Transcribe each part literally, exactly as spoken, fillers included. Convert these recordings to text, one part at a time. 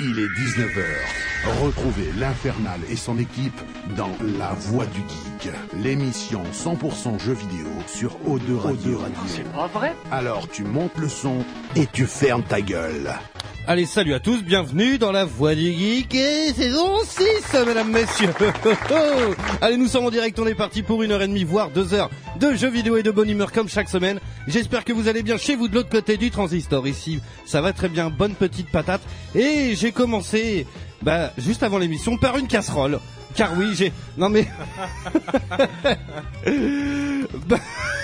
Il est dix-neuf heures. Retrouvez l'Infernal et son équipe dans La Voix du Geek, l'émission cent pour cent jeux vidéo sur O deux Radio. C'est pas vrai? Alors tu montes le son et tu fermes ta gueule. Allez, salut à tous, bienvenue dans La Voix du Geek et saison six, mesdames, messieurs. Allez, nous sommes en direct, on est parti pour une heure et demie, voire deux heures de jeux vidéo et de bonne humeur comme chaque semaine. J'espère que vous allez bien chez vous de l'autre côté du transistor. Ici, ça va très bien, bonne petite patate. Et j'ai commencé, bah, juste avant l'émission par une casserole. Car oui, j'ai... Non mais... bah...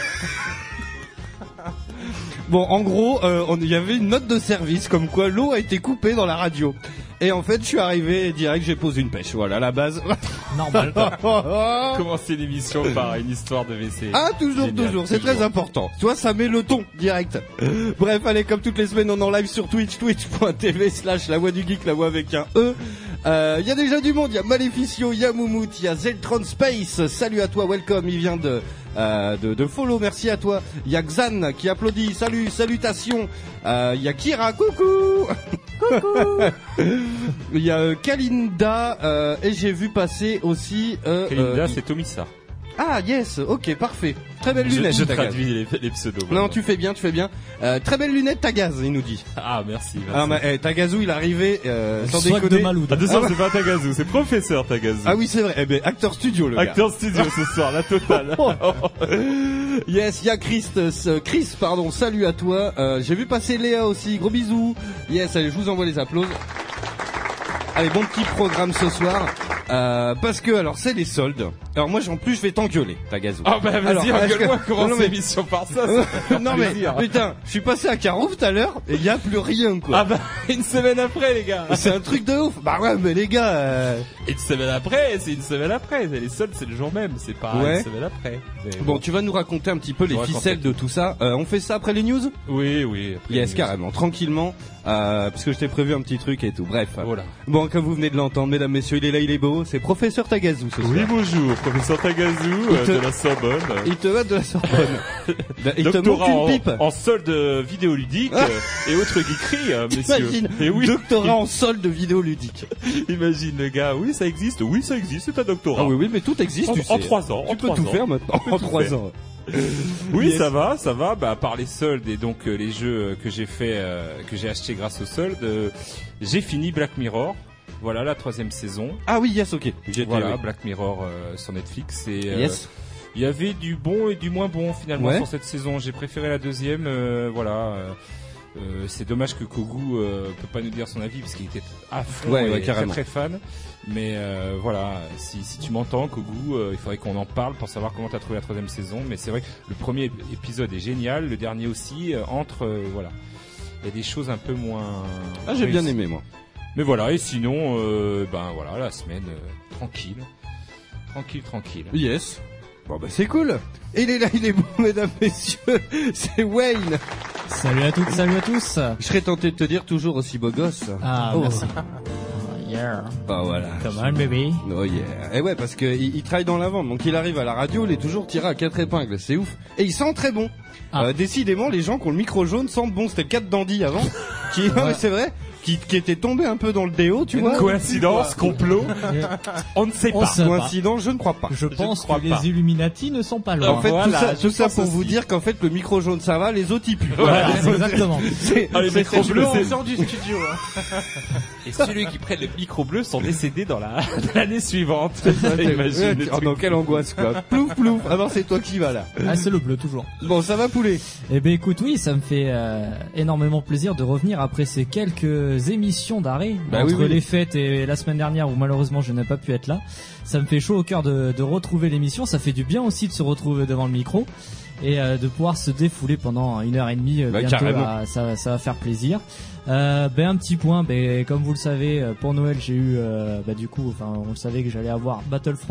Bon, en gros, euh, il y avait une note de service comme quoi l'eau a été coupée dans la radio. Et en fait, je suis arrivé direct, j'ai posé une pêche. Voilà, la base. Normal. Commencer l'émission par une histoire de W C. Ah, toujours, Génial, toujours. C'est toujours. Très important. Tu vois, ça met le ton direct. Bref, allez, comme toutes les semaines, on est en live sur Twitch, twitch.tv slash la voix du geek, la voix avec un E. Il euh, y a déjà du monde. Il y a Maleficio, il y a Moumout, il y a Zeltron Space. Salut à toi, welcome. Il vient de... Euh, de, de follow, merci à toi. Il y a Xan qui applaudit, salut, salutations. Il euh, y a Kira, coucou. Coucou. Il y a euh, Kalinda euh, et j'ai vu passer aussi. Euh, Kalinda, euh, c'est Tomissa. Ah yes, ok, parfait. Très belle lunette. Je, je traduis les, les pseudos. Non, maintenant. Tu fais bien, tu fais bien. Euh, très belle lunette, Tagaz, il nous dit. Ah merci. merci. Ah mais eh, Tagazou, il est arrivé euh, sans Soit déconner. De Maloud. Attention, ah, c'est pas Tagazou, c'est professeur Tagazou. Ah oui, c'est vrai. Eh ben, acteur studio le gars. Acteur studio ce soir, la totale. Yes, il y a Chris, euh, Chris, pardon. Salut à toi. Euh, j'ai vu passer Léa aussi. Gros bisous. Yes, allez, je vous envoie les applaudissements. Allez, bon petit programme ce soir. Euh, parce que alors c'est les soldes. Alors moi en plus je vais t'engueuler, Tagazou. Ah bah vas-y, engueule-moi, commence mais... l'émission par ça. ça non mais putain, je suis passé à Carouf tout à l'heure et il y a plus rien quoi. Ah bah une semaine après les gars. C'est un truc de ouf. Bah ouais mais les gars. Euh... Une semaine après, c'est une semaine après. Les soldes c'est le jour même, c'est pas ouais. Une semaine après. Mais bon, bon tu vas nous raconter un petit peu les ficelles de tout ça. Euh, on fait ça après les news? Oui oui. Après yes carrément, tranquillement. Euh, parce que je t'ai prévu un petit truc et tout. Bref. Voilà. Bon, comme vous venez de l'entendre, mesdames, messieurs, il est là, il est beau. C'est professeur Tagazou ce soir. Oui, bonjour, professeur Tagazou euh, te... de la Sorbonne. Il te va de la Sorbonne. Il te manque une pipe. En, en solde vidéoludique euh, et autres geekeries, euh, messieurs. Imagine, et oui. Doctorat en solde vidéoludique. Imagine le gars, oui, ça existe, oui, ça existe, c'est un doctorat. Ah oui, oui, mais tout existe, en, tu sais. En trois ans. Tu en peux trois tout ans. faire maintenant. En trois ans. Oui, yes. ça va, ça va. Bah, par les soldes et donc euh, les jeux que j'ai fait, euh, que j'ai acheté grâce aux soldes, euh, j'ai fini Black Mirror. Voilà la troisième saison. Ah oui, yes, ok. J'ai voilà oui. Black Mirror euh, sur Netflix et euh, yes. il y avait du bon et du moins bon finalement ouais. sur cette saison. J'ai préféré la deuxième. Euh, voilà. Euh, euh, c'est dommage que Kogu euh, peut pas nous dire son avis parce qu'il était à fond ouais, et ouais, très très fan. Mais euh, voilà, si, si tu m'entends, Kogu, euh, il faudrait qu'on en parle pour savoir comment t'as trouvé la troisième saison. Mais c'est vrai que le premier épisode est génial, le dernier aussi. Euh, entre, euh, voilà, il y a des choses un peu moins. Ah, j'ai bien aimé moi. Mais voilà, et sinon, euh, ben voilà, la semaine euh, tranquille, tranquille, tranquille. Yes. Bon bah c'est cool. Et il est là, il est bon, mesdames, messieurs. C'est Wayne. Salut à toutes, salut à tous. Je serais tenté de te dire toujours aussi beau gosse. Ah oh. Merci. Yeah. Bah voilà. Come on, baby. Oh yeah. Et ouais, parce que il, il travaille dans la vente, donc il arrive à la radio, il est toujours tiré à quatre épingles, c'est ouf. Et il sent très bon. Ah. Euh, décidément, les gens qui ont le micro jaune sentent bon. C'était le cas de Dandy avant, qui, ouais. non, c'est vrai, qui, qui était tombé un peu dans le déo, tu vois. Coïncidence, complot. On ne sait On pas. sait Coïncidence, je ne crois pas. Je, je pense que pas. Les Illuminati ne sont pas loin. En fait, voilà, tout ça, tout ça pour aussi. vous dire qu'en fait, le micro jaune ça va, les autres ils puent. Voilà, exactement. C'est, ah, les micros bleus, on sort du studio. Hein. Et celui qui prennent le micro bleu sont décédés dans la l'année suivante. Imagine. Oh non, quelle angoisse quoi. Plouf plouf. Ah non, c'est toi qui vas là. Ah, c'est le bleu toujours. Bon, ça va poulet. Eh ben écoute, oui, ça me fait euh, énormément plaisir de revenir après ces quelques émissions d'arrêt bah entre oui, oui. les fêtes et la semaine dernière où malheureusement je n'ai pas pu être là. Ça me fait chaud au cœur de, de retrouver l'émission. Ça fait du bien aussi de se retrouver devant le micro et euh, de pouvoir se défouler pendant une heure et demie. Bah, bientôt, là, ça, ça va faire plaisir. Euh, ben un petit point, ben comme vous le savez, pour Noël j'ai eu, euh, bah du coup, enfin on le savait que j'allais avoir Battlefront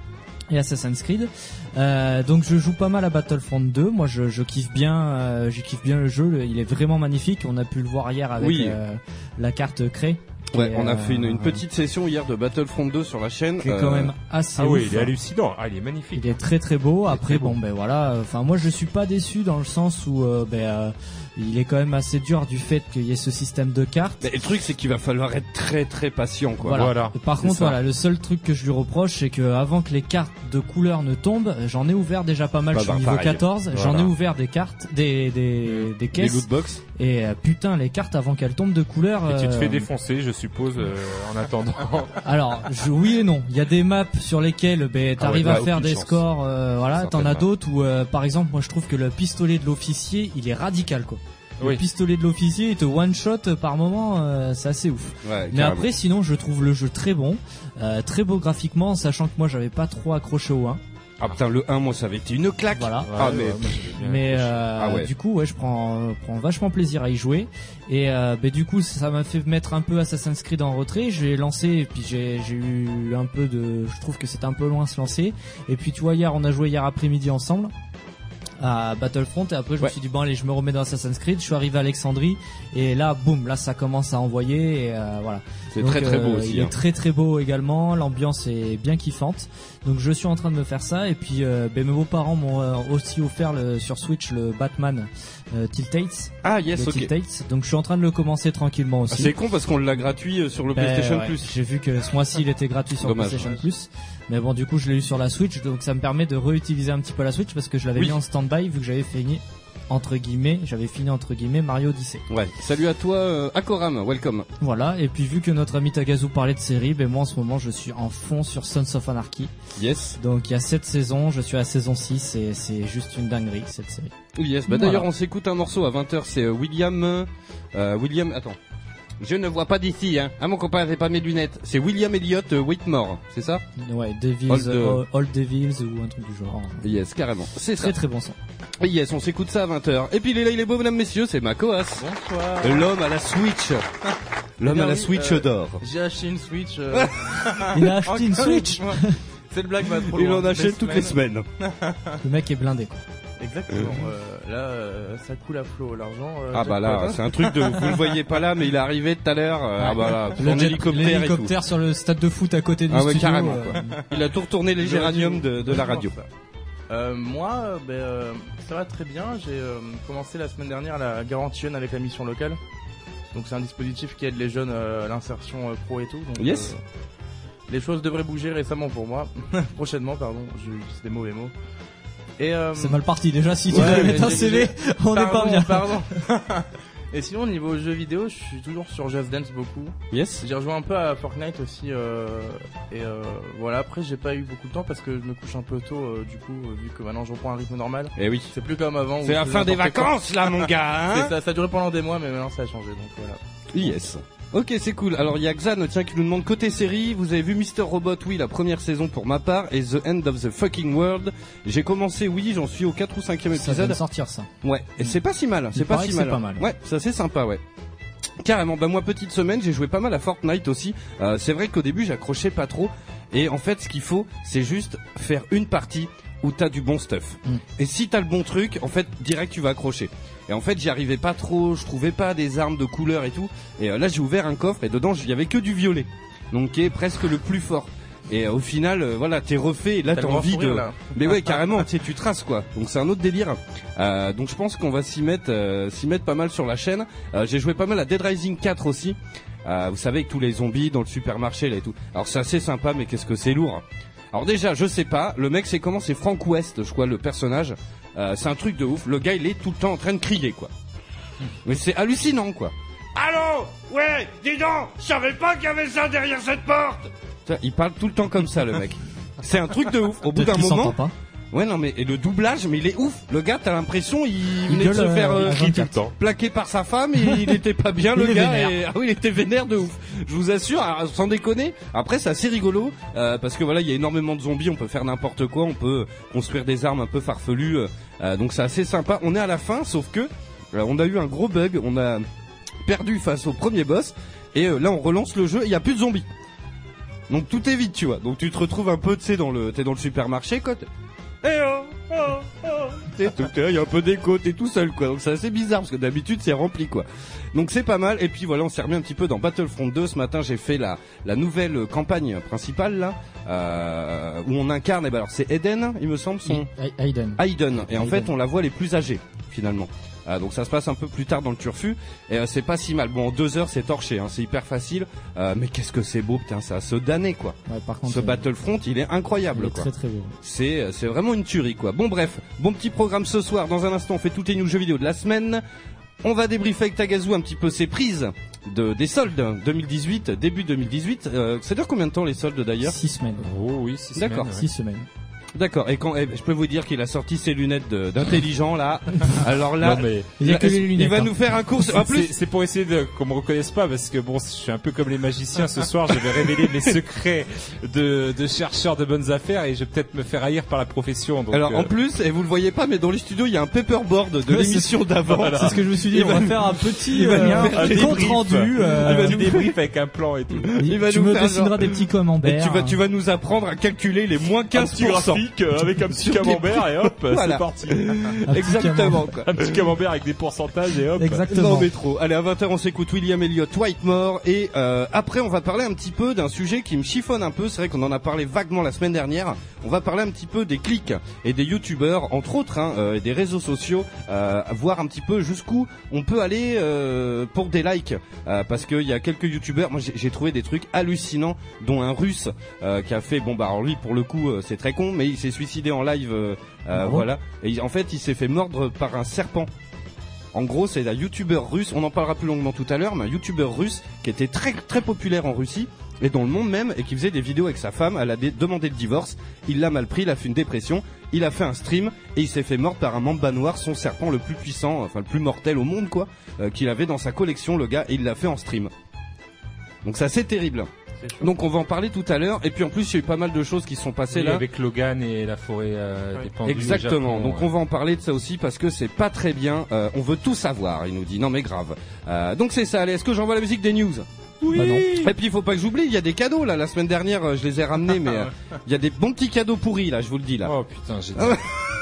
et Assassin's Creed. Euh, donc je joue pas mal à Battlefront deux. Moi je, je kiffe bien, euh, je kiffe bien le jeu. Il est vraiment magnifique. On a pu le voir hier avec oui. euh, la carte Cré. Ouais, et on a euh, fait une, une petite session hier de Battlefront deux sur la chaîne. Qui est quand euh... même assez ah ouf. oui, il est hallucinant. Ah, il est magnifique. Il est très très beau. Il Après très bon beau. ben voilà. Enfin moi je suis pas déçu dans le sens où euh, ben euh, il est quand même assez dur du fait qu'il y ait ce système de cartes. Mais le truc, c'est qu'il va falloir être très très patient, quoi. Voilà. Voilà. Par C'est contre, ça. voilà, le seul truc que je lui reproche, c'est que avant que les cartes de couleur ne tombent, j'en ai ouvert déjà pas mal. Bah, je suis bah, niveau pareil. quatorze, j'en ai Voilà. ouvert des cartes, des des des Les caisses. lootbox. Et euh, putain, les cartes avant qu'elles tombent de couleur. Et tu te euh, fais défoncer, je suppose, euh, en attendant. Alors, je, oui et non. Il y a des maps sur lesquelles ben, t'arrives Ah ouais, à bah, faire aucune des chance. scores. Euh, voilà, t'en Certainement. as d'autres où, euh, par exemple, moi je trouve que le pistolet de l'officier, il est radical quoi. Le Oui. pistolet de l'officier, il te one shot par moment, euh, c'est assez ouf. Ouais, Mais carrément. après, sinon, je trouve le jeu très bon, euh, très beau graphiquement, sachant que moi j'avais pas trop accroché au un. Ah putain, le un, moi, ça avait été une claque. Voilà. Ah, Ouais, mais- ouais, moi, j'avais bien Mais accroché. euh, Ah ouais. du coup, ouais, je prends, euh, prends vachement plaisir à y jouer. Et euh, ben, du coup, ça m'a fait mettre un peu Assassin's Creed en retrait. J'ai lancé, et puis j'ai, j'ai eu un peu de, je trouve que c'était un peu loin à se lancer. Et puis tu vois, hier, on a joué hier après-midi ensemble à Battlefront. Et après, je Ouais. me suis dit bon, allez, je me remets dans Assassin's Creed. Je suis arrivé à Alexandrie et là, boum, là, ça commence à envoyer. Et euh, voilà. C'est Donc, très très beau euh, aussi. Il hein. est très très beau également. L'ambiance est bien kiffante. Donc je suis en train de me faire ça. Et puis euh, ben, mes beaux-parents m'ont euh, aussi offert le, sur Switch le Batman euh, Tiltates. Ah yes, le ok. Tiltates. Donc je suis en train de le commencer tranquillement Ah, aussi. c'est con parce qu'on l'a gratuit euh, sur le Ben, PlayStation ouais, Plus. J'ai vu que ce mois-ci il était gratuit sur Dommage. le PlayStation Plus. Mais bon, du coup je l'ai eu sur la Switch. Donc ça me permet de réutiliser un petit peu la Switch parce que je l'avais Oui. mis en stand-by vu que j'avais fini entre guillemets, j'avais fini entre guillemets Mario Odyssey. Ouais. Salut à toi, euh, Akoram, welcome. Voilà. Et puis vu que notre ami Tagazu parlait de série, ben moi en ce moment je suis en fond sur Sons of Anarchy. Yes. Donc il y a sept saisons, je suis à la saison six et c'est juste une dinguerie cette série. Yes. Bah Voilà. d'ailleurs, on s'écoute un morceau à vingt heures. C'est euh, William. Euh, William. Attends. Je ne vois pas d'ici, hein. Ah, mon copain avait pas mes lunettes. C'est William Elliott euh, Whitmore, c'est ça? Ouais, Devils, Old, euh, Old Devils ou un truc du genre. Yes, carrément. C'est ça. Très très bon son. Yes, on s'écoute ça à vingt heures. Et puis il est là, il est beau, mesdames, messieurs, c'est Makoas. Bonsoir. L'homme à la Switch. L'homme Eh bien à la oui, Switch euh, d'or. J'ai acheté une Switch. euh, Il a acheté une encore Switch. fois. C'est le blague va trop Il loin. en achète toutes les semaines. Le mec est blindé quoi. Exactement. euh, là, euh, ça coule à flot l'argent. euh, Ah bah là, jackpot. c'est un truc de, vous le voyez pas là, mais il est arrivé tout à l'heure. euh, Ah bah là, Le son jet- hélicoptère et tout. l'hélicoptère sur le stade de foot à côté du Ah ouais, studio. carrément, euh, quoi. Il a tout retourné les J'aurais dû- géraniums de, de la radio. Euh, moi, euh, ben, euh, ça va très bien. J'ai euh, commencé la semaine dernière la garantie jeune avec la mission locale. Donc c'est un dispositif qui aide les jeunes euh, à l'insertion euh, pro et tout. Donc, Yes. euh, les choses devraient bouger récemment pour moi. Prochainement, pardon. J'utilise des mauvais mots. Et euh, C'est mal parti déjà si tu Ouais, dois mais mettre un j'ai- C V, on n'est pas pardon, bien. Pardon. Et sinon, au niveau jeux vidéo, je suis toujours sur Just Dance beaucoup. Yes. J'ai rejoué un peu à Fortnite aussi. Euh, et euh, voilà, après, j'ai pas eu beaucoup de temps parce que je me couche un peu tôt, euh, du coup, euh, vu que maintenant je reprends un rythme normal. Eh oui. C'est plus comme avant. où C'est la je fin faisais des n'importe quoi. vacances là, mon gars, C'est hein. ça, ça a duré pendant des mois, mais maintenant ça a changé. Donc voilà. Yes. Ok, c'est cool. Alors il y a Xan, tiens, qui nous demande côté série, vous avez vu Mister Robot? Oui, la première saison pour ma part, et The End of the Fucking World. J'ai commencé, oui, j'en suis au quatre ou cinquième Ça vient épisode. de sortir ça. Ouais, et c'est pas si mal, Il c'est pas paraît si que mal. c'est pas mal. Ouais, ça c'est sympa, ouais. Carrément, bah moi petite semaine, j'ai joué pas mal à Fortnite aussi. Euh, c'est vrai qu'au début j'accrochais pas trop, et en fait ce qu'il faut, c'est juste faire une partie où t'as du bon stuff. Mm. Et si t'as le bon truc, en fait direct tu vas accrocher. Et en fait j'y arrivais pas trop, je trouvais pas des armes de couleur et tout. Et euh, là j'ai ouvert un coffre et dedans il y avait que du violet, donc qui est presque le plus fort. Et euh, au final, euh, voilà, t'es refait. Et là, T'as t'as le grand envie de. sourire, là. Mais ouais, carrément. Tu sais, tu traces quoi. Donc c'est un autre délire. Euh, donc je pense qu'on va s'y mettre, euh, s'y mettre pas mal sur la chaîne. Euh, j'ai joué pas mal à Dead Rising quatre aussi. Euh, vous savez, avec tous les zombies dans le supermarché là et tout. Alors c'est assez sympa, mais qu'est-ce que c'est lourd. Alors déjà, je sais pas. Le mec, c'est comment? C'est Frank West, je crois, le personnage. Euh, c'est un truc de ouf. Le gars, il est tout le temps en train de crier quoi. Mais c'est hallucinant quoi. Allô? Ouais, dis donc, je savais pas qu'il y avait ça derrière cette porte. Ça, il parle tout le temps comme ça, le mec. C'est un truc de ouf. Au bout Peut-être d'un qu'il moment. s'entend pas. Ouais, non, mais et le doublage, mais il est ouf. Le gars, t'as l'impression, il, Il venait de gueule, se faire euh, euh, à vingt-quatre. plaquer par sa femme et il était pas bien, Il le est gars. vénère. Et, ah oui, il était vénère de ouf. Je vous assure, alors, sans déconner. Après, c'est assez rigolo euh, parce que voilà, il y a énormément de zombies. On peut faire n'importe quoi. On peut construire des armes un peu farfelues. Euh, donc c'est assez sympa. On est à la fin, sauf que euh, on a eu un gros bug. On a perdu face au premier boss et euh, là, on relance le jeu. Il y a plus de zombies. Donc tout est vide, tu vois. Donc tu te retrouves un peu, tu sais, dans le, t'es dans le supermarché, quoi. t'es- Eh oh, oh, oh. T'es tout, t'es- il y a un peu d'écho, t'es tout seul, quoi. Donc c'est assez bizarre parce que d'habitude c'est rempli, quoi. Donc c'est pas mal. Et puis voilà, on s'est remis un petit peu dans Battlefront deux. Ce matin, j'ai fait la la nouvelle campagne principale là, euh, où on incarne. Et ben alors c'est Eden, il me semble, son Aiden. Aiden. Et en Aiden. fait, on la voit les plus âgés finalement. Euh, donc ça se passe un peu plus tard dans le turfu et euh, c'est pas si mal. Bon, en deux heures c'est torché, hein, c'est hyper facile. Euh, mais qu'est-ce que c'est beau, putain, ça a se damner quoi. Ouais, par contre, Ce euh, Battlefront, il est incroyable il est quoi. très très beau. C'est c'est vraiment une tuerie quoi. Bon bref, bon petit programme ce soir. Dans un instant, on fait toutes les news jeux vidéo de la semaine. On va débriefer avec Tagazu un petit peu ses prises de des soldes deux mille dix-huit, début deux mille dix-huit. Euh, ça dure combien de temps les soldes d'ailleurs? Six semaines. Oh oui, six D'accord. semaines, ouais. Six semaines. D'accord. Et quand eh, je peux vous dire qu'il a sorti ses lunettes de- d'intelligent là. Alors là, Non, mais Il y a que les lunettes. il va hein. nous faire un cours. En c'est- plus, c'est pour essayer de qu'on me reconnaisse pas parce que bon, je suis un peu comme les magiciens. Ce soir, je vais révéler mes secrets de, de chercheur de bonnes affaires et je vais peut-être me faire haïr par la profession. Donc, alors euh, en plus, et vous le voyez pas, mais dans les studios, il y a un paperboard de Ouais, l'émission d'avant. Voilà. C'est ce que je me suis dit. Il On va va nous- faire un petit il va nous euh, faire un compte débrief. rendu. un euh, petit débrief avec un plan et tout. il va tu nous me faire dessineras genre- des petits Et camemberts. tu vas, tu vas nous apprendre à calculer les moins quinze pour cent. euh, avec un petit Sur des camembert et hop, Voilà. c'est parti. Un petit Exactement quoi. Un petit camembert avec des pourcentages et hop. Exactement. Non mais trop. Allez, à vingt heures on s'écoute William Elliott Whitemore et euh, après on va parler un petit peu d'un sujet qui me chiffonne un peu. C'est vrai qu'on en a parlé vaguement la semaine dernière. On va parler un petit peu des clics et des youtubeurs entre autres hein, euh, et des réseaux sociaux, euh, voir un petit peu jusqu'où on peut aller euh, pour des likes euh, parce qu'il y a quelques youtubeurs. Moi j'ai, j'ai trouvé des trucs hallucinants, dont un russe euh, qui a fait bon bah alors lui pour le coup euh, c'est très con, mais il s'est suicidé en live. Euh, euh, Oh. voilà. Et il- en fait il s'est fait mordre par un serpent. En gros, c'est un youtubeur russe, on en parlera plus longuement tout à l'heure, mais un youtubeur russe qui était très très populaire en Russie et dans le monde même et qui faisait des vidéos avec sa femme. Elle a dé- demandé le divorce, il l'a mal pris, il a fait une dépression, il a fait un stream et il s'est fait mordre par un mamba noir, son serpent le plus puissant, enfin le plus mortel au monde quoi, euh, qu'il avait dans sa collection le gars, et il l'a fait en stream. Donc c'est assez terrible. C'est chaud. Donc on va en parler tout à l'heure et puis en plus il y a eu pas mal de choses qui se sont passées Oui, là. avec Logan et la forêt euh, Ouais. des pendus au Exactement. Japon, Donc ouais. on va en parler de ça aussi parce que c'est pas très bien. Euh, on veut tout savoir. Il nous dit non mais grave. Euh, donc c'est ça. Allez, est-ce que j'envoie la musique des news? Oui. Bah non. Et puis il faut pas que j'oublie, il y a des cadeaux là. La semaine dernière, euh, je les ai ramenés, mais euh, il y a des bons petits cadeaux pourris là. Je vous le dis là. Oh putain, j'ai dit. Ah ouais.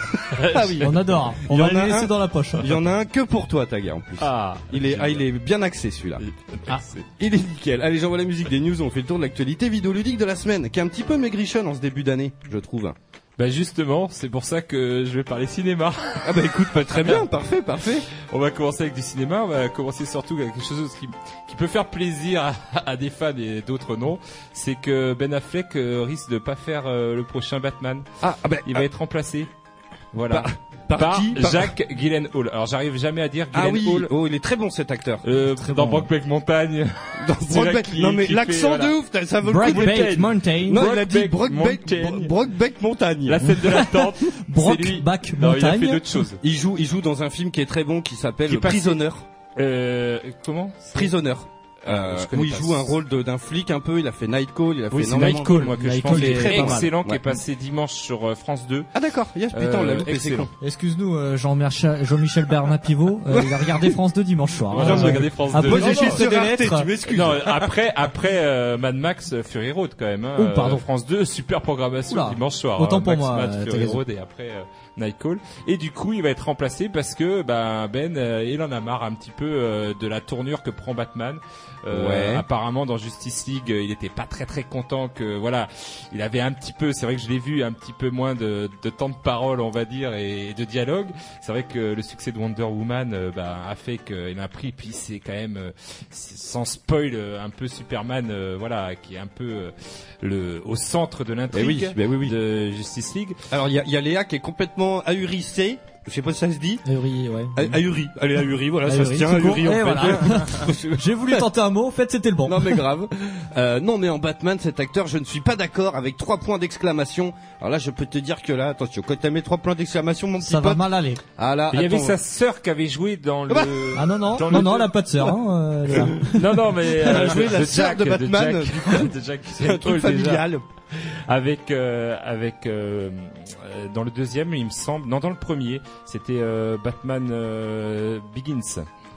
Ah oui. On adore. On Il y va en a les laisser un. dans la poche. Il y en a un que pour toi, Taga en plus. Ah, Il est, ah, il est bien axé celui-là. Ah. Il est nickel. Allez, j'envoie la musique des news. On fait le tour de l'actualité vidéoludique de la semaine, qui est un petit peu maigrichonne en ce début d'année, je trouve. Bah justement, c'est pour ça que je vais parler cinéma. Ah bah écoute, pas très bien, parfait, parfait. On va commencer avec du cinéma, on va commencer surtout avec quelque chose qui, qui peut faire plaisir à, à des fans et d'autres non. C'est que Ben Affleck euh, risque de pas faire euh, le prochain Batman. Ah, ah bah, Il va être remplacé. Voilà. Par- Par, par qui Par- Jacques Gyllenhaal. Alors j'arrive jamais à dire Ah oui, Gyllenhaal. oh, il est très bon cet acteur. Euh, Très dans bon. Brokeback Mountain. Dans c'est vrai Brokeback- qu'il- non mais qu'il l'accent fait, de voilà. ouf, ça vaut le coup. de- Brokeback Mountain. Non, il a dit Brokeback Brokeback Mountain. Brokeback Montagne. La scène de l'attente. c'est lui. Brokeback Non, il a fait Mountain. d'autres choses. Il joue, il joue dans un film qui est très bon qui s'appelle Qui est passé- Prisoner. Euh, comment? C'est- Prisoner. Euh, Euh, je connais où il pas. joue un rôle de- d'un flic un peu. Il a fait Nightcall, il a fait Oui, c'est énormément- Nightcall, moi, que je Nightcall pense est qui est très très pas mal. excellent, qui Ouais. est passé dimanche sur euh, France deux. Ah d'accord. Yes, putain, on l'a Euh, loupé, c'est excellent. con. Excuse-nous, euh, Jean-Michel Jean-Michel Bernard Pivot, euh, il a regardé France deux dimanche soir. Moi, j'ai Euh, regardé France un deux. peu Moi, j'ai de fait chute sur des Arte, lettres. tu m'excuses. Non, après, après euh, Mad Max euh, Fury Road quand même. Hein, Oh, pardon. Euh, France deux, super programmation Oula. dimanche soir. Autant hein, pour Max moi, Mad, euh, t'as Fury raison. Road et après euh, Nightcall. Et du coup, il va être remplacé parce que ben Ben, euh, il en a marre un petit peu euh, de la tournure que prend Batman. Euh, Ouais. Apparemment, dans Justice League, euh, il était pas très très content que voilà, il avait un petit peu. C'est vrai que je l'ai vu un petit peu moins de, de temps de parole, on va dire, et de dialogue. C'est vrai que le succès de Wonder Woman euh, bah, a fait qu'il a pris. Puis c'est quand même, euh, c'est- sans spoil, euh, un peu Superman, euh, voilà, qui est un peu euh, le au centre de Eh l'intrigue oui, bah oui, oui. de Justice League. Alors il y a, il y a Léa qui est complètement ahurissée. Je sais pas si ça se dit. Ahuri, ouais. Ah- Ahuri. Allez, ahuri, voilà, ça se Ahuri, tient, tout court. ahuri en Et fait. voilà. J'ai voulu tenter un mot, en fait c'était le bon. Non mais grave. Euh, non mais en Batman, cet acteur, je ne suis pas d'accord avec trois points d'exclamation. Alors là, je peux te dire que là, attention, quand t'as mis trois points d'exclamation, mon petit Ça va pote. mal aller. Ah là, Et il y avait attends. sa sœur qui avait joué dans le. bah. Ah non, non, Dans non, le non, deux. elle a pas de sœur. Hein, euh, Léa. Non non mais Elle a euh, joué la de sœur Jack, de Batman, Jack, de Jack C'est un truc Gyllenhaal, déjà. familial. Avec euh, avec euh, euh, dans le deuxième, il me semble, non dans le premier, c'était euh, Batman euh, Begins.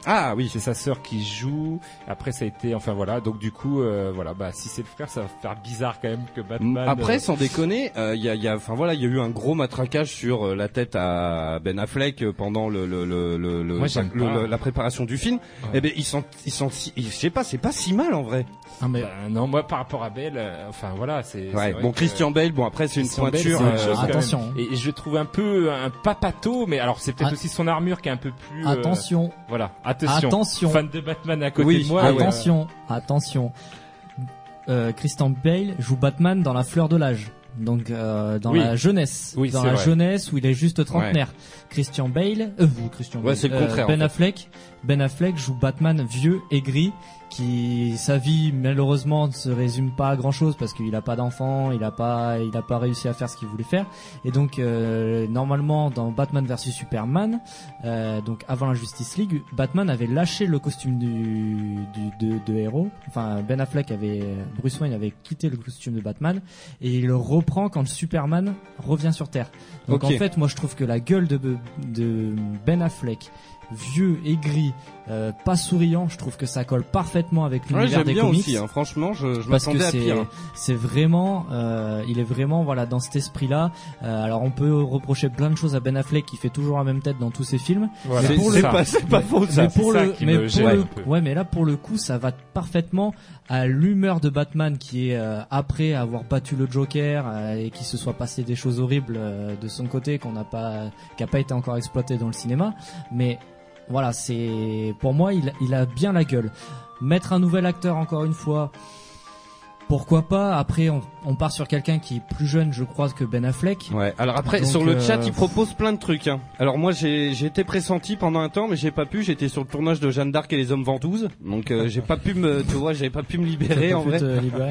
Ah oui. C'est sa sœur qui joue. Après, ça a été, enfin voilà. Donc du coup, euh, voilà, bah si c'est le frère, ça va faire bizarre quand même que Batman. Après, euh... sans déconner, il euh, y a, y a, enfin voilà, il y a eu un gros matraquage sur euh, la tête à Ben Affleck euh, pendant le, le, le, le, le, Moi, j'aime le- pas. le- la préparation du film. Ouais. Eh ben, ils sont, ils sont, si- je sais pas, c'est pas si mal en vrai. Ah, mais Bah, non, moi par rapport à Bale, euh, enfin voilà, c'est. c'est Ouais. vrai Bon, que- Christian Bale, bon après c'est une Christian Bale, pointure. c'est autre euh, chose, quand même. attention. Et je le trouve un peu un papato, mais alors c'est peut-être Ah. aussi son armure qui est un peu plus. euh, attention, Voilà, attention. attention. Fan de Batman à côté Oui, de moi. ah ouais. attention, attention. Euh, Christian Bale joue Batman dans la fleur de l'âge. Donc euh, dans Oui. la jeunesse, Oui, dans c'est la vrai. jeunesse où il est juste trentenaire. Christian Bale, euh, vous, Christian Ouais, Bale, c'est le euh, contraire, Ben en fait. Affleck, Ben Affleck joue Batman vieux, aigri, qui sa vie malheureusement ne se résume pas à grand chose parce qu'il a pas d'enfant, il a pas, il a pas réussi à faire ce qu'il voulait faire. Et donc euh, normalement dans Batman versus Superman, euh, donc avant la Justice League, Batman avait lâché le costume du, du de, de héros. Enfin Ben Affleck avait, Bruce Wayne avait quitté le costume de Batman et il le reprend quand Superman revient sur Terre. Donc Ok. en fait, moi je trouve que la gueule de, de Ben Affleck, vieux, aigri, euh, pas souriant, je trouve que ça colle parfaitement avec Ouais, l'univers j'aime des bien comics. aussi. Hein. Franchement, je, je Parce que m'attendais à c'est pire. c'est vraiment euh, il est vraiment voilà dans cet esprit là. Euh, alors on peut reprocher plein de choses à Ben Affleck qui fait toujours la même tête dans tous ses films. Voilà. C'est pour c'est le- pas, c'est pas faux ça. mais pour c'est ça le qui mais me pour gêne le un peu. ouais mais là pour le coup ça va parfaitement à l'humeur de Batman qui est euh, après avoir battu le Joker euh, et qui se soit passé des choses horribles euh, de son côté qu'on n'a pas qui a pas été encore exploité dans le cinéma, mais voilà, c'est pour moi il, il a bien la gueule. Mettre un nouvel acteur encore une fois, pourquoi pas. Après on, on part sur quelqu'un qui est plus jeune je crois que Ben Affleck. Ouais. Alors après, Donc, sur le euh, chat, ils proposent plein de trucs. Hein. Alors moi, j'ai j'ai été pressenti pendant un temps, mais j'ai pas pu. J'étais sur le tournage de Jeanne d'Arc et les Hommes Ventouses, donc euh, j'ai pas pu me, tu vois, j'ai pas pu me libérer en Ça peut vrai. te libérer.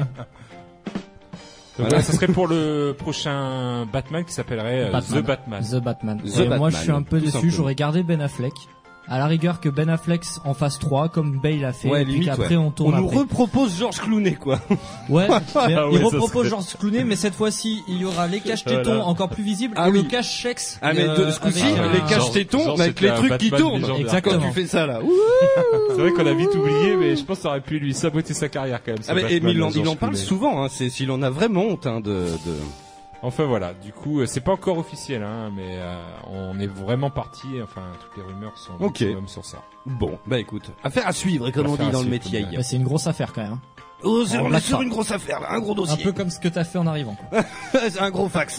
Donc voilà, ça serait pour le prochain Batman qui s'appellerait euh, Batman. The Batman. The Batman. The Et moi Batman, je suis un peu tout déçu, simplement. j'aurais gardé Ben Affleck. À la rigueur que Ben Affleck en fasse trois comme Bale a fait, Ouais, et puis limite, qu'après ouais. on On tourne nous après. repropose George Clooney, quoi. Ouais, mais Ah il ouais, ça repropose serait- George Clooney, mais cette fois-ci il y aura les caches-tétons Voilà. encore plus visibles Ah et oui. le cache-sexe. Ah mais euh, de ce coup-ci, avec un- les George- cache-tétons George, avec c'était les un trucs qui Batman tournent. légendaire. Exactement. Quand tu fais ça là. Ouh. C'est vrai qu'on a vite oublié, mais je pense que ça aurait pu lui saboter sa carrière quand même. ce Ah mais, et, Batman, mais il en, George il en parle Clooney. souvent. Hein. C'est s'il en a vraiment honte hein, de. de... Enfin voilà, du coup, euh, c'est pas encore officiel, hein, mais euh, on est vraiment parti. Enfin, toutes les rumeurs sont Ok. maximum sur ça. Bon, bah écoute, affaire à suivre, comme on Affaire dit à dans le suivre, métier. comme Bah, c'est une grosse affaire quand même. hein. Oh, c'est- On on est lâche sur pas. une grosse affaire là, un gros Un dossier. peu comme ce que t'as fait en arrivant. quoi. C'est un gros fax.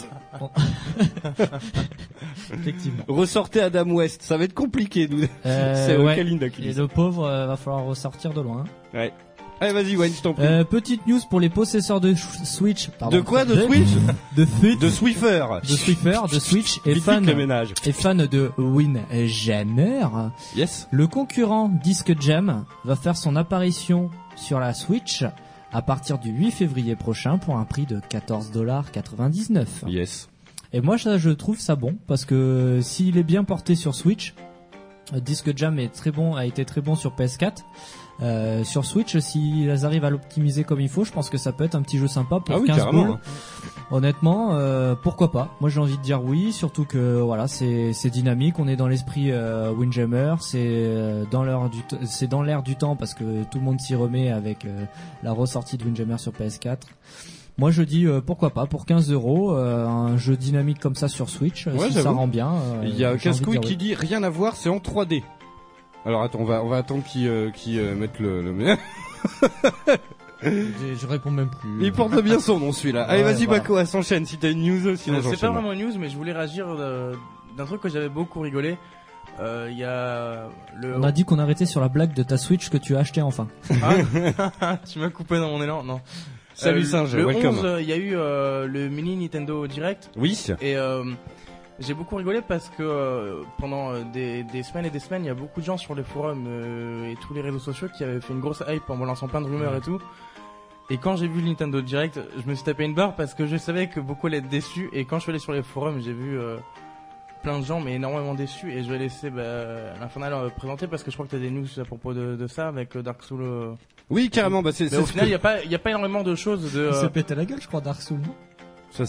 Effectivement. Ressortez Adam West, ça va être compliqué. Nous. Euh, c'est ouais. Okalinda qui Et dit ça. le pauvre euh, va falloir ressortir de loin. Ouais. Allez, vas-y, Wayne, je t'en prie. Euh, petite news pour les possesseurs de ch- Switch. Pardon. de quoi, de Switch, De Switch. de Swiffer, De Swiffer, de Switch et Vite, fan vite, le ménage. et fan de Windjammer. Yes. Le concurrent Disc Jam va faire son apparition sur la Switch à partir du huit février prochain pour un prix de quatorze dollars quatre-vingt-dix-neuf. Yes. Et moi ça, je trouve ça bon parce que s'il est bien porté sur Switch, euh, Disc Jam est très bon, a été très bon sur P S quatre. Euh, sur Switch, s'ils arrivent à l'optimiser comme il faut, je pense que ça peut être un petit jeu sympa pour Ah oui, quinze carrément. boules. Honnêtement, euh, pourquoi pas. Moi, j'ai envie de dire oui, surtout que voilà, c'est c'est dynamique. On est dans l'esprit euh, Windjammer, c'est euh, dans l'heure du, t- c'est dans l'air du temps parce que tout le monde s'y remet avec euh, la ressortie de Windjammer sur P S quatre. Moi, je dis euh, pourquoi pas pour quinze euros, euh, un jeu dynamique comme ça sur Switch, euh, Ouais, si ça j'avoue. rend bien. euh, Il y a j'ai envie de Cascouille dire qui oui. dit rien à voir, c'est en trois D. Alors attends, on va on va attendre qu'il euh, qu'il euh, mette le. le... Je, je réponds même plus. Il porte bien son nom celui-là. Allez, Ouais, vas-y, voilà. Bako, s'enchaîne si t'as une news, sinon Euh, c'est pas j'enchaîne. vraiment une news, mais je voulais réagir euh, d'un truc que j'avais beaucoup rigolé. Euh, Il y a le. On a dit qu'on arrêtait sur la blague de ta Switch que tu as acheté enfin. Ah, tu m'as coupé dans mon élan, non. Salut Euh, singe, le welcome. onze, euh, il y a eu euh, le mini Nintendo Direct Oui. et euh, j'ai beaucoup rigolé parce que euh, pendant euh, des, des semaines et des semaines, il y a beaucoup de gens sur les forums euh, et tous les réseaux sociaux qui avaient fait une grosse hype en balançant plein de rumeurs et tout. Et quand j'ai vu le Nintendo Direct, je me suis tapé une barre parce que je savais que beaucoup allaient être déçus. Et quand je suis allé sur les forums, j'ai vu euh, plein de gens, mais énormément déçus. Et je vais laisser bah, l'Infernal euh, présenter parce que je crois que tu as des news à propos de, de ça avec euh, Dark Souls. euh. Oui, carrément, bah c'est Mais c'est au ce final, il que- n'y a, pas- il y a pas énormément de choses de. Il euh, s'est pété la gueule, je crois, Dark Souls. non Ça c'est quoi?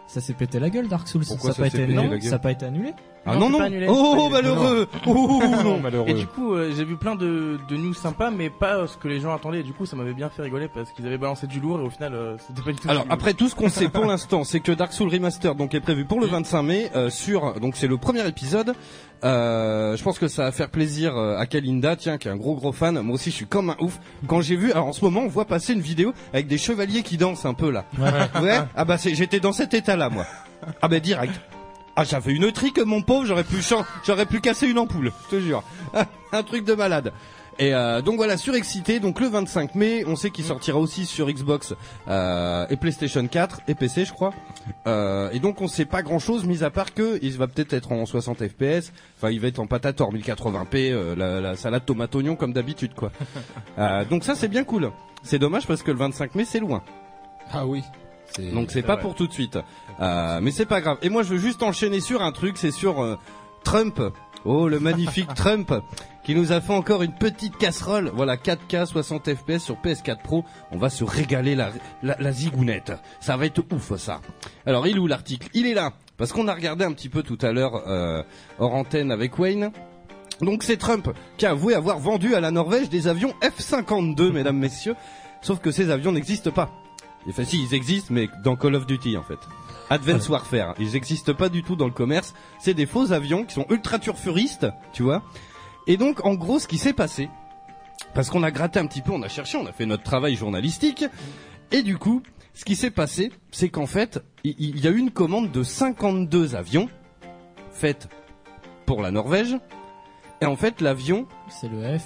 Ça s'est pété la gueule, Dark Souls. Pourquoi ça n'a ça pas s'est été pété non, la gueule ça a pas été annulé. Ah Non, non c'est non. pas annulé, Oh c'est pas malheureux. Oh non. malheureux. Et du coup, euh, j'ai vu plein de, de news sympas, mais pas ce que les gens attendaient. Et du coup, ça m'avait bien fait rigoler parce qu'ils avaient balancé du lourd et au final, euh, c'était pas du tout. Alors du lourd. après tout ce qu'on sait pour l'instant, c'est que Dark Souls Remaster donc est prévu pour le vingt-cinq mai euh, sur donc c'est le premier épisode. Euh, je pense que ça va faire plaisir euh, à Kalinda, tiens, qui est un gros gros fan. Moi aussi, je suis comme un ouf. Quand j'ai vu, alors en ce moment, on voit passer une vidéo avec des chevaliers qui dansent un peu là. Ouais. Ouais. Ah bah c'est, j'étais dans cet état-là moi. Ah bah direct. Ah j'avais une trique mon pauvre, j'aurais pu chan- j'aurais pu casser une ampoule, je te jure. Un truc de malade. Et euh, donc voilà, surexcité, donc le vingt-cinq mai, on sait qu'il sortira aussi sur Xbox euh, et PlayStation quatre et P C je crois. Euh, et donc on sait pas grand chose, mis à part que il va peut-être être en soixante F P S, enfin il va être en patator mille quatre-vingts p, euh, la, la salade tomate oignon comme d'habitude quoi. Euh, donc ça c'est bien cool. C'est dommage parce que le vingt-cinq mai c'est loin. Ah oui. C'est... Donc c'est pas vrai. pour tout de suite. Euh, mais c'est pas grave. Et moi je veux juste enchaîner sur un truc, c'est sur euh, Trump. Oh le magnifique Trump qui nous a fait encore une petite casserole. Voilà, quatre K soixante F P S sur P S quatre Pro. On va se régaler la, la, la zigounette. Ça va être ouf ça. Alors il est où l'article? Il est là. Parce qu'on a regardé un petit peu tout à l'heure euh, hors antenne avec Wayne. Donc c'est Trump qui a avoué avoir vendu à la Norvège des avions F cinquante-deux, mesdames, messieurs. Sauf que ces avions n'existent pas. Enfin si, ils existent, mais dans Call of Duty en fait. Advanced Warfare. Ils n'existent pas du tout dans le commerce. C'est des faux avions qui sont ultra turfuristes, tu vois. Et donc, en gros, ce qui s'est passé, parce qu'on a gratté un petit peu, on a cherché, on a fait notre travail journalistique, et du coup, ce qui s'est passé, c'est qu'en fait, il, il y a eu une commande de cinquante-deux avions, faite pour la Norvège, et en fait, l'avion, C'est le F.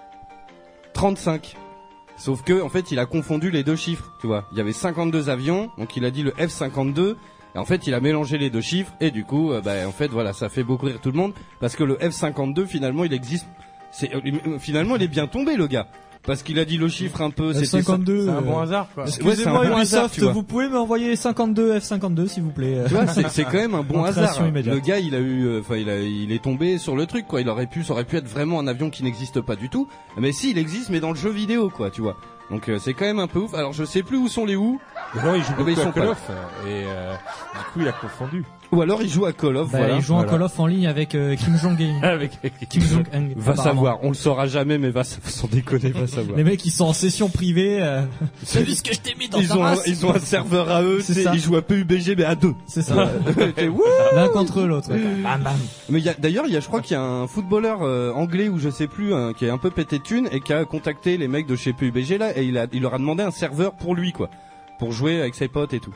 trente-cinq. Sauf que, en fait, il a confondu les deux chiffres, tu vois. Il y avait cinquante-deux avions, donc il a dit le F cinquante-deux, et en fait, il a mélangé les deux chiffres, et du coup, euh, bah, en fait, voilà, ça fait beaucoup rire tout le monde, parce que le F cinquante-deux, finalement, il existe, c'est, euh, finalement, il est bien tombé, le gars. Parce qu'il a dit le chiffre un peu, c'était cinquante-deux. C'est un bon euh, hasard, quoi. Ouais, c'est un Excusez-moi bon hasard, Ubisoft, tu vois. vous pouvez m'envoyer cinquante-deux F cinquante-deux s'il vous plaît. Tu vois, c'est, c'est quand même un bon En création hasard. immédiate. Le gars, il a eu, enfin, il a, il est tombé sur le truc, quoi. Il aurait pu, ça aurait pu être vraiment un avion qui n'existe pas du tout. Mais si, il existe, mais dans le jeu vidéo, quoi, tu vois. Donc euh, c'est quand même un peu ouf. Alors je sais plus où sont les où. Non, il joue Ah bah, ils beaucoup sont à Call pas of, et euh, du coup il a confondu. Ou alors il joue à Call of, Bah, voilà. il joue en voilà. Call of en ligne avec euh, Kim Jong-un. Avec Kim Jong-un. Va apparemment. savoir, on le saura jamais, mais va sans déconner, va savoir. Les mecs ils sont en session privée. Euh... T'as vu ce que je t'ai mis dans Ils ta ont, un, race ils ont un serveur à eux, C'est c'est- ça. ils jouent à P U B G mais à deux. C'est ça. T'es wouh. L'un contre l'autre. ouais. Bam bam. Mais il y a, d'ailleurs, il y a, je crois qu'il y a un footballeur euh, anglais ou je sais plus, hein, qui est un peu pété de thunes et qui a contacté les mecs de chez P U B G là et il, a, il leur a demandé un serveur pour lui quoi, pour jouer avec ses potes et tout.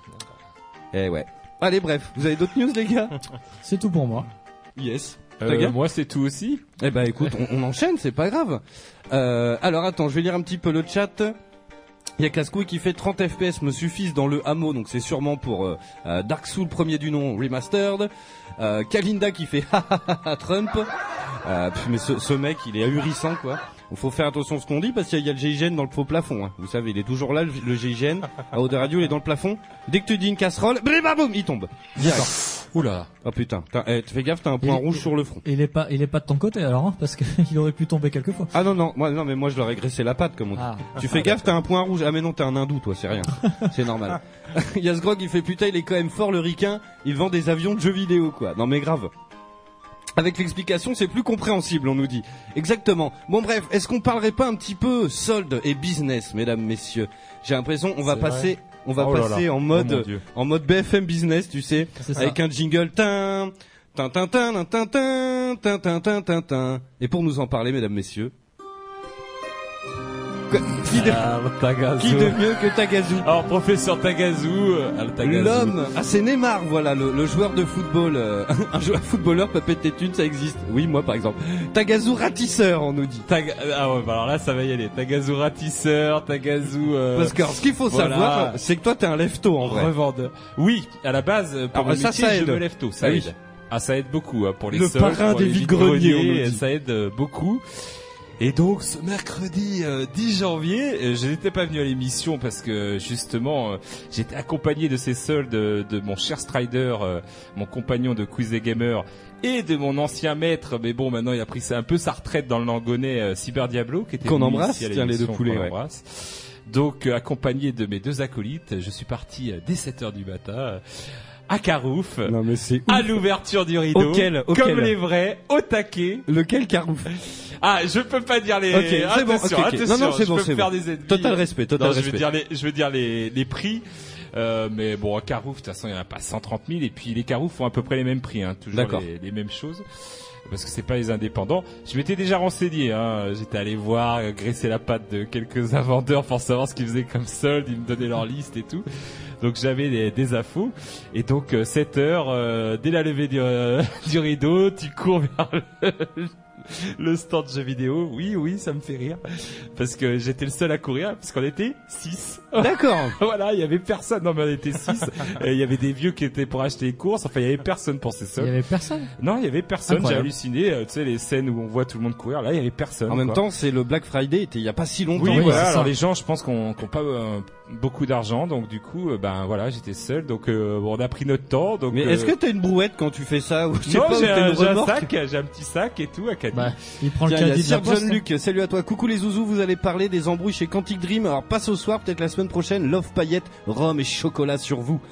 Et ouais. Allez bref, vous avez d'autres news les gars? C'est tout pour moi. Yes. Euh, Ta gueule moi c'est tout aussi. Eh ben écoute, on, on enchaîne, c'est pas grave. Euh, alors attends, je vais lire un petit peu le chat. Il y a Cascouille qui fait trente F P S me suffisent dans le hameau, donc c'est sûrement pour euh, euh, Dark Souls premier du nom remastered. Euh, Kalinda qui fait ha ha ha ha Trump. Euh, pff, mais ce, ce mec, il est ahurissant quoi. Il faut faire attention à ce qu'on dit parce qu'il y a, il y a le G I G N dans le faux plafond. Hein. Vous savez, il est toujours là le, le G I G N. À haut de radio, il est dans le plafond. Dès que tu dis une casserole, bribaboum, il tombe. Direct. Oula. Oh putain, t'as, eh, fais gaffe, t'as un point Il- rouge sur le front. Il est pas, il est pas de ton côté alors, hein, parce qu'il aurait pu tomber quelques fois. Ah non non, moi non mais moi je leur ai graissé la patte comme on dit. Ah. Tu fais gaffe, t'as un point rouge. Ah mais non, t'es un hindou toi, c'est rien. C'est normal. Il y a ce grog, il fait putain, il est quand même fort le ricain, il vend des avions de jeux vidéo quoi. Non mais grave. Avec l'explication, c'est plus compréhensible, on nous dit. Exactement. Bon bref, est-ce qu'on parlerait pas un petit peu solde et business, mesdames, messieurs? J'ai l'impression on va C'est passer on va Oh là passer là. en Oh mode mon Dieu. en mode B F M business, tu sais, C'est ça. avec un jingle tin tin tin tin tin tin tin tin tin tin tin. Et pour nous en parler, mesdames, messieurs, Quoi qui, de, Ah, Tagazu. qui de mieux que Tagazu? Alors professeur Tagazu, euh, ah, le Tagazu. L'homme, ah c'est Neymar, voilà, le, le joueur de football, euh, un joueur footballeur pas pété de thunes, ça existe. Oui, moi par exemple. Tagazu ratisseur, on nous dit. Tag- ah ouais, bah alors là ça va y aller. Tagazu ratisseur, Tagazu. Euh... Parce que alors, ce qu'il faut voilà. savoir, c'est que toi t'es un lefto en vrai. Revendeur. Oui, à la base, pour Alors, le ça, métier, ça je aide. me lève tôt, ça Ah oui. aide. Ah, ça aide beaucoup hein, pour les Le soldes, parrain pour des les vide-greniers, on nous dit. ça aide euh, beaucoup. Et donc ce mercredi euh, dix janvier, euh, je n'étais pas venu à l'émission parce que justement euh, j'étais accompagné de ces soldes de, de mon cher Strider, euh, mon compagnon de Quiz et Gamer, et de mon ancien maître, mais bon maintenant il a pris un peu sa retraite dans le Langonnet, euh, Cyber Diablo, qui était Qu'on venu embrasse, ici à tiens, les l'émission, deux poulets, qu'on ouais. embrasse. Donc, euh, accompagné de mes deux acolytes, je suis parti euh, dès sept heures du matin euh, à Carouf, Non mais c'est à l'ouverture du rideau, Auquel, auquel comme les vrais, au taquet. Lequel Carouf? Ah, je peux pas dire les. Ok, c'est bon, attention, ok, ok. attention, Non, non, c'est je bon, peux c'est me faire bon. des ennemis. Total respect, total non, je respect. veux dire les, je veux dire les, les prix. Euh, mais bon, à Carouf, de toute façon, il y en a pas cent trente mille, et puis les Carouf font à peu près les mêmes prix, hein, toujours D'accord. les, les mêmes choses. Parce que c'est pas les indépendants. Je m'étais déjà renseigné, hein. J'étais allé voir, euh, graisser la patte de quelques vendeurs pour savoir ce qu'ils faisaient comme solde. Ils me donnaient leur liste et tout. Donc j'avais des, des infos. Et donc euh, sept heures, euh, dès la levée du, euh, du rideau, tu cours vers le, le stand jeux vidéo. Oui, oui, ça me fait rire. Parce que j'étais le seul à courir, parce qu'on était six. D'accord. Voilà, il y avait personne. Non, mais on était six. Il y avait des vieux qui étaient pour acheter les courses. Enfin, il y avait personne pour ces Il y soldes. avait personne. Non, il y avait personne. J'ai Incroyable. halluciné. euh, Tu sais, les scènes où on voit tout le monde courir. Là, il y avait personne. En même quoi. temps, c'est le Black Friday, était il y a pas si longtemps. Oui, oui, voilà. c'est Alors ça. les gens, je pense qu'on qu'on pas euh, beaucoup d'argent, donc du coup, euh, ben voilà, j'étais seul. Donc euh, bon, on a pris notre temps. Donc Mais euh, est-ce que t'as une brouette quand tu fais ça ou je sais non, pas, ou j'ai t'as un, une j'ai un remorque? sac, j'ai un petit sac et tout à caddie. Bah, il prend le Tiens, il y a caddie de la Sir poste. John Luc, salut à toi. Coucou les zouzous, vous allez parler des embrouilles chez Quantic Dream. Alors pas ce soir, peut-être la semaine prochaine. Love paillettes, rhum et chocolat sur vous.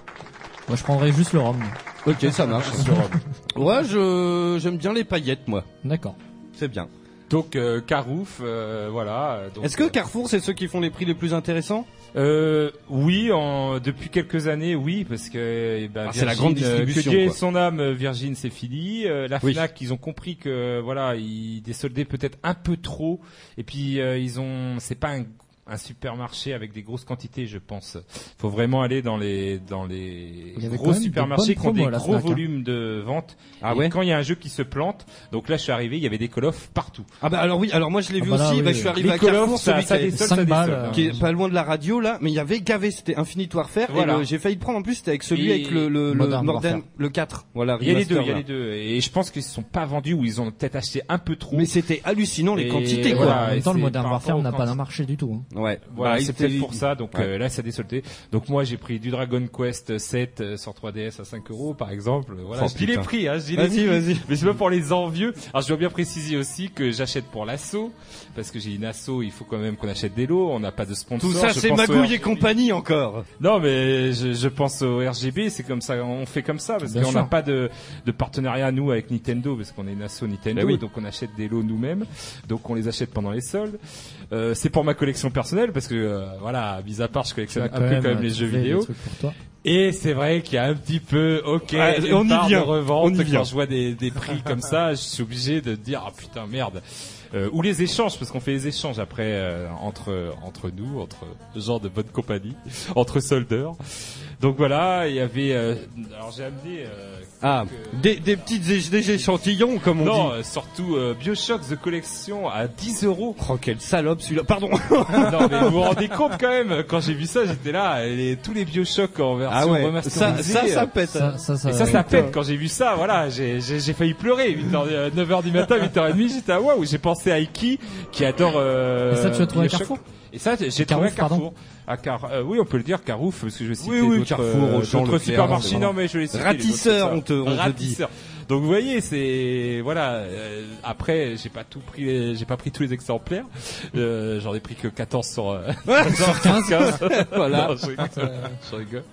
Moi, je prendrais juste le rhum. Ok, ça marche. Ouais, je j'aime bien les paillettes, moi. D'accord. C'est bien. Donc euh, Carouf, euh, voilà. donc, Est-ce que euh, Carrefour, c'est ceux qui font les prix les plus intéressants? Euh, oui, en, depuis quelques années, oui, parce que eh ben, Ah, c'est la Virgin, grande distribution, euh, que Dieu ait quoi. son âme, euh, Virgin, c'est fini. Euh, la Oui. Fnac, ils ont compris que voilà, ils désoldaient peut-être un peu trop, et puis euh, ils ont, c'est pas un, un supermarché avec des grosses quantités, je pense. Faut vraiment aller dans les dans les Il y avait quand gros même de supermarchés bonnes qui ont des promos à la gros Fnac, hein. volumes de vente. Ah et ouais? quand il y a un jeu qui se plante, donc là je suis arrivé, il y avait des call of partout. Ah bah alors oui, alors moi je l'ai Ah vu bah là, aussi, oui, bah, oui. je suis arrivé Les à call Carrefour, of, ça, celui ça qui, est- désolde, cinq ça balles, désolde, hein. qui est pas loin de la radio là, mais il y avait gavé, c'était Infinite Warfare Voilà. et le- j'ai failli le prendre en plus, c'était avec celui Et avec le, le, le Modern Modern- Warfare. le quatre. Voilà, Il y a les deux, remaster, il y a là. les deux, et je pense qu'ils se sont pas vendus ou ils ont peut-être acheté un peu trop. Mais c'était hallucinant les Et quantités voilà. quoi. En même temps, et le c'est Modern par Warfare rapport aux n'a pas quantités. marché du tout. hein. Ouais. Voilà, Bah, c'est il peut-être était- pour ça. Donc Ouais. euh, là, ça désolté. Donc moi, j'ai pris du Dragon Quest sept euh, sur trois D S à cinq euros, par exemple. Voilà, Oh, je dis les putain. prix, hein, je dis les Vas-y, prix. vas-y. Mais c'est pas pour les envieux. Alors, je dois bien préciser aussi que j'achète pour l'assaut, parce que j'ai une asso. Il faut quand même qu'on achète des lots. On n'a pas de sponsor. Tout ça Je c'est pense au Magouille R G et B. compagnie encore. Non, mais je, je pense au R G B. C'est comme ça. On fait comme ça parce Bien qu'on sûr. n'a pas de, de partenariat nous avec Nintendo, parce qu'on est une asso Nintendo. Bah oui. Donc on achète des lots nous-mêmes. Donc on les achète pendant les soldes. Euh, c'est pour ma collection personnelle parce que euh, voilà, mis à part, je collectionne un Tu as peu quand même euh, les tu jeux fais des vidéo. trucs pour toi. Et c'est vrai qu'il y a un petit peu, ok, Ouais, une on y part vient, de revente. on y vient. Quand je vois des, des prix comme ça, je suis obligé de dire, ah putain, merde. Euh, ou les échanges, parce qu'on fait les échanges après euh, entre entre nous, entre gens de bonne compagnie, entre soldeurs. Donc voilà, il y avait. Euh, alors j'ai amené. Euh, Ah, quelques- des, des petites é- des échantillons comme on non, dit. euh, surtout euh, Bioshock The Collection à dix euros. Oh quelle salope celui-là. Pardon. Non mais vous vous rendez compte quand même, quand j'ai vu ça, j'étais là, les, tous les Bioshock en version Ah ouais. Ça remasterisée. ça ça euh, pète. Ça, ça, ça, Et ça, ça putain. pète. Quand j'ai vu ça, voilà, j'ai, j'ai, j'ai failli pleurer. huit heures, euh, neuf heures du matin, huit heures trente, j'étais à waouh. J'ai pensé à Iki, qui adore. Euh, Et ça, tu l'as trouvé à Bioshock. Carrefour? Et ça, j'ai trouvé à Carouf, pardon. Carrefour. À Car, euh, oui, on peut le dire Carouf, parce que je vais citer Oui, oui, d'autres, Carrefour, euh, Auchan, d'autres Leclerc, supermarchés. c'est Non, mais je vais les citer. les Ratisseur, autres, on te- on te dit. Ratisseur. Donc vous voyez, c'est voilà. euh, après, j'ai pas tout pris, j'ai pas pris tous les exemplaires. Euh, j'en ai pris que quatorze sur euh, Sur quinze. Voilà. Non, je rigole. Je rigole.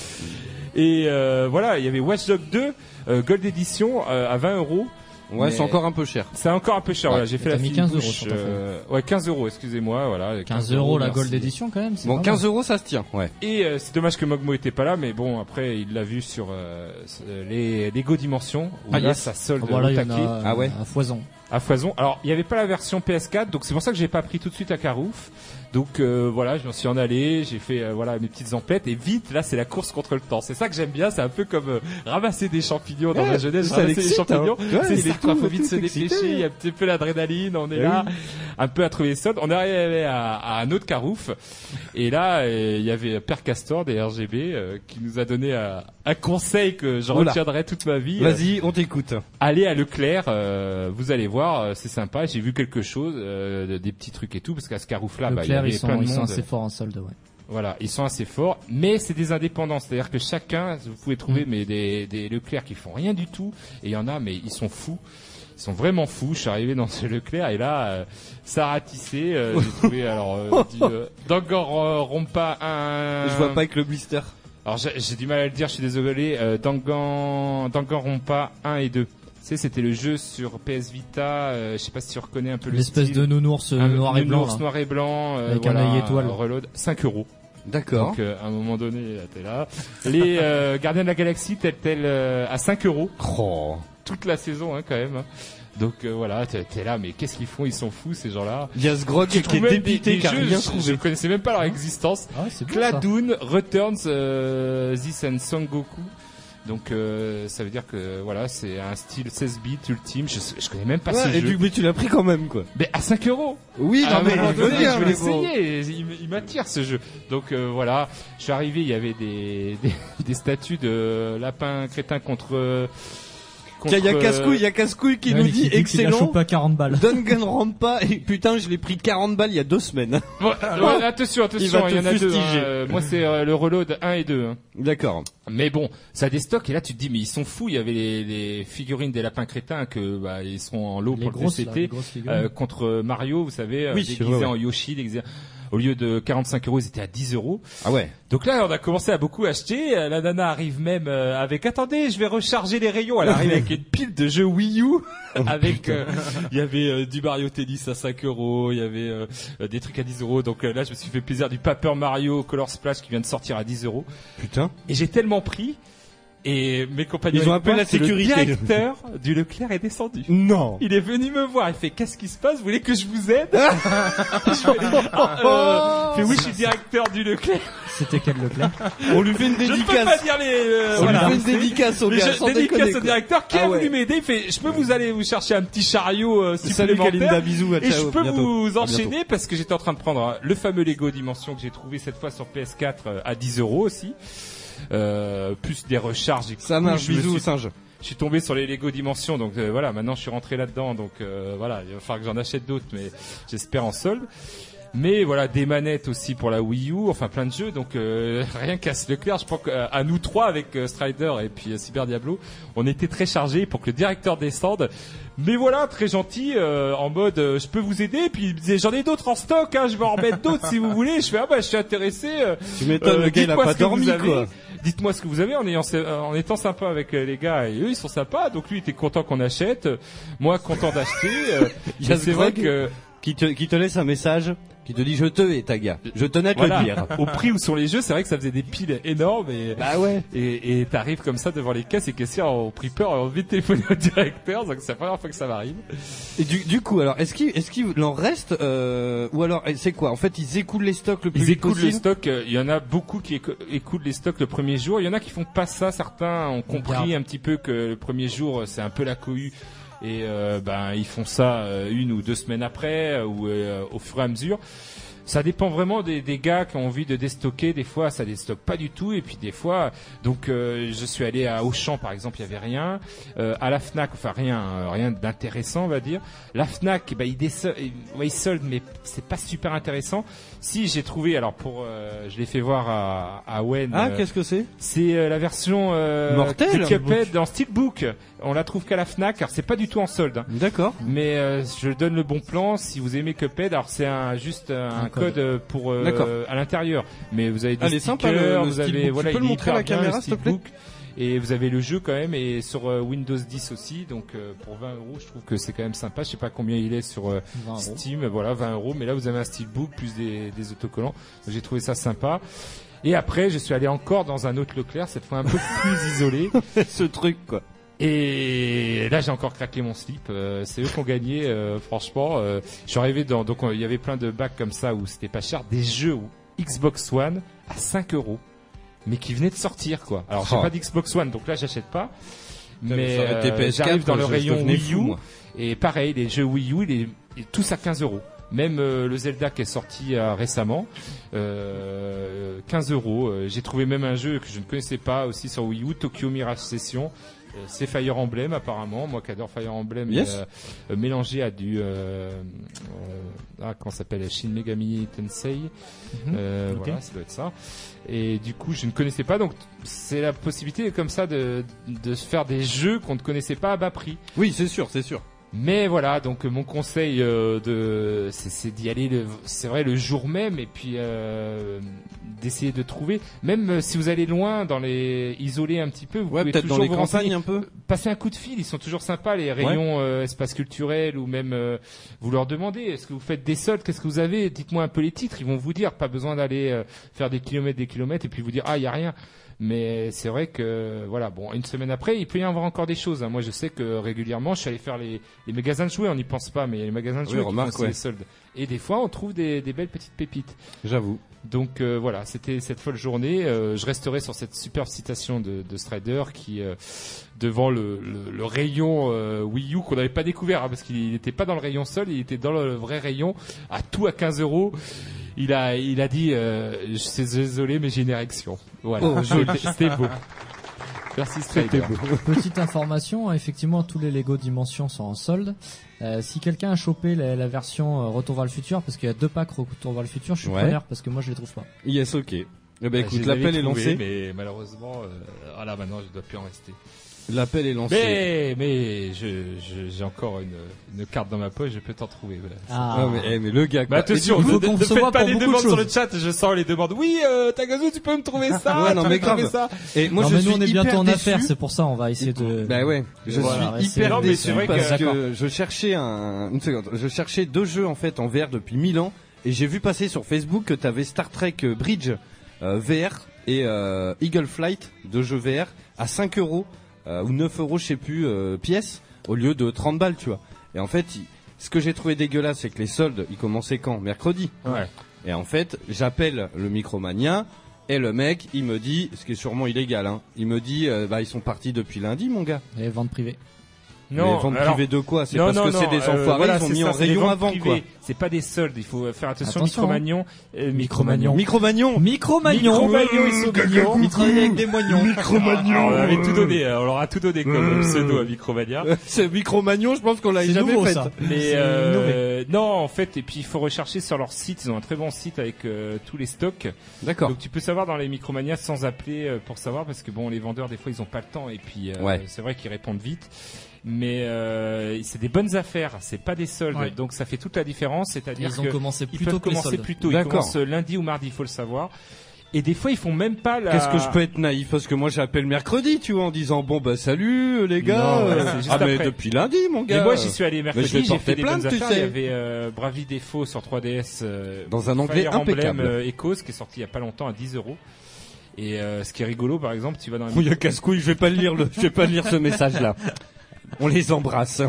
Et euh, voilà, il y avait Watch Dogs deux euh, Gold Edition euh, à vingt euros. Ouais, Mais- c'est encore un peu cher. C'est encore un peu cher. Ouais. Voilà, j'ai fait T'as la mis fine quinze euros bouche, sur ta euh, ouais, quinze euros. Excusez-moi, voilà. quinze euros la merci. Gold Edition quand même. c'est Bon, pas quinze mal. euros ça se tient. Ouais. Et euh, c'est dommage que Mogmo était pas là, mais bon, après il l'a vu sur euh, les Lego Dimension où Ah, là yes. ça solde Ah, voilà, au il y en taquet a Ah ouais. à foison. à foison. Alors il y avait pas la version P S quatre, donc c'est pour ça que j'ai pas pris tout de suite à Carouf. Donc euh, voilà, je m'en suis en allé, j'ai fait euh, voilà mes petites emplettes et vite là c'est la course contre le temps. C'est ça que j'aime bien, c'est un peu comme euh, ramasser des champignons dans Ouais, ma jeunesse, ça ramasser des l'excite, champignons. hein. Ouais, c'est il est ça, quoi, tout- faut vite tout se excité. dépêcher, il y a un petit peu l'adrénaline, on est Eh là, oui. un peu à trouver les soldes. On est arrivé à, à un autre Carouf et là euh, il y avait Père Castor des R G B euh, qui nous a donné euh, un conseil que je Oula. retiendrai toute ma vie. Euh, Vas-y, on t'écoute. Allez à Leclerc, euh, vous allez voir, euh, c'est sympa. J'ai vu quelque chose, euh, des petits trucs et tout, parce qu'à ce Carouf-là, bah, il y Leclerc, avait ils sont, plein de ils sont monde. assez forts en solde, ouais. Voilà, ils sont assez forts, mais c'est des indépendants, c'est-à-dire que chacun, vous pouvez trouver, mais des, des Leclerc qui font rien du tout, et il y en a, mais ils sont fous. Ils sont vraiment fous. Je suis arrivé dans ce Leclerc et là, euh, ça ratissait. Euh, j'ai trouvé alors euh, du euh, Danganronpa un. Je vois pas avec le blister. Alors j'ai, j'ai du mal à le dire, je suis désolé. Euh, Dangan Danganronpa un et deux. Tu sais, c'était le jeu sur P S Vita. Euh, je sais pas si tu reconnais un peu le L'espèce style. de nounours euh, Un noir et blanc. nounours Là. noir et blanc. Euh, Avec voilà, un œil étoile. Reload. cinq euros. D'accord. Donc euh, à un moment donné, là, t'es là. Les euh, Gardiens de la Galaxie, tel tel euh, à cinq euros. Oh. Toute la saison, hein, quand même. Hein. Donc euh, voilà, t'es, t'es là, mais qu'est-ce qu'ils font? Ils sont fous, ces gens-là. Il y a ce grog qui Tu trouves est même dépité, des, qui a des rien jeux, je, trouvé. je connaissais même pas leur existence. Ah ouais, c'est bien, ça. Cladoon Returns euh, This and Sangoku. Donc euh, ça veut dire que voilà, c'est un style seize bits ultime. Je, je connais même pas Ouais, ce et jeu. du, mais tu l'as pris quand même, quoi. Mais à cinq euros. Oui, À non, un mais moment je veux donné, bien, je vais mais bon. l'essayer. Il, il m'attire ce jeu. Donc euh, voilà, je suis arrivé, il y avait des des, des statues de lapin crétin contre. euh, contre Tiens, il y a euh, Cascouille, il y a Cascouille qui Ouais, nous mais dit qu'il- qu'il la excellent. chope à quarante balles. Danganronpa, et putain, je l'ai pris quarante balles il y a deux semaines. Bon, ouais, attention, Il va attention, te il y en a deux. fustiger. Hein. Euh, Moi, c'est euh, le reload un et deux. Hein. D'accord. Mais bon, ça déstocke et là tu te dis mais ils sont fous. Il y avait les, les figurines des lapins crétins que bah ils seront en lot Les pour le grosses, là, les T C T grosses figurines. euh, contre Mario, vous savez, euh, Oui, déguisés ouais, ouais. en Yoshi, déguisés. Au lieu de quarante-cinq euros, ils étaient à dix euros. Ah ouais. Donc là, on a commencé à beaucoup acheter. Euh, La nana arrive même euh, avec attendez, je vais recharger les rayons. Elle arrive avec une pile de jeux Wii U. avec euh, il y avait euh, du Mario Tennis à cinq euros, il y avait euh, des trucs à dix euros. Donc euh, là, je me suis fait plaisir du Paper Mario Color Splash qui vient de sortir à dix euros. Putain. Et j'ai tellement pris. Et mes compagnons, Ils ont avec appelé moi, la c'est sécurité. Le directeur du Leclerc est descendu. Non. Il est venu me voir. Il fait qu'est-ce qui se passe? Vous voulez que je vous aide? Je fais, euh, il fait oui, je suis directeur du Leclerc. C'était quel Leclerc? On lui fait une Je ne peux pas dédicace. dire les. euh, On voilà. lui fait une dédicace au Mais gars. je- sans dédicace déconner, au quoi. directeur qui Ah a ouais. voulu m'aider. Il fait je peux vous aller vous chercher un petit chariot euh, Salut Kalinda, supplémentaire. bisous. à Et je ciao, peux bientôt. vous À enchaîner bientôt. parce que j'étais en train de prendre hein, le fameux Lego Dimension que j'ai trouvé cette fois sur P S quatre euh, à dix euros aussi. Euh, plus des recharges. Et Ça coucou, marche, je me bisous, suis- singe. Je suis tombé sur les Lego Dimensions, donc euh, voilà, maintenant je suis rentré là-dedans, donc euh, voilà, il va falloir que j'en achète d'autres, mais j'espère en solde. Mais voilà, des manettes aussi pour la Wii U, enfin plein de jeux, donc euh, rien qu'à ce Leclerc, je pense qu'à nous trois avec euh, Strider et puis euh, Cyber Diablo, on était très chargés pour que le directeur descende. Mais voilà, très gentil, euh, en mode euh, je peux vous aider, puis il me disait j'en ai d'autres en stock, hein, je vais en remettre d'autres si vous voulez. Je fais ah bah je suis intéressé. euh, Tu m'étonnes, euh, le gars il a dites-moi pas ce que vous dormi, avez. quoi. Dites-moi ce que vous avez en ayant en étant sympa avec euh, les gars et eux ils sont sympas donc lui il était content qu'on achète, moi content d'acheter. euh, Il y a mais ce c'est vrai Greg que Qui te, qui te laisse un message, qui te dit je te hais ta gars. Je tenais à te voilà, le dire. au prix où sont les jeux c'est vrai que ça faisait des piles énormes et Bah ouais. et et t'arrives comme ça devant les caisses et caissiers ont pris peur et ont envie de téléphoner au directeur donc c'est la première fois que ça m'arrive. Et du, du coup, alors, est-ce qu'il, est-ce qu'il en reste, euh, ou alors, c'est quoi? En fait, ils écoulent les stocks le plus Ils vite écoulent les possible. stocks. euh, Il y en a beaucoup qui éco- écoutent les stocks le premier jour. Il y en a qui font pas ça. Certains ont compris garde. un petit peu que le premier jour c'est un peu la cohue et euh, ben ils font ça euh, une ou deux semaines après euh, ou euh, au fur et à mesure. Ça dépend vraiment des, des gars qui ont envie de déstocker. Des fois, ça déstocke pas du tout. Et puis des fois, donc euh, je suis allé à Auchan par exemple, il y avait rien. Euh, à la Fnac, enfin rien, euh, rien d'intéressant, on va dire. La Fnac, bah, il désolde, ouais, il solde, mais c'est pas super intéressant. Si j'ai trouvé, alors pour, euh, je l'ai fait voir à, à Wen. Ah, euh, qu'est-ce que c'est? c'est euh, la version euh, Mortelle, de Cuphead en steelbook. On la trouve qu'à la Fnac. Alors c'est pas du tout en solde. Hein. D'accord. Mais euh, je donne le bon plan si vous aimez Cuphead. Alors c'est un juste un, Un code. code. euh, pour euh, D'accord. à l'intérieur. Mais vous avez des Ah, il est stickers, sympa, le- le vous avez steelbook. voilà, Tu peux il le est montrer à la hyper bien, caméra, le s'il te plaît steelbook. Et vous avez le jeu quand même et sur euh, Windows dix aussi. Donc euh, pour vingt euros, je trouve que c'est quand même sympa. Je sais pas combien il est sur euh, vingt euros. Steam. Voilà, vingt euros. Mais là vous avez un steelbook plus des, des autocollants. Donc, j'ai trouvé ça sympa. Et après, je suis allé encore dans un autre Leclerc, cette fois un peu plus isolé. Ce truc, quoi. Et là, j'ai encore craqué mon slip. Euh, c'est eux qui ont gagné, euh, franchement. Euh, je suis arrivé dans, donc il y avait plein de bacs comme ça où c'était pas cher, des jeux où Xbox One à cinq euros, mais qui venaient de sortir, quoi. Alors, j'ai Oh. pas d'Xbox One, donc là, j'achète pas. Putain, Mais ça aurait été euh, P S quatre, j'arrive dans le je- je rayon devenais Wii fou, U moi. et pareil, les jeux Wii U, les, les- tous à quinze euros. Même euh, le Zelda qui est sorti euh, récemment, euh, quinze euros. Euh, J'ai trouvé même un jeu que je ne connaissais pas aussi sur Wii U, Tokyo Mirage Session. Euh, c'est Fire Emblem apparemment, moi qui adore Fire Emblem, Yes. euh, euh, mélangé à du euh, euh, ah comment ça s'appelle, Shin Megami Tensei. Euh, Ok. Voilà, ça doit être ça. Et du coup, je ne connaissais pas, donc c'est la possibilité comme ça de de se faire des jeux qu'on ne connaissait pas à bas prix. Oui, c'est sûr, c'est sûr. Mais voilà, donc mon conseil euh, de c'est, c'est d'y aller le, c'est vrai le jour même et puis euh, d'essayer de trouver, même euh, si vous allez loin dans les isolés un petit peu, vous Ouais, pouvez peut-être toujours dans les vous campagnes renseigner. un peu. Passer un coup de fil, ils sont toujours sympas les rayons euh, espace culturel ou même euh, vous leur demandez est-ce que vous faites des soldes, qu'est-ce que vous avez, dites-moi un peu les titres, ils vont vous dire, pas besoin d'aller euh, faire des kilomètres des kilomètres et puis vous dire ah il y a rien. Mais c'est vrai que voilà, bon, une semaine après, il peut y avoir encore des choses. Hein. Moi, je sais que régulièrement, je suis allé faire les, les magasins de jouets. On n'y pense pas, mais il y a les magasins de Oui, jouets remarque, qui font ouais. les soldes. Et des fois, on trouve des, des belles petites pépites. J'avoue. Donc euh, voilà, c'était cette folle journée. Euh, je resterai sur cette superbe citation de, de Strider qui, euh, devant le, le, le rayon euh, Wii U qu'on n'avait pas découvert, hein, parce qu'il n'était pas dans le rayon sol, il était dans le vrai rayon, à tout à quinze euros. Il a, il a dit, euh, je suis désolé, mais j'ai une érection. Voilà. Oh, C'était, c'était beau. Merci Strider. Petite information, effectivement, tous les Lego Dimensions sont en solde. Euh, si quelqu'un a chopé la, la version euh, Retour vers le futur, parce qu'il y a deux packs Retour vers le futur, je suis Ouais. preneur parce que moi je les trouve pas. Yes, ok. Eh ben Je écoute, les l'appel avais est trouvés, lancé. mais malheureusement, euh, ah là maintenant, je dois plus en rester. L'appel est lancé. Mais, mais, je, je, j'ai encore une, une carte dans ma poche, je peux t'en trouver. Voilà. Ah, Ah, mais, eh, mais le gars. Bah quoi. attention, il faut ne, qu'on ne se faites voit pas pour les beaucoup de demandes sur le choses. chat, je sens les demandes. Oui, euh, Tagazu, tu peux me trouver ça. Ouais, non, tu mais peux me trouver grave. ça. Et moi, non, je mais suis nous on est hyper bientôt en déçu. affaires, c'est pour ça on va essayer de. Bah ouais, je Voilà, suis c'est- hyper non, mais déçu c'est vrai que- parce D'accord. que je cherchais un, une seconde, je cherchais deux jeux en fait en V R depuis mille ans et j'ai vu passer sur Facebook que t'avais Star Trek euh, Bridge euh, V R et euh, Eagle Flight, deux jeux V R à cinq euros euh, ou neuf euros je sais plus euh, pièce au lieu de trente balles tu vois. Et en fait, il- ce que j'ai trouvé dégueulasse c'est que les soldes ils commençaient quand? Mercredi. Ouais. Et en fait, j'appelle le Micromania et le mec, il me dit, ce qui est sûrement illégal, hein, il me dit, euh, bah ils sont partis depuis lundi, mon gars. Et vente privée. Mais vente alors- privée de quoi? C'est non, parce non, que c'est non, des euh, enfoirés, voilà, ils ont c'est mis ça, en c'est des rayon ventes avant, privées. quoi. C'est pas des soldes, il faut faire attention. Attention, Micromagnon, euh, Micromagnon. Micromagnon. Micro-Magnon. Micro-Magnon, ils sont mignons. Il travaille avec des moignons. Ah, on avait tout donné, on leur a tout donné comme pseudo à Micromania. Ce Micromagnon, je pense qu'on l'a C'est jamais nouveau, fait. ça. Mais C'est euh, non, en fait, et puis il faut rechercher sur leur site. Ils ont un très bon site avec euh, tous les stocks. D'accord. Donc tu peux savoir dans les Micromania sans appeler euh, pour savoir parce que bon, les vendeurs des fois ils ont pas le temps et puis euh, Ouais. c'est vrai qu'ils répondent vite. Mais euh, c'est des bonnes affaires, c'est pas des soldes. Ouais. Donc ça fait toute la différence. C'est-à-dire Ils ont que commencé ils plus peuvent tôt que les commencer soldes. plus tôt. Ils D'accord. commencent lundi ou mardi, il faut le savoir. Et des fois ils font même pas la. Qu'est-ce que je peux être naïf parce que moi j'appelle mercredi, tu vois, en disant bon bah salut les gars. Non, ouais, Euh, c'est juste ah mais après. depuis lundi, mon gars. Mais moi j'y suis allé Mais je mercredi, vais j'ai porter fait des plainte, bonnes tu affaires. sais. Il y avait euh, Bravely Default sur trois D S euh, Dans un anglais Fire Emblem impeccable. euh, Echoes qui est sorti il y a pas longtemps à dix euros. Et euh, ce qui est rigolo par exemple, tu vas dans les Oui, casse-couille, je vais pas lire le, je vais pas lire ce message là. On les embrasse.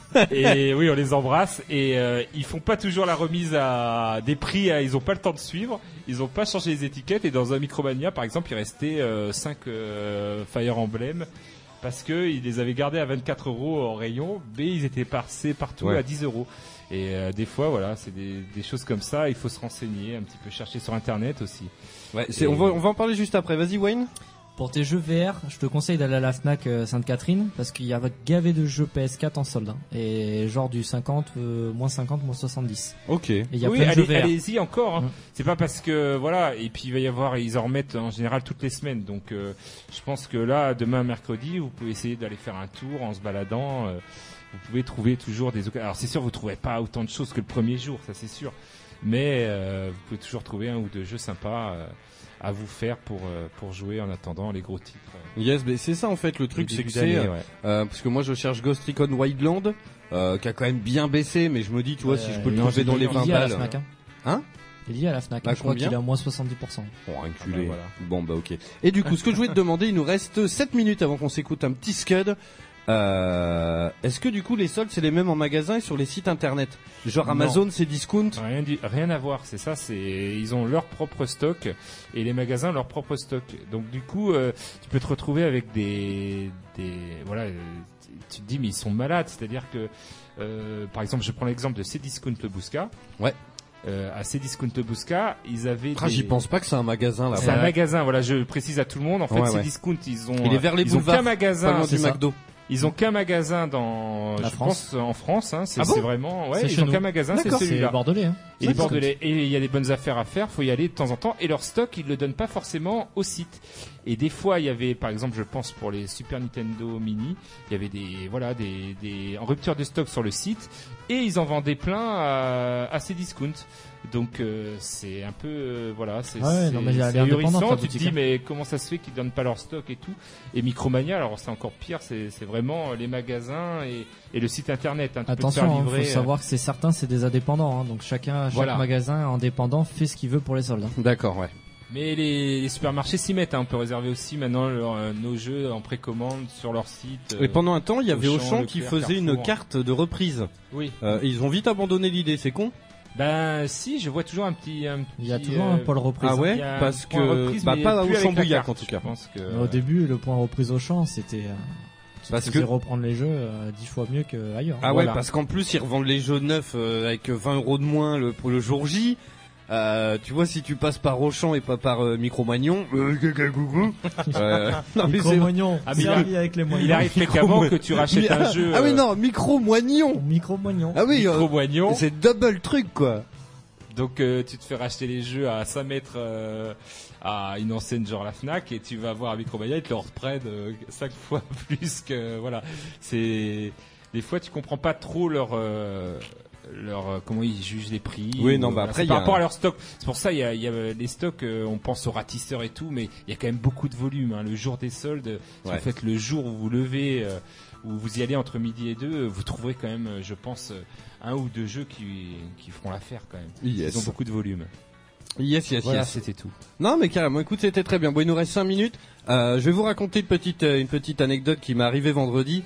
et oui, on les embrasse et euh, ils font pas toujours la remise à des prix, à, ils ont pas le temps de suivre, ils ont pas changé les étiquettes et dans un Micromania par exemple, il restait euh, cinq euh, Fire Emblem parce que ils les avaient gardés à vingt-quatre euros en rayon, mais ils étaient passés partout Ouais. à dix euros. Et euh, des fois, voilà, c'est des, des choses comme ça, il faut se renseigner, un petit peu chercher sur internet aussi. Ouais, c'est, on va, on va en parler juste après. Vas-y, Wayne. Pour tes jeux V R, je te conseille d'aller à la Fnac euh, Sainte-Catherine parce qu'il y a gavé de jeux P S quatre en solde hein. Et genre du cinquante, euh, moins cinquante, moins soixante-dix. Ok. Et il y a oui, plein de jeux allez, V R. allez-y encore. Hein. Mm. C'est pas parce que voilà. Et puis il va y avoir, ils en remettent en général toutes les semaines. Donc euh, je pense que là, demain mercredi, vous pouvez essayer d'aller faire un tour en se baladant. Euh, vous pouvez trouver toujours des occasions. Alors c'est sûr, vous trouverez pas autant de choses que le premier jour, ça c'est sûr. Mais euh, vous pouvez toujours trouver un ou deux jeux sympas euh, à vous faire pour euh, pour jouer en attendant les gros titres. euh, Yes, mais c'est ça en fait le au truc, c'est début que c'est d'année, ouais. euh, parce que moi je cherche Ghost Recon Wildland euh, qui a quand même bien baissé, mais je me dis tu vois Euh, si je peux le non, trouver j'ai dans dit- les il vingt est lié à la balles. Fnac, hein. Hein Il est lié à la Fnac. À hein. Je crois combien qu'il est à moins soixante-dix pour cent. Bon, enculé. Ah bah voilà. Bon bah ok. Et du coup, ce que je voulais te demander, il nous reste sept minutes avant qu'on s'écoute un petit scud. Euh, est-ce que du coup les soldes c'est les mêmes en magasin et sur les sites internet? Genre Non. Amazon c'est discount? Rien, du- rien à voir, c'est ça, c'est ils ont leur propre stock et les magasins leur propre stock. Donc du coup, euh, tu peux te retrouver avec des des voilà, euh, tu te dis mais ils sont malades, c'est-à-dire que euh, par exemple, je prends l'exemple de Cdiscount Le Bousca. Ouais. Euh, à Cdiscount Le Bousca, ils avaient Ah, des... j'y pense pas que c'est un magasin là. C'est un magasin, voilà, je précise à tout le monde. En fait, Ouais, ouais. Cdiscount, ils ont Il est vers les ils ont boulevards, qu'un Pas magasin, loin c'est du ça. McDo. ils ont qu'un magasin dans La je France. pense en France, hein, c'est Ah bon c'est vraiment ouais, C'est ils chez ont nous. qu'un magasin, c'est C'est celui-là. bordelais. Hein. Et les bordelais, et il y a des bonnes affaires à faire, faut y aller de temps en temps. Et leur stock, ils le donnent pas forcément au site. Et des fois, il y avait, par exemple, je pense pour les Super Nintendo Mini, il y avait des, voilà, des, des en rupture de stock sur le site, et ils en vendaient plein à, à ces discounts. Donc euh, c'est un peu, euh, voilà, c'est, ouais, c'est, non, mais c'est elle est indépendante, ahurissant. la Tu te boutique, dis, hein. mais comment ça se fait qu'ils donnent pas leur stock et tout. Et Micromania, alors c'est encore pire, c'est, c'est vraiment les magasins et, et le site internet. Hein, tu Attention, peux te il faire livrer, faut savoir que c'est certain, c'est des indépendants, hein, donc chacun, chaque Voilà. magasin indépendant fait ce qu'il veut pour les soldes. Hein. D'accord, ouais. Mais les, les supermarchés s'y mettent, hein. On peut réserver aussi maintenant leur, euh, nos jeux en précommande sur leur site. Et pendant un temps, il y avait Auchan, Auchan qui Leclerc, faisait une Carrefour. carte de reprise. Oui. Euh, et ils ont vite abandonné l'idée, c'est con. Ben si, je vois toujours un petit, un Il y a petit, toujours euh, un pôle reprise. Ah hein. ouais, il y a un parce point que reprise, bah mais pas plus au avec la Chambouillac carte, en tout cas. Je pense que Mais au début, le point reprise au champ, c'était euh, tu Parce te faisais que- reprendre les jeux euh, dix fois mieux qu'ailleurs. Ah Voilà. ouais, parce qu'en plus ils revendent les jeux neufs euh, avec vingt euros de moins le, pour le jour J. Euh, tu vois, si tu passes par Auchan et pas par euh, Micromagnon, euh, euh, non mais c'est Micro-moignon, Ah, mais servi avec les moyens. il arrive fréquemment que tu rachètes un ah, jeu. ah oui euh, non, Micro-moignon. Micro-moignon. Ah oui, euh, Micro-moignon. c'est double truc quoi. Donc euh, tu te fais racheter les jeux à cinq mètres euh, à une enseigne genre la Fnac et tu vas voir à Micromania, ils te le reprennent euh, cinq fois plus que voilà. C'est des fois tu comprends pas trop leur euh, leur euh, comment ils jugent les prix. Oui, ou, non, bah voilà. après, C'est il y par a rapport un- à leur stock. C'est pour ça il y a, il y a les stocks. euh, on pense aux ratisseurs et tout, mais il y a quand même beaucoup de volume. Hein. Le jour des soldes, si Ouais. vous faites le jour où vous levez, euh, où vous y allez entre midi et deux, euh, vous trouverez quand même, euh, je pense, euh, un ou deux jeux qui qui feront l'affaire quand même. Yes. Ils ont beaucoup de volume. Yes, yes, Voilà, yes. c'était tout. Non mais carrément, écoute, c'était très bien. Bon, il nous reste cinq minutes. Euh, je vais vous raconter une petite euh, une petite anecdote qui m'est arrivée vendredi.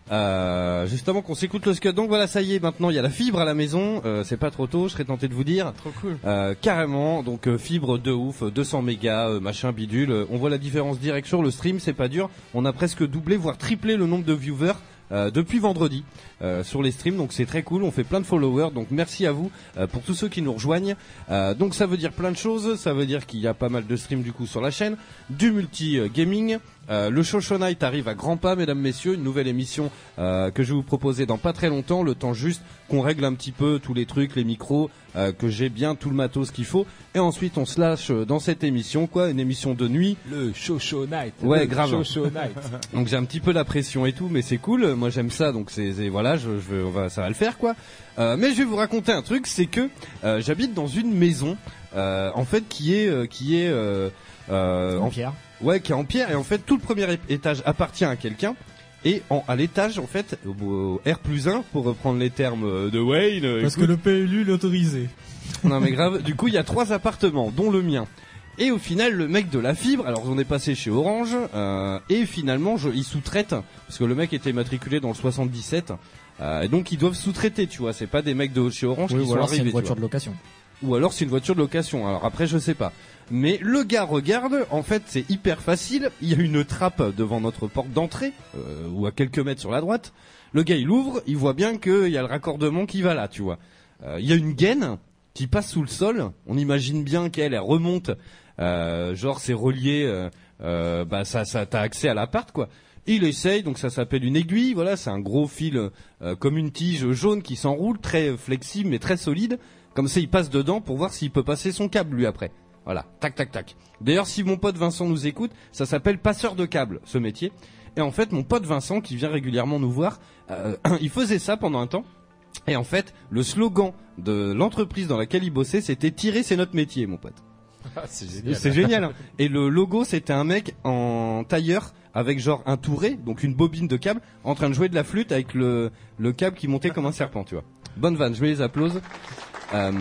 Euh, justement qu'on s'écoute le scud. Donc voilà, ça y est, maintenant il y a la fibre à la maison. Euh, c'est pas trop tôt, je serais tenté de vous dire. Trop cool. Euh, carrément, donc euh, fibre de ouf, deux cents mégas, euh, machin bidule. Euh, on voit la différence directe sur le stream, c'est pas dur. On a presque doublé, voire triplé le nombre de viewers. Euh, depuis vendredi euh, sur les streams, donc c'est très cool, on fait plein de followers, donc merci à vous euh, pour tous ceux qui nous rejoignent. Euh, donc ça veut dire plein de choses, ça veut dire qu'il y a pas mal de streams du coup sur la chaîne, du multi euh, gaming. Euh, le Show Night arrive à grands pas, mesdames, messieurs, une nouvelle émission euh, que je vais vous proposer dans pas très longtemps, le temps juste qu'on règle un petit peu tous les trucs, les micros, euh, que j'ai bien tout le matos qu'il faut, et ensuite on se lâche dans cette émission, quoi, une émission de nuit. Le show show night. Ouais, le grave. Show show night. Donc j'ai un petit peu la pression et tout, mais c'est cool. Moi j'aime ça, donc c'est, c'est- voilà, je, je vais- on va, ça va le faire quoi. Euh, mais je vais vous raconter un truc, c'est que euh, j'habite dans une maison, euh, en fait, qui est, euh, qui est, euh, euh, En en- pierre. ouais, qui est en pierre. Et en fait, tout le premier é- étage appartient à quelqu'un. Et en, à l'étage, en fait, au, au R plus un, pour reprendre les termes euh, de Wayne. euh, Parce que écoute- le P L U l'autorisait. non mais grave. Du coup, il y a trois appartements, dont le mien. Et au final, le mec de la fibre, alors on est passé chez Orange, euh, et finalement, je, ils sous-traitent, parce que le mec était matriculé dans le soixante-dix-sept, euh, et donc ils doivent sous-traiter, tu vois. C'est pas des mecs de chez Orange Oui, qui ou sont alors c'est arrivés. une tu voiture vois. de location. Ou alors c'est une voiture de location. Alors après, je sais pas. Mais le gars regarde, en fait, c'est hyper facile. Il y a une trappe devant notre porte d'entrée, euh, ou à quelques mètres sur la droite. Le gars, il ouvre, il voit bien qu'il y a le raccordement qui va là, tu vois. Euh, Il y a une gaine qui passe sous le sol. On imagine bien qu'elle, elle remonte. Euh, genre, c'est relié. Euh, euh, bah, ça, ça, t'as accès à l'appart, quoi. Il essaye, donc ça s'appelle une aiguille. Voilà, c'est un gros fil euh, comme une tige jaune qui s'enroule, très flexible mais très solide. Comme ça, il passe dedans pour voir s'il peut passer son câble lui après. Voilà, tac, tac, tac. D'ailleurs, si mon pote Vincent nous écoute, ça s'appelle passeur de câble, ce métier. Et en fait, mon pote Vincent, qui vient régulièrement nous voir, euh, il faisait ça pendant un temps. Et en fait, le slogan de l'entreprise dans laquelle il bossait, c'était « Tirer, c'est notre métier, mon pote ». Ah, c'est génial. C'est génial. Hein. Et le logo, c'était un mec en tailleur avec genre un touret, donc une bobine de câble, en train de jouer de la flûte avec le, le câble qui montait comme un serpent, tu vois. Bonne vanne, je mets les applauses. Euh...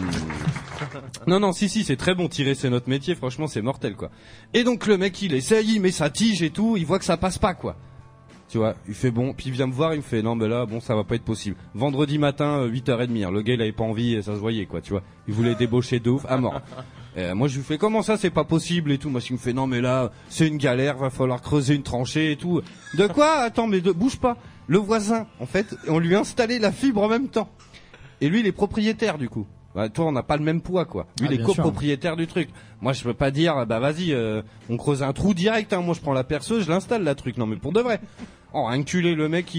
Non, non, si, si, c'est très bon. Tirer, c'est notre métier. Franchement, c'est mortel, quoi. Et donc, le mec, il essaye, il met sa tige et tout. Il voit que ça passe pas, quoi. Tu vois, il fait bon. Puis il vient me voir, il me fait, non, mais là, bon, ça va pas être possible. Vendredi matin, huit heures trente, hein, le gars, il avait pas envie et ça se voyait, quoi, tu vois. Il voulait débaucher de ouf, à mort. Euh, moi, je lui fais, comment ça, c'est pas possible et tout. Moi, il me fait, non, mais là, c'est une galère, va falloir creuser une tranchée et tout. De quoi? Attends, mais de... bouge pas. Le voisin, en fait, on lui a installé la fibre en même temps. Et lui, il est propriétaire, du coup. Bah, toi, on n'a pas le même poids, quoi. Lui, Ah, il est bien copropriétaire du truc. Moi, je peux pas dire, bah vas-y, euh, on creuse un trou direct. Hein. Moi, je prends la perceuse, je l'installe, la truc. Non, mais pour de vrai. Oh, inculé, le mec, il...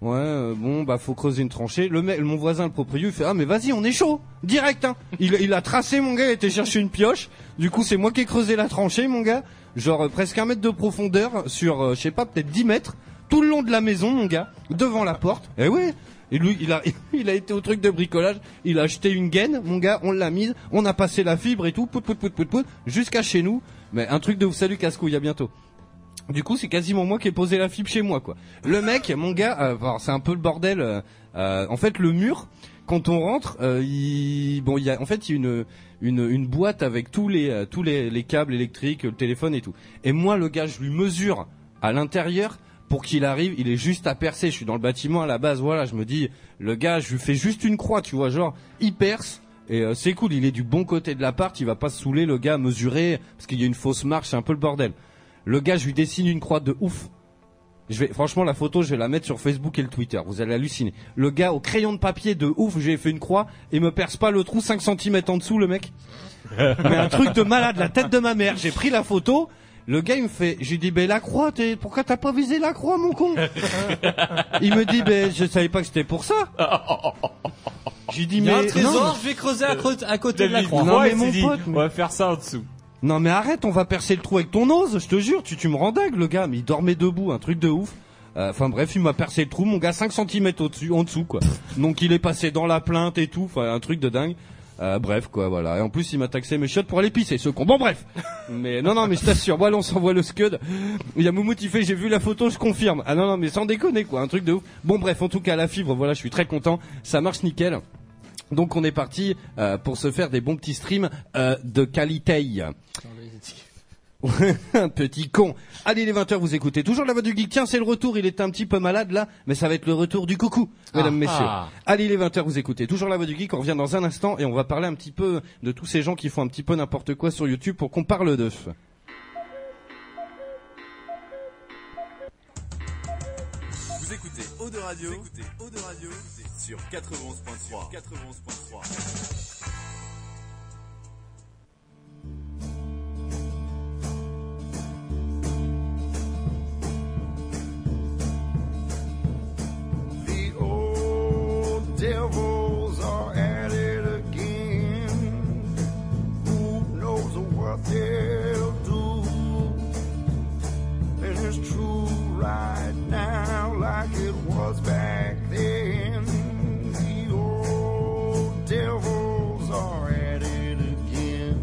Ouais, euh, bon, bah faut creuser une tranchée. Le mec, mon voisin, le propriétaire, il fait ah mais vas-y, on est chaud, direct. Hein. Il, il a tracé mon gars, il était chercher une pioche. Du coup, c'est moi qui ai creusé la tranchée, mon gars. Genre euh, presque un mètre de profondeur sur, euh, je sais pas, peut-être dix mètres, tout le long de la maison, mon gars, devant la porte. Et ouais. Et lui, il a, il a été au truc de bricolage. Il a acheté une gaine, mon gars, on l'a mise, on a passé la fibre et tout, pout pout pout pout pout, jusqu'à chez nous. Mais un truc de vous salut casse-couille, à bientôt. Du coup, c'est quasiment moi qui ai posé la fibre chez moi, quoi. Le mec, mon gars, euh, alors, c'est un peu le bordel. Euh, euh, en fait, le mur, quand on rentre, euh, il, bon, il y a, en fait, il y a une, une, une boîte avec tous les, euh, tous les, les câbles électriques, le téléphone et tout. Et moi, le gars, je lui mesure à l'intérieur pour qu'il arrive. Il est juste à percer. Je suis dans le bâtiment à la base. Voilà, je me dis, le gars, je lui fais juste une croix, tu vois, genre, il perce. Et euh, c'est cool. Il est du bon côté de l'appart. Il va pas se saouler, le gars, à mesurer parce qu'il y a une fausse marche. C'est un peu le bordel. Le gars, je lui dessine une croix de ouf. Je vais, franchement, la photo, je vais la mettre sur Facebook et le Twitter. Vous allez halluciner. Le gars, au crayon de papier de ouf, j'ai fait une croix et me perce pas le trou cinq centimètres en dessous, le mec. Mais un truc de malade, la tête de ma mère. J'ai pris la photo. Le gars, il me fait, j'ai dit, ben, la croix, t'es, pourquoi t'as pas visé la croix, mon con? Il me dit, ben, je savais pas que c'était pour ça. J'ai dit, Il y mais, a un trésor, non. je vais creuser à, côté- à côté de la David, croix. Non, ouais, mais il mon s'est dit, pote, on mais- va faire ça en dessous. Non mais arrête, on va percer le trou avec ton ose, je te jure, tu, tu me rends dingue le gars, mais il dormait debout, un truc de ouf. Enfin euh, bref, il m'a percé le trou, mon gars, cinq centimètres au-dessus, en dessous quoi. Donc il est passé dans la plainte et tout, enfin un truc de dingue. Euh, bref quoi, voilà. Et en plus il m'a taxé mes chiottes pour aller pisser, ce con. Bon bref. Mais non non mais je t'assure, voilà on s'envoie le scud. Il y a Moumout, il fait, j'ai vu la photo, je confirme. Ah non non mais sans déconner quoi, un truc de ouf. Bon bref, en tout cas la fibre, voilà, je suis très content, ça marche nickel. Donc on est parti euh, pour se faire des bons petits streams euh, de qualité. Un petit con. Allez, les vingt heures, vous écoutez toujours la voix du geek. Tiens, c'est le retour, il est un petit peu malade là, mais ça va être le retour du coucou, mesdames, Ah, messieurs. ah. Allez, les vingt heures, vous écoutez toujours la voix du geek. On revient dans un instant et on va parler un petit peu de tous ces gens qui font un petit peu n'importe quoi sur YouTube pour qu'on parle d'eux. Vous écoutez Eau de Radio, vous écoutez Eau de Radio sur quatre-vingt-onze point trois. quatre-vingt-onze point trois. The old devils are at it again. Who knows what they'll do? And it's true right now like it was back then. The old devils are at it again.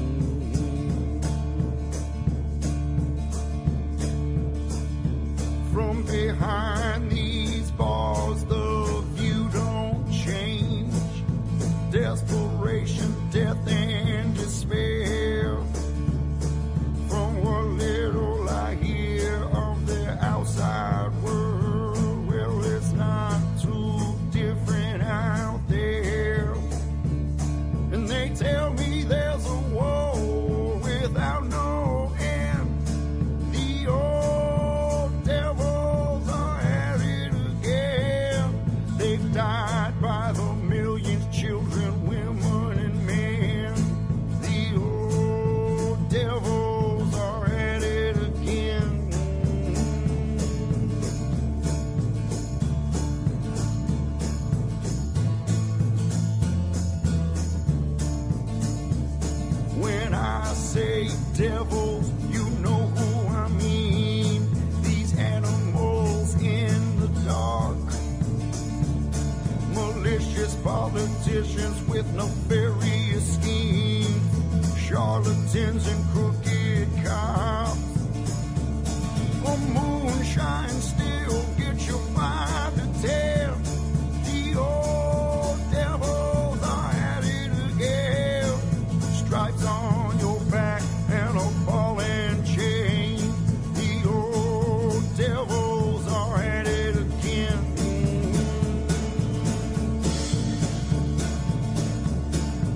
From behind these bars, the view don't change. Desperation, death, and despair. From what little I hear of the outside world, well, it's not too different out there. And they tell me there's a war without no end. The old devils are at it again. They've died by the millions, children, women, and men. The old devils are at it again. When I say devils, you know who I mean. These animals in the dark. Malicious politicians with nefarious schemes. Charlatans and crooked cops. A moonshine still get you five to ten. The old devils are at it again. Stripes on your back and a ball and chain. The old devils are at it again.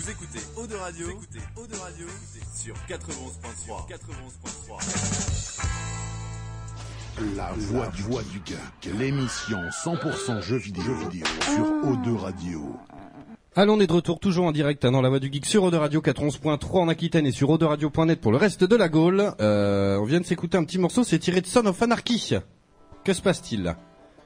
Vous écoutez Eau de Radio, vous écoutez Eau de Radio sur quatre-vingt-onze point trois. quatre-vingt-onze point trois. La voix du, voix du geek, l'émission cent pour cent jeux vidéo, jeux vidéo sur O deux Radio. Allons, on est de retour toujours en direct hein, dans la voix du geek sur O deux Radio quatre-vingt-onze point trois en Aquitaine et sur O deux radio point net pour le reste de la Gaule. Euh, on vient de s'écouter un petit morceau, c'est tiré de Son of Anarchy. Que se passe-t-il là?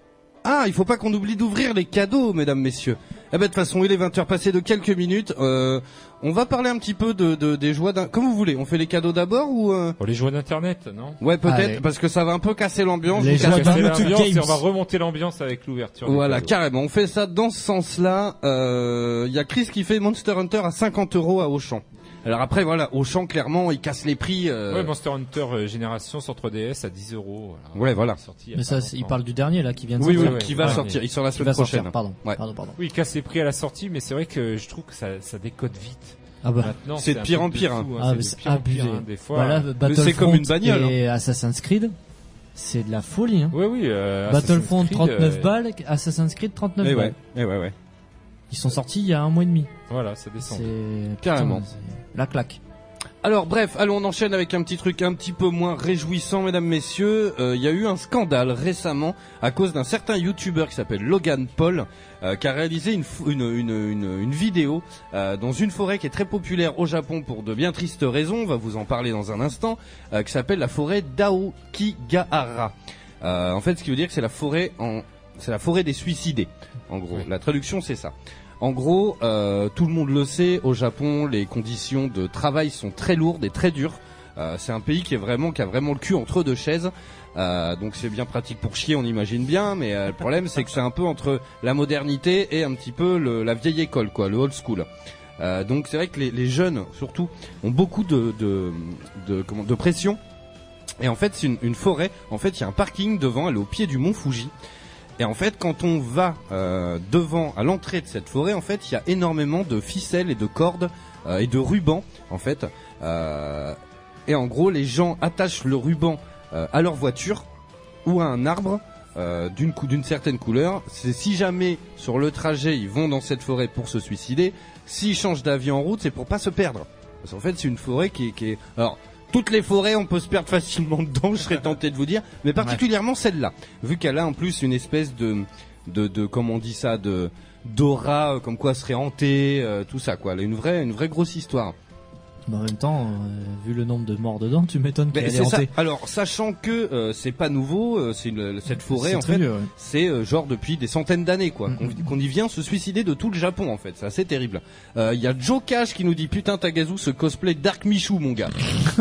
Ah, il faut pas qu'on oublie d'ouvrir les cadeaux, mesdames, messieurs. Eh ben, de toute façon, il est vingt heures passées de quelques minutes. Euh, on va parler un petit peu de, de des joies d'un... Comme vous voulez, on fait les cadeaux d'abord ou... Euh... Oh, les joies d'internet, non? Ouais, peut-être, Allez. parce que ça va un peu casser l'ambiance. Les Vous joies cassez- d'un- Casser YouTube l'ambiance Games. et on va remonter l'ambiance avec l'ouverture. des Voilà, cadeaux. carrément. On fait ça dans ce sens-là. Il euh, y a Chris qui fait Monster Hunter à cinquante euros à Auchan. Alors après, voilà, Auchan, clairement, il casse les prix. Euh... Ouais, Monster Hunter euh, Génération sur trois D S à dix euros. Voilà. Ouais, voilà. Il est sorti il y a Mais pas ça, c'est- il longtemps. parle du dernier là qui vient de Oui, oui, sortir. ouais, qui va ouais, sortir. Il sort la Qui semaine va prochaine. sortir. Pardon. Ouais. Pardon, pardon. Oui, il casse les prix à la sortie, mais c'est vrai que je trouve que ça, ça décode vite. Ah bah. Maintenant, C'est de un pire peu en pire, dessous, hein. Ah, mais c'est c'est de pire en pire, abusé. hein, des fois. Voilà, c'est Battlefront comme une bagnole, et Assassin's Creed, c'est de la folie. Hein. Oui, oui. Euh, Battlefront Assassin's Creed, trente-neuf euh, balles, Assassin's Creed trente-neuf Eh balles. ouais, eh ouais, ouais. Ils sont sortis il y a un mois et demi. Voilà, ça descend. C'est Carrément. putain, c'est la claque. Alors bref, allons on enchaîne avec un petit truc un petit peu moins réjouissant, mesdames, messieurs. Il euh, y a eu un scandale récemment à cause d'un certain YouTuber qui s'appelle Logan Paul, euh, qui a réalisé une, fo- une, une, une, une vidéo euh, dans une forêt qui est très populaire au Japon pour de bien tristes raisons. On va vous en parler dans un instant, euh, qui s'appelle la forêt d'Aokigahara. Euh, en fait, ce qui veut dire que c'est la forêt en, c'est la forêt des suicidés. En gros, Oui. la traduction c'est ça. En gros, euh, tout le monde le sait, au Japon, les conditions de travail sont très lourdes et très dures. Euh, c'est un pays qui est vraiment, qui a vraiment le cul entre deux chaises. Euh, donc c'est bien pratique pour chier, on imagine bien. Mais euh, le problème, c'est que c'est un peu entre la modernité et un petit peu le, la vieille école, quoi, le old school. Euh, donc c'est vrai que les, les jeunes, surtout, ont beaucoup de, de, de, comment, de pression. Et en fait, c'est une, une forêt. En fait, il y a un parking devant, elle est au pied du mont Fuji. Et en fait, quand on va euh, devant, à l'entrée de cette forêt, en fait, il y a énormément de ficelles et de cordes euh, et de rubans, en fait. Euh, et en gros, les gens attachent le ruban euh, à leur voiture ou à un arbre euh, d'une cou- d'une certaine couleur. C'est si jamais sur le trajet ils vont dans cette forêt pour se suicider, s'ils changent d'avis en route, c'est pour pas se perdre. Parce qu'en fait, c'est une forêt qui est, qui est... Alors, toutes les forêts, on peut se perdre facilement dedans, je serais tenté de vous dire, mais particulièrement celle-là, vu qu'elle a en plus une espèce de, de, de, comment on dit ça, de d'aura, euh, comme quoi elle serait hantée, euh, tout ça, quoi. Elle a une vraie, une vraie grosse histoire. Mais en même temps, euh, vu le nombre de morts dedans, tu m'étonnes qu'elle Mais est c'est ça. hantée. Alors, sachant que euh, c'est pas nouveau, euh, c'est une- cette forêt C'est en très fait, vieux, ouais. c'est euh, genre depuis des centaines d'années, quoi, Mm, qu'on mm. qu'on y vient se suicider de tout le Japon, en fait. C'est assez terrible. Il y a Joe Cash qui nous dit putain Tagazu, ce cosplay Dark Michou, mon gars.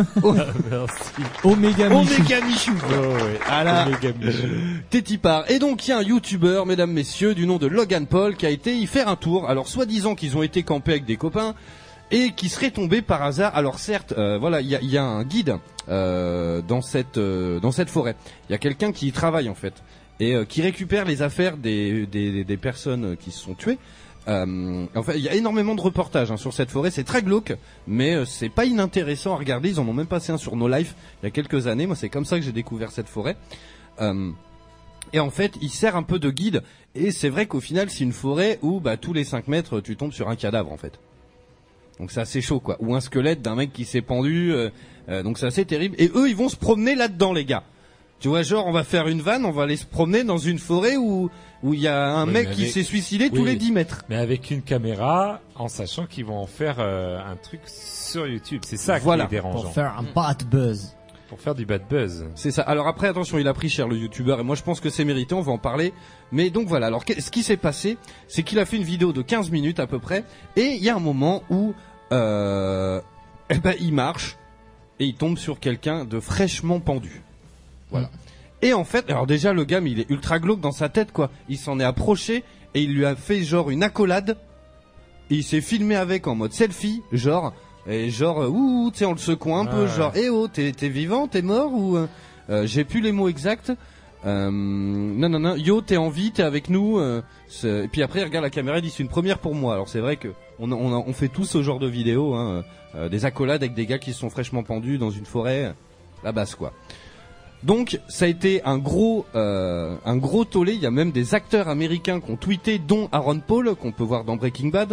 Omega Michu. Omega Michou. Ah là. Omega Michu. Tétipar. Et donc il y a un YouTuber, mesdames, messieurs, du nom de Logan Paul, qui a été y faire un tour. Alors soi-disant qu'ils ont été campés avec des copains et qui seraient tombés par hasard. Alors certes, euh, voilà, il y a, il y a un guide euh, dans cette euh, dans cette forêt. Il y a quelqu'un qui y travaille en fait et euh, qui récupère les affaires des des, des personnes qui se sont tuées. Euh, en fait, il y a énormément de reportages hein, sur cette forêt. C'est très glauque, mais euh, c'est pas inintéressant à regarder. Ils en ont même passé un sur No Life il y a quelques années. Moi, c'est comme ça que j'ai découvert cette forêt. Euh, et en fait, il sert un peu de guide. Et c'est vrai qu'au final, c'est une forêt où bah, tous les cinq mètres, tu tombes sur un cadavre en fait. Donc c'est assez chaud, quoi. Ou un squelette d'un mec qui s'est pendu. Euh, euh, donc c'est assez terrible. Et eux, ils vont se promener là-dedans, les gars. Tu vois, genre, on va faire une vanne, on va aller se promener dans une forêt où où il y a un Oui, mec mais qui avec- s'est suicidé tous Oui. les dix mètres. Mais avec une caméra, en sachant qu'ils vont en faire euh, un truc sur YouTube. C'est ça Voilà. qui est dérangeant. Pour faire un bad buzz. Pour faire du bad buzz. C'est ça. Alors après, attention, il a pris cher le youtubeur et moi je pense que c'est mérité, on va en parler. Mais donc voilà, alors qu'est- ce qui s'est passé, c'est qu'il a fait une vidéo de quinze minutes à peu près et il y a un moment où euh, eh ben, il marche et il tombe sur quelqu'un de fraîchement pendu. Voilà. Et en fait, alors déjà le gars, mais il est ultra glauque dans sa tête quoi. Il s'en est approché et il lui a fait genre une accolade et il s'est filmé avec en mode selfie, genre et genre euh, ouh, tu sais, en le secouant un Ouais, peu, ouais. genre eh oh, t'es t'es vivant, t'es mort ou euh, euh, j'ai plus les mots exacts. Euh, non non non, yo t'es en vie, t'es avec nous. Euh, c'est- et puis après il regarde la caméra, il dit c'est une première pour moi. Alors c'est vrai que on on, on fait tous ce genre de vidéos, hein, euh, des accolades avec des gars qui sont fraîchement pendus dans une forêt, la base quoi. Donc ça a été un gros euh, un gros tollé. Il y a même des acteurs américains qui ont tweeté, dont Aaron Paul qu'on peut voir dans Breaking Bad,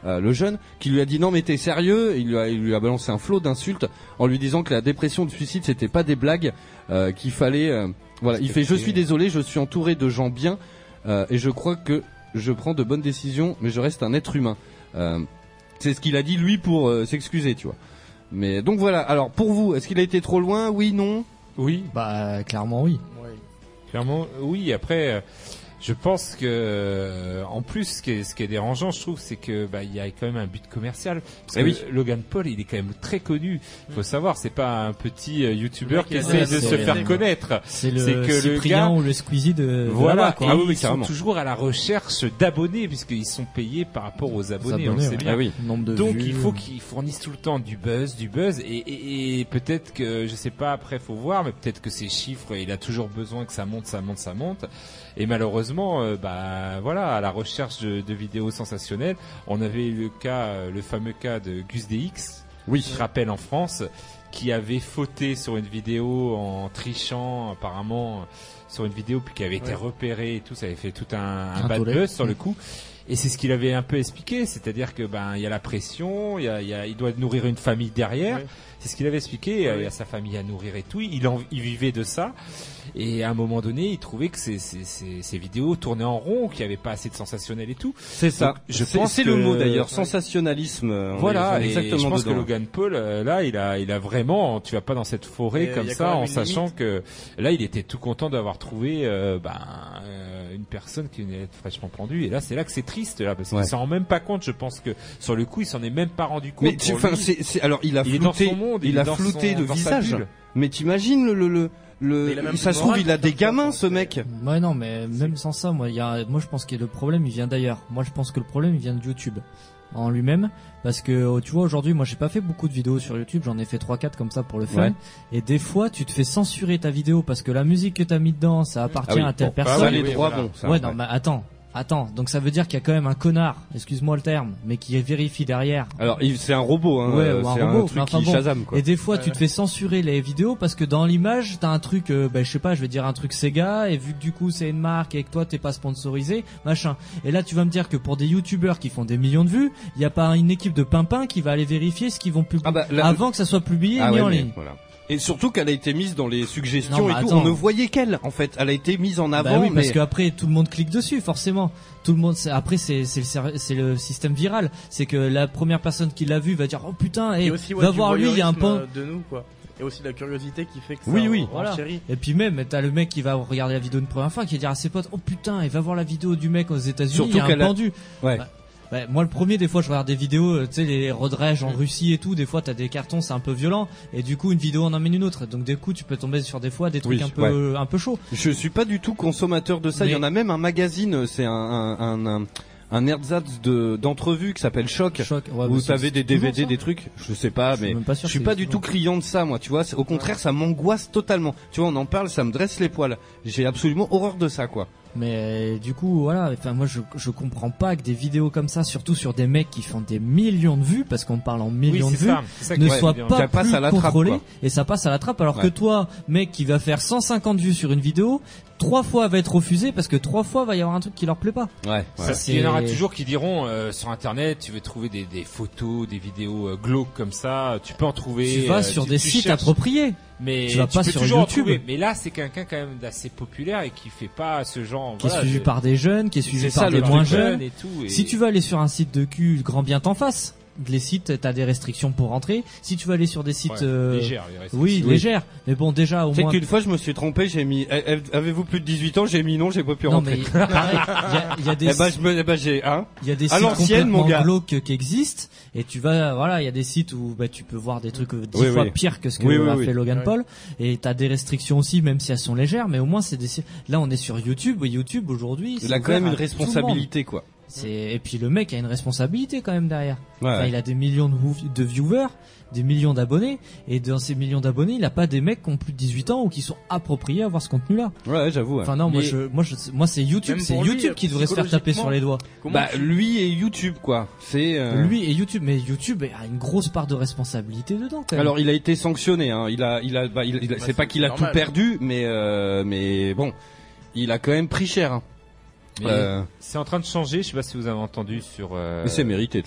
euh, le jeune, qui lui a dit non mais t'es sérieux, il lui a, il lui a balancé un flot d'insultes en lui disant que la dépression, le suicide, c'était pas des blagues, euh, qu'il fallait, euh, voilà, il fait je suis désolé, je suis entouré de gens bien euh, et je crois que je prends de bonnes décisions, mais je reste un être humain. Euh, c'est ce qu'il a dit lui pour euh, s'excuser, tu vois. Mais donc voilà. Alors pour vous, est-ce qu'il a été trop loin? Oui, non? Oui. Bah clairement oui. Ouais. Clairement, oui. Après, euh, je pense que euh, en plus, ce qui est, ce qui est dérangeant, je trouve, c'est que bah il y a quand même un but commercial. Parce Eh que oui. Logan Paul, il est quand même très connu. Il faut savoir, c'est pas un petit euh, YouTuber Le mec, qui il a essaie de c'est- se c'est- faire connaître. C'est le C'est que le Cyprien gars- ou le Squeezie de, de Voilà, là-bas, quoi. et Ah oui, oui, ils sont carrément. toujours à la recherche d'abonnés puisqu'ils sont payés par rapport aux abonnés, on le abonnés, sait ouais. bien. Ah oui. Nombre de Donc vues. il faut qu'ils fournissent tout le temps du buzz, du buzz, et, et, et peut-être que, je sais pas, après faut voir, mais peut-être que ces chiffres, il a toujours besoin que ça monte, ça monte, ça monte. Et malheureusement, euh, bah voilà, à la recherche de, de vidéos sensationnelles, on avait eu le cas, euh, le fameux cas de Gus D X, Oui. je rappelle en France, qui avait fauté sur une vidéo en trichant apparemment sur une vidéo, puis qui avait été Ouais. repéré et tout, ça avait fait tout un, un Un bad tollé. buzz sur le coup. Et c'est ce qu'il avait un peu expliqué, c'est-à-dire que ben il y a la pression, il y a, il y a, il doit nourrir une famille derrière. Ouais. C'est ce qu'il avait expliqué. Ouais. Il y a sa famille à nourrir et tout. Il, en, il vivait de ça. Et à un moment donné, il trouvait que ces, ces, ces, ces vidéos tournaient en rond, qu'il n'y avait pas assez de sensationnel et tout. C'est ça. Donc, je C'est- pense c'est que- le mot d'ailleurs, Ouais. sensationnalisme. euh, on Voilà, est et exactement je pense dedans. que Logan Paul, euh, là, il a, il a vraiment, tu vas pas dans cette forêt Et, euh, comme y a ça, quand même en une sachant limite. que là, il était tout content d'avoir trouvé, euh, ben, euh, une personne qui venait d'être fraîchement pendue. Et là, c'est là que c'est triste, là, parce Ouais. qu'il s'en rend même pas compte. Je pense que sur le coup, il s'en est même pas rendu compte. Mais tu, Pour enfin, lui, c'est, c'est, alors il a il est dans flouté, son monde, il, il est a dans flouté son- de dans sa visage. bulle. Mais t'imagines le, le, le, le- Mais il a même ça plus se de trouve, morale il a pour des faire ça, gamins, en ce fait. mec. Ouais non mais même sans ça moi il y a moi je pense que le problème il vient d'ailleurs. Moi je pense que le problème il vient de YouTube en lui-même parce que tu vois aujourd'hui moi j'ai pas fait beaucoup de vidéos sur YouTube, j'en ai fait trois quatre comme ça pour le fun Ouais. et des fois tu te fais censurer ta vidéo parce que la musique que t'as mis dedans ça appartient Ah oui, à telle bon, personne. ça, oui, les oui, droits, voilà. bon, ça, ouais non mais attends Attends, donc ça veut dire qu'il y a quand même un connard, excuse-moi le terme, mais qui vérifie derrière. Alors, il- c'est un robot, hein. Ouais, euh, ou un c'est robot, un truc mais enfin qui bon. Shazam, quoi. Et des fois, tu Ouais. te fais censurer les vidéos parce que dans l'image, t'as un truc, euh, bah, je sais pas, je vais dire un truc Sega, et vu que du coup c'est une marque et que toi t'es pas sponsorisé, machin. Et là, tu vas me dire que pour des youtubeurs qui font des millions de vues, il y a pas une équipe de pimpins qui va aller vérifier ce qu'ils vont publier Ah bah, la- avant que ça soit publié et Ah mis ouais, en mais ligne. voilà. Et surtout qu'elle a été mise dans les suggestions Non, mais et tout. attends. On ne voyait qu'elle, en fait. Elle a été mise en avant, Bah oui, mais parce qu'après tout le monde clique dessus, forcément. Tout le monde, c'est- après c'est c'est le ser- c'est le système viral. C'est que la première personne qui l'a vu va dire oh putain, Et et aussi, ouais, va du voir lui, il y a un pan. voyeurisme, euh, de nous, quoi. Et aussi la curiosité qui fait que ça Oui, oui. voilà. Voilà. chérie. Et puis même, t'as le mec qui va regarder la vidéo une première fois, qui va dire à ses potes, oh putain, il va voir la vidéo du mec aux États-Unis, Surtout il y a un qu'elle a- pendu. ouais. Bah, bah, moi, le premier, des fois, je regarde des vidéos, euh, tu sais, les road rage en Russie et tout. Des fois, t'as des cartons, c'est un peu violent, et du coup, une vidéo en emmène une autre. Donc, des coups, tu peux tomber sur des fois des trucs Oui, un peu, un peu chauds. Je suis pas du tout consommateur de ça. Il y Mais- en a même un magazine, c'est un, un, un, un, un ersatz de, d'entrevue qui s'appelle Choc. Choc. Ouais, Où mais t'avais c'est- des c'est toujours D V D, ça. des trucs. Je sais pas, Je suis mais même pas sûr je suis que pas c'est du tout toujours. client de ça, moi. Tu vois, c'est- au contraire, ça m'angoisse totalement. Tu vois, on en parle, ça me dresse les poils. J'ai absolument horreur de ça, quoi. Mais euh, du coup, voilà. Enfin, moi, je, je comprends pas que des vidéos comme ça, surtout sur des mecs qui font des millions de vues, parce qu'on parle en Oui, millions c'est de vues. ça. C'est ça Ne qui ouais, soit est bien. pas Ça passe plus à la trappe, contrôlé quoi. et ça passe à la trappe alors Ouais. que toi mec qui va faire cent cinquante vues sur une vidéo trois fois va être refusé parce que trois fois va y avoir un truc qui leur plaît pas. Ouais. Parce c'est- qu'il y en aura toujours qui diront euh, sur internet, tu veux trouver des, des photos, des vidéos euh, glauques comme ça, tu peux en trouver. Tu vas euh, sur tu- des tu sites cherches, appropriés. mais tu vas pas peux sur toujours en YouTube. trouver. Mais là, c'est quelqu'un quand même d'assez populaire et qui fait pas ce genre. Qui voilà, est suivi de- par des jeunes, qui est suivi C'est par ça, des le moins truc, jeunes. et tout. Et... Si tu vas aller sur un site de cul, grand bien t'en face. Les sites, t'as des restrictions pour rentrer. Si tu vas aller sur des sites, Ouais, euh, légères, les restrictions. oui, Oui. légères. Mais bon, déjà au Tu sais moins. qu'une fois, je me suis trompé, j'ai mis, eh, eh, avez-vous plus de dix-huit ans? J'ai mis non, j'ai pas pu Non rentrer. mais pareil, il y a, il y a des Eh ben, je me, eh ben, j'ai, hein. il y a des À sites l'ancienne, mon complètement gars. glauques qui existent et tu vas voilà il y a des sites où bah, tu peux voir des trucs euh, dix Oui, fois oui. pire que ce que Oui, oui, a oui. fait Logan Ouais. Paul et t'as des restrictions aussi même si elles sont légères mais au moins c'est des sites- là on est sur YouTube et YouTube aujourd'hui Il c'est a quand même ouvert une à tout le monde. responsabilité, quoi. C'est et puis le mec a une responsabilité quand même derrière. Ouais. Enfin, il a des millions de, vou- de viewers, des millions d'abonnés et dans ces millions d'abonnés, il a pas des mecs qui ont plus de dix-huit ans ou qui sont appropriés à voir ce contenu-là. Ouais, j'avoue. ouais. Enfin non, moi Mais- je moi je moi c'est YouTube, Même c'est pour lui, YouTube qui devrait se faire taper sur les doigts. Comment Bah, tu- lui et YouTube, quoi. C'est, euh, Lui et YouTube, mais YouTube a une grosse part de responsabilité dedans quand même. Alors, il a été sanctionné, hein. Il a, il a, bah, il, il a- Bah, c'est pas c'est qu'il a tout normal. perdu, mais, euh, mais bon. Il a quand même pris cher, hein. Mais Euh, c'est en train de changer. Je sais pas si vous avez entendu sur. euh, mais c'est mérité, de toute façon.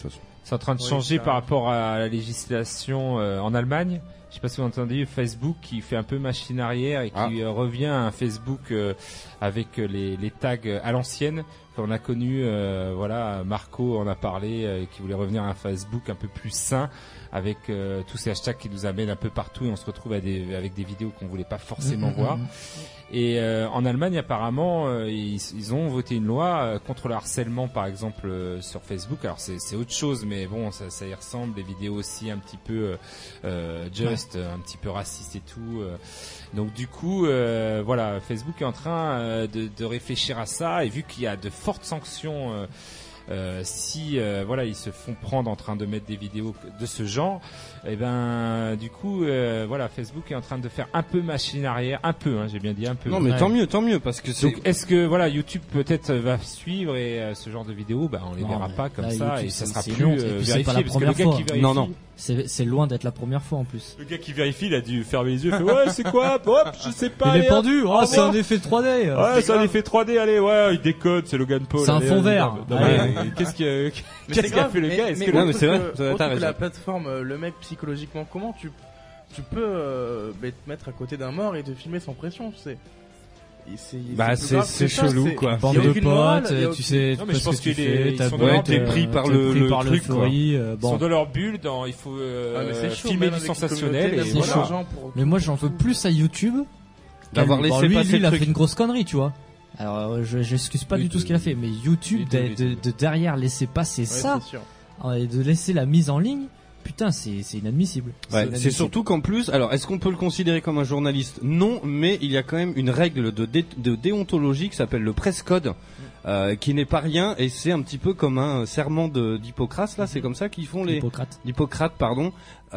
c'est en train de Oui, changer ça- par rapport à la législation euh, en Allemagne. Je sais pas si vous avez entendu Facebook qui fait un peu machine arrière et qui Ah. euh, revient à un Facebook euh, avec euh, les, les tags à l'ancienne. On a connu, euh, voilà, Marco en a parlé, euh, qui voulait revenir à un Facebook un peu plus sain, avec euh, tous ces hashtags qui nous amènent un peu partout et on se retrouve à des, avec des vidéos qu'on voulait pas forcément Mmh, mmh, voir. mmh. Et euh, en Allemagne, apparemment, euh, ils, ils ont voté une loi euh, contre le harcèlement, par exemple, euh, sur Facebook. Alors c'est, c'est autre chose, mais bon, ça, ça y ressemble. Des vidéos aussi un petit peu euh, euh, just, euh, un petit peu raciste et tout. euh. Donc du coup, euh, voilà, Facebook est en train euh, de, de réfléchir à ça. Et vu qu'il y a de fortes sanctions. Euh, Euh, si euh, voilà ils se font prendre en train de mettre des vidéos de ce genre, et ben du coup euh, voilà Facebook est en train de faire un peu machine arrière, un peu, hein, j'ai bien dit un peu. Non, mais Ouais. tant mieux, tant mieux, parce que c'est. Donc est-ce que voilà YouTube peut-être va suivre et euh, ce genre de vidéos, bah on les Non, verra mais pas comme là, ça YouTube, et ça c'est- sera c'est plus long, et euh, puis c'est pas vérifié la parce que le première gars fois. qui vérifie, Non, non. C'est c'est loin d'être la première fois en plus. le gars qui vérifie, il a dû fermer les yeux, il fait ouais c'est quoi, hop je sais pas. Il allez, est hop. pendu, oh, Au c'est un revoir. effet trois D. euh. Ouais, c'est un effet trois D, allez, ouais, il décode, c'est Logan Paul. C'est un allez, fond allez, vert. non, non, Allez. mais qu'est-ce qu'il a, Mais qu'est-ce c'est qu'a grave, fait le gars? Est-ce que Non, autre mais c'est que- vrai, t'as- t'as autre que raison. la plateforme, euh, le mec psychologiquement, comment tu, tu peux euh, bah, te mettre à côté d'un mort et te filmer sans pression, tu sais. Et c'est, Bah, plus c'est- grave c'est que ça, chelou, c'est- quoi. Bande y a de aucune morale, potes, y a tu aucune- sais Non, mais pas je ce pense que tu qu'il est- fais, ils ta sont boîte, Ouais, t'es euh, pris par t'es le- pris le par truc, quoi. l'euphorie, euh, Ils bon. sont dans leur bulle, dans, il faut euh, Ah, mais c'est chaud, filmer même du avec une sensationnel communauté, et même c'est voilà. chaud. l'argent pour- Mais moi j'en veux plus à YouTube. D'avoir Bon, laissé lui, passer lui, il le a truc. fait une grosse connerie, tu vois. Alors euh, je j'excuse pas Oui, du tout de- ce qu'il a fait, mais YouTube Oui, de- de, oui, de, de- de derrière laisser passer Ouais, ça c'est sûr. euh, et de laisser la mise en ligne, putain c'est c'est inadmissible. Ouais, c'est inadmissible. surtout qu'en plus, alors est-ce qu'on peut le considérer comme un journaliste? Non, mais il y a quand même une règle de, dé- de déontologie qui s'appelle le press code, euh, qui n'est pas rien, et c'est un petit peu comme un serment de- d'Hippocrate, là, c'est comme ça qu'ils font les Hippocrate. d'Hippocrate, pardon.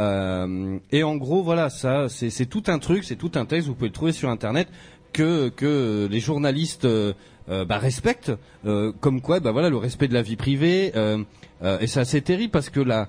Euh, et en gros, voilà, ça, c'est c'est tout un truc, c'est tout un texte, vous pouvez le trouver sur Internet, que que les journalistes euh, euh, bah, respectent, euh, comme quoi, bah voilà, le respect de la vie privée, euh, euh, et c'est assez terrible parce que là.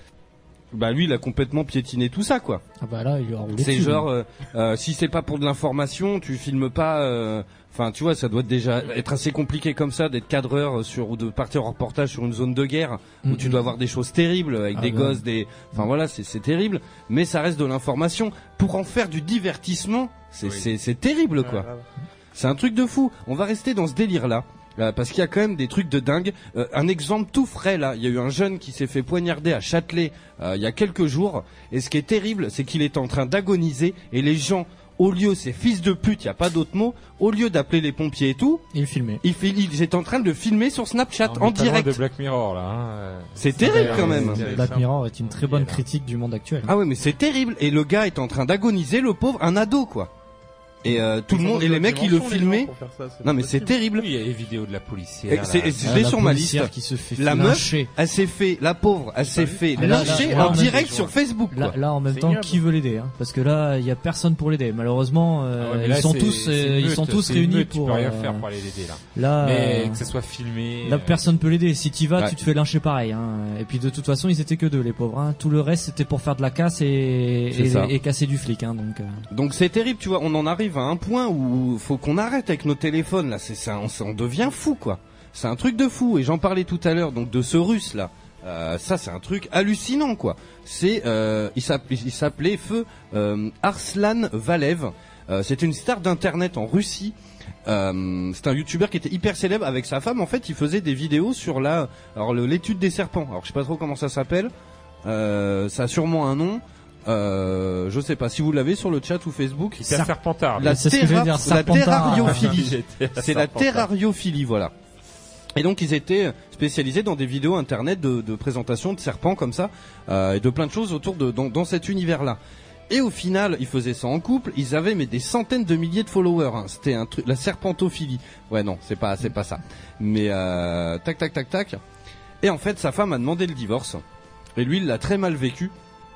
Bah lui il a complètement piétiné tout ça quoi. Ah bah là il lui a roulé C'est dessus, genre lui. euh, euh, si c'est pas pour de l'information, tu filmes pas. euh, Enfin tu vois ça doit déjà être assez compliqué comme ça d'être cadreur sur ou de partir en reportage sur une zone de guerre où Mhm. tu dois voir des choses terribles avec Ah des bah. gosses, des. Enfin voilà c'est c'est terrible. Mais ça reste de l'information pour en faire du divertissement. C'est Oui. c'est c'est terrible quoi. Ouais, grave. C'est un truc de fou. On va rester dans ce délire-là. euh, parce qu'il y a quand même des trucs de dingue. Euh, un exemple tout frais là, il y a eu un jeune qui s'est fait poignarder à Châtelet euh, il y a quelques jours. Et ce qui est terrible, c'est qu'il est en train d'agoniser et les gens, au lieu, ces fils de pute, il y a pas d'autre mot, au lieu d'appeler les pompiers et tout, Et il filmait. ils, fi- ils étaient en train de le filmer sur Snapchat On en est pas loin direct. de Black Mirror là. Hein. euh. C'est terrible quand même. c'est- Black Mirror est une très bonne Il est là. critique du monde actuel. Ah ouais, mais c'est terrible. Et le gars est en train d'agoniser, le pauvre, un ado quoi. Et euh, tout le Ils monde, ont et de les mecs, ils le dimension, les filmaient. gens, pour faire ça, c'est Non mais pas c'est possible. terrible. Oui, il y a les vidéos de la policière. Et là. c'est- et c'est- Ah, je l'ai la sur ma policière liste. qui se fait La meuf, lyncher. elle s'est fait, la pauvre, elle s'est fait Ah, là, lyncher là, là, en là, direct là, sur là, Facebook quoi. Là, là, en même C'est temps, ignoble. qui veut l'aider hein Parce que là, il y a personne pour l'aider. Malheureusement, euh, Ah ouais, mais ils là, sont c'est- tous, c'est euh, ils meute, sont tous c'est réunis meute, pour. Tu peux rien euh, faire pour aller l'aider là. Là, Mais euh, que ce soit filmé. là, euh, personne peut l'aider. Si t'y vas, Ouais. tu te fais lyncher pareil. Hein. Et puis de toute façon, ils étaient que deux, les pauvres. Hein. Tout le reste, c'était pour faire de la casse et, C'est ça. et, et casser du flic. Hein, donc. euh. Donc c'est terrible, tu vois, on en arrive à un point où faut qu'on arrête avec nos téléphones là, c'est ça, on, on devient fou quoi. C'est un truc de fou et j'en parlais tout à l'heure donc de ce russe là. Euh, ça c'est un truc hallucinant quoi. C'est euh, il s'appelait, il s'appelait feu euh, Arslan Valev. Euh, c'était une star d'internet en Russie. Euh, c'est un youtubeur qui était hyper célèbre avec sa femme. En fait, il faisait des vidéos sur la, alors le- l'étude des serpents. Alors je sais pas trop comment ça s'appelle. Euh, ça a sûrement un nom. Euh, je sais pas si vous l'avez sur le chat ou Facebook. Hyper Serp- serpentard. La, C'est ce que j'allais dire, terra- la serpentard. terrariophilie. C'est la Serpentard. terrariophilie, voilà. Et donc ils étaient spécialisés dans des vidéos internet de, de présentation de serpents comme ça euh, et de plein de choses autour de dans, dans cet univers-là. Et au final, ils faisaient ça en couple. Ils avaient mais des centaines de milliers de followers. Hein. C'était un truc, la serpentophilie. Ouais non, c'est pas c'est pas ça. Mais euh, tac tac tac tac. Et en fait, sa femme a demandé le divorce. Et lui, il l'a très mal vécu.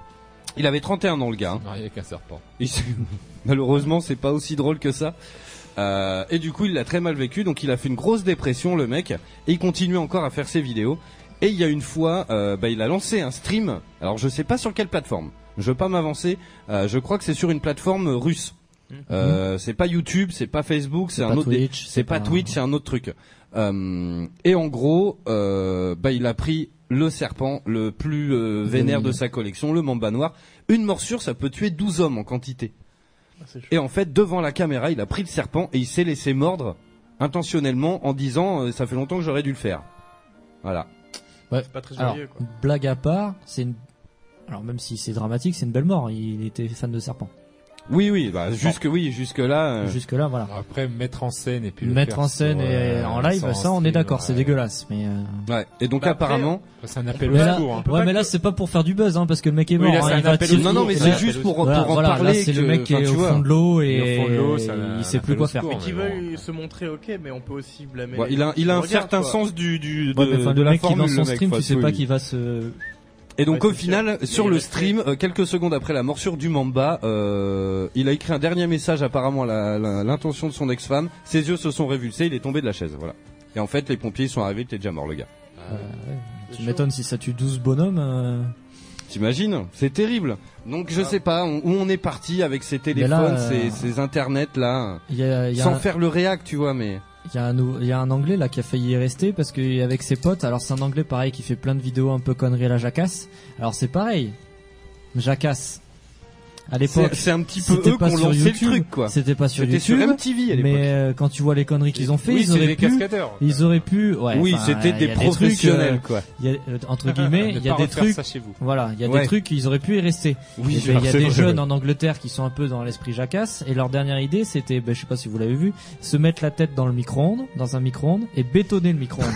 Il avait trente et un ans le gars. Hein. Marié avec un serpent. Il s'est- Malheureusement, c'est pas aussi drôle que ça. Euh, et du coup, il l'a très mal vécu, donc il a fait une grosse dépression, le mec, et il continue encore à faire ses vidéos. Et il y a une fois, euh, bah, il a lancé un stream. Alors, je sais pas sur quelle plateforme. Je veux pas m'avancer. Euh, je crois que c'est sur une plateforme russe. Euh, c'est pas YouTube, c'est pas Facebook, c'est C'est un pas autre. Twitch, C'est c'est pas pas- Twitch, c'est un autre truc. Euh, et en gros, euh, bah, il a pris le serpent le plus euh, vénère de sa collection, le mamba noir. Une morsure, ça peut tuer douze hommes en quantité. Ah, c'est chaud. Et en fait, devant la caméra, il a pris le serpent et il s'est laissé mordre intentionnellement en disant euh, ça fait longtemps que j'aurais dû le faire. Voilà. Ouais. C'est pas très Alors, joyeux, quoi. blague à part, c'est une... Alors même si c'est dramatique, c'est une belle mort. Il était fan de serpent. Oui, oui, bah jusque oui, jusque là. Euh... Jusque là, voilà. Bon, après, mettre en scène et puis le Mettre faire en scène sur, et euh, en live, sans ça on est stream, d'accord, ouais. c'est dégueulasse. Mais euh... Ouais. Et donc Bah, après, apparemment. C'est un appel mais au là, secours. Hein. ouais, mais là c'est pas pour faire du buzz, hein, parce que le mec est Oui, mort. là, c'est hein, un il va appel tirer- au Non, non, mais Là, c'est là, juste pour, voilà, pour en voilà, parler. là, c'est que, le mec qui enfin, est tu au vois. fond de l'eau Il est et au fond de l'eau, ça il n'a- sait un plus appel quoi au faire. secours. Mais qui mais veulent se montrer, ok, mais on peut aussi blâmer. Ouais, les- il a, il a un Regarde, certain quoi. sens du, du, de, Ouais, mais enfin, de le la mec qui formule. lance son le mec, stream, faut tu sais absolument. pas qui va se. Et donc Ouais, au c'est final, sûr. sur Mais le il stream, euh, quelques secondes après la morsure du mamba, euh, il a écrit un dernier message apparemment à la- la- l'intention de son ex-femme. Ses yeux se sont révulsés, il est tombé de la chaise. Voilà. Et en fait, les pompiers sont arrivés, il était déjà mort le gars. Euh, ouais. Tu m'étonnes si ça tue douze bonhommes. euh, T'imagines? C'est terrible. Donc je sais pas on- où on est parti avec ces Mais téléphones, là, euh, ces, ces internets là, Il y a, il y a sans un- faire le réac, tu vois, mais. Il y a un nou- il y a un anglais là qui a failli y rester parce que avec ses potes, alors c'est un anglais pareil qui fait plein de vidéos un peu conneries à la jacasse. Alors c'est pareil, jacasse. À l'époque, C'est c'est un petit peu c'était eux qui pas ont sur lancé YouTube, le truc, quoi. c'était pas sur C'était sur YouTube, M T V à l'époque. mais euh, quand tu vois les conneries qu'ils ont fait, Oui, ils c'est auraient des pu, cascadeurs. ils auraient pu, ouais, Oui, enfin, c'était il y des a trucs, professionnels, euh, quoi. il y a, euh, entre guillemets, Ne il y a pas des refaire trucs, ça chez vous. voilà, il y a Ouais. des trucs qu'ils auraient pu y rester. Oui, Eh ben, il y a c'est des vrai, jeunes ouais. en Angleterre qui sont un peu dans l'esprit jacasse et leur dernière idée c'était, ben, je sais pas si vous l'avez vu, se mettre la tête dans le micro-ondes, dans un micro-ondes et bétonner le micro-ondes.